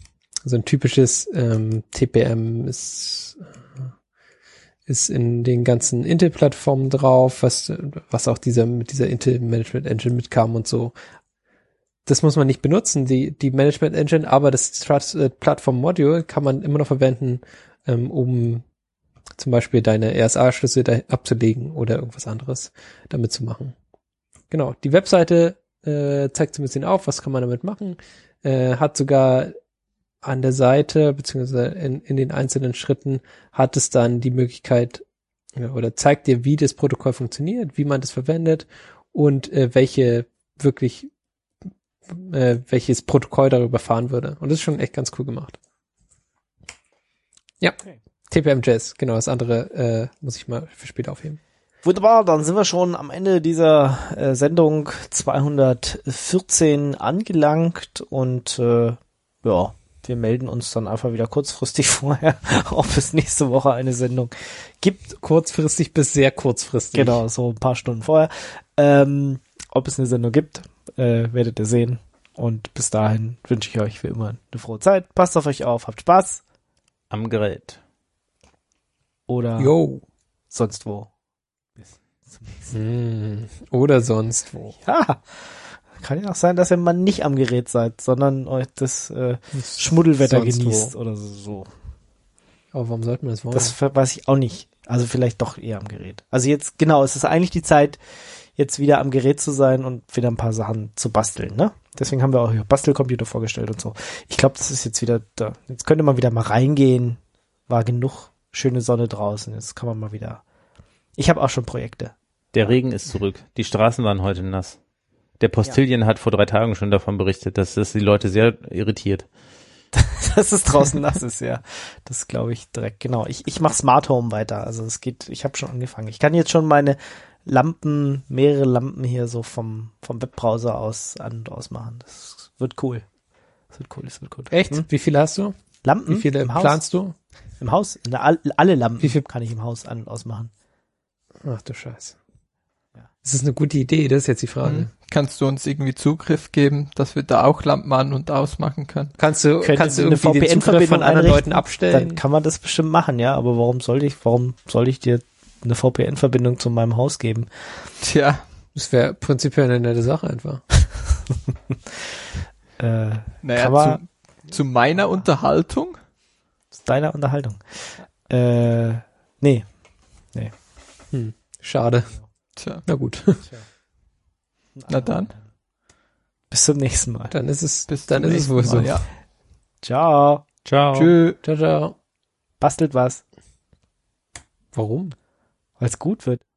so ein typisches ähm, T P M ist ist in den ganzen Intel-Plattformen drauf, was was auch dieser mit dieser Intel Management Engine mitkam und so. Das muss man nicht benutzen, die die Management Engine, aber das Trust, äh, Plattform Module kann man immer noch verwenden, ähm, um zum Beispiel deine R S A-Schlüssel da abzulegen oder irgendwas anderes damit zu machen. Genau, die Webseite äh, zeigt so ein bisschen auf, was kann man damit machen, äh, hat sogar an der Seite, beziehungsweise in, in den einzelnen Schritten hat es dann die Möglichkeit ja, oder zeigt dir, wie das Protokoll funktioniert, wie man das verwendet und äh, welche wirklich, äh, welches Protokoll darüber fahren würde. Und das ist schon echt ganz cool gemacht. Ja, okay. T P M Jazz, genau, das andere äh, muss ich mal für später aufheben. Wunderbar, dann sind wir schon am Ende dieser äh, Sendung zweihundertvierzehn angelangt und äh, ja, wir melden uns dann einfach wieder kurzfristig vorher, ob es nächste Woche eine Sendung gibt. Kurzfristig bis sehr kurzfristig. Genau, so ein paar Stunden vorher. Ähm, ob es eine Sendung gibt, äh, werdet ihr sehen. Und bis dahin wünsche ich euch wie immer eine frohe Zeit. Passt auf euch auf, habt Spaß. Am Gerät. Oder Yo. sonst wo. Bis zum nächsten Mal. Oder sonst wo. Ja. Kann ja auch sein, dass ihr mal nicht am Gerät seid, sondern euch das äh, Schmuddelwetter Sonst genießt wo. oder so. Aber warum sollten wir das wollen? Das weiß ich auch nicht. Also vielleicht doch eher am Gerät. Also jetzt, genau, es ist eigentlich die Zeit, jetzt wieder am Gerät zu sein und wieder ein paar Sachen zu basteln, ne? Deswegen haben wir auch hier Bastelcomputer vorgestellt und so. Ich glaube, das ist jetzt wieder da. Jetzt könnte man wieder mal reingehen. War genug schöne Sonne draußen. Jetzt kann man mal wieder. Ich habe auch schon Projekte. Der Regen ist zurück. Die Straßen waren heute nass. Der Postillion ja. hat vor drei Tagen schon davon berichtet, dass das die Leute sehr irritiert. Dass es draußen nass ist, ja. Das glaube ich direkt, genau. Ich, ich mache Smart Home weiter. Also es geht, ich habe schon angefangen. Ich kann jetzt schon meine Lampen, mehrere Lampen hier so vom, vom Webbrowser aus an- und ausmachen. Das wird cool. Das wird cool, das wird cool. Echt? Hm? Wie viele hast du? Lampen? Wie viele im planst Haus? du? Im Haus? In der, alle Lampen Wie viel kann ich im Haus an- und ausmachen. Ach du Scheiße. Ja. Das ist eine gute Idee, das ist jetzt die Frage. Mhm. Kannst du uns irgendwie Zugriff geben, dass wir da auch Lampen an- und ausmachen können? Kannst du, Könnte kannst du eine irgendwie den Zugriff von anderen Leuten abstellen? Dann kann man das bestimmt machen, ja. Aber warum sollte ich, warum soll ich dir eine V P N-Verbindung zu meinem Haus geben? Tja. Das wäre prinzipiell eine nette Sache einfach. äh, naja, kann man, zu, zu meiner Unterhaltung? Zu deiner Unterhaltung. Äh, nee. Nee. Hm, schade. Tja. Na gut. Tja. Na dann. Bis zum nächsten Mal. Dann ist es, Bis dann zum ist es wohl so. Mal, ja. Ciao. Ciao. Tschö. Ciao, ciao. Bastelt was, Warum? weil es gut wird.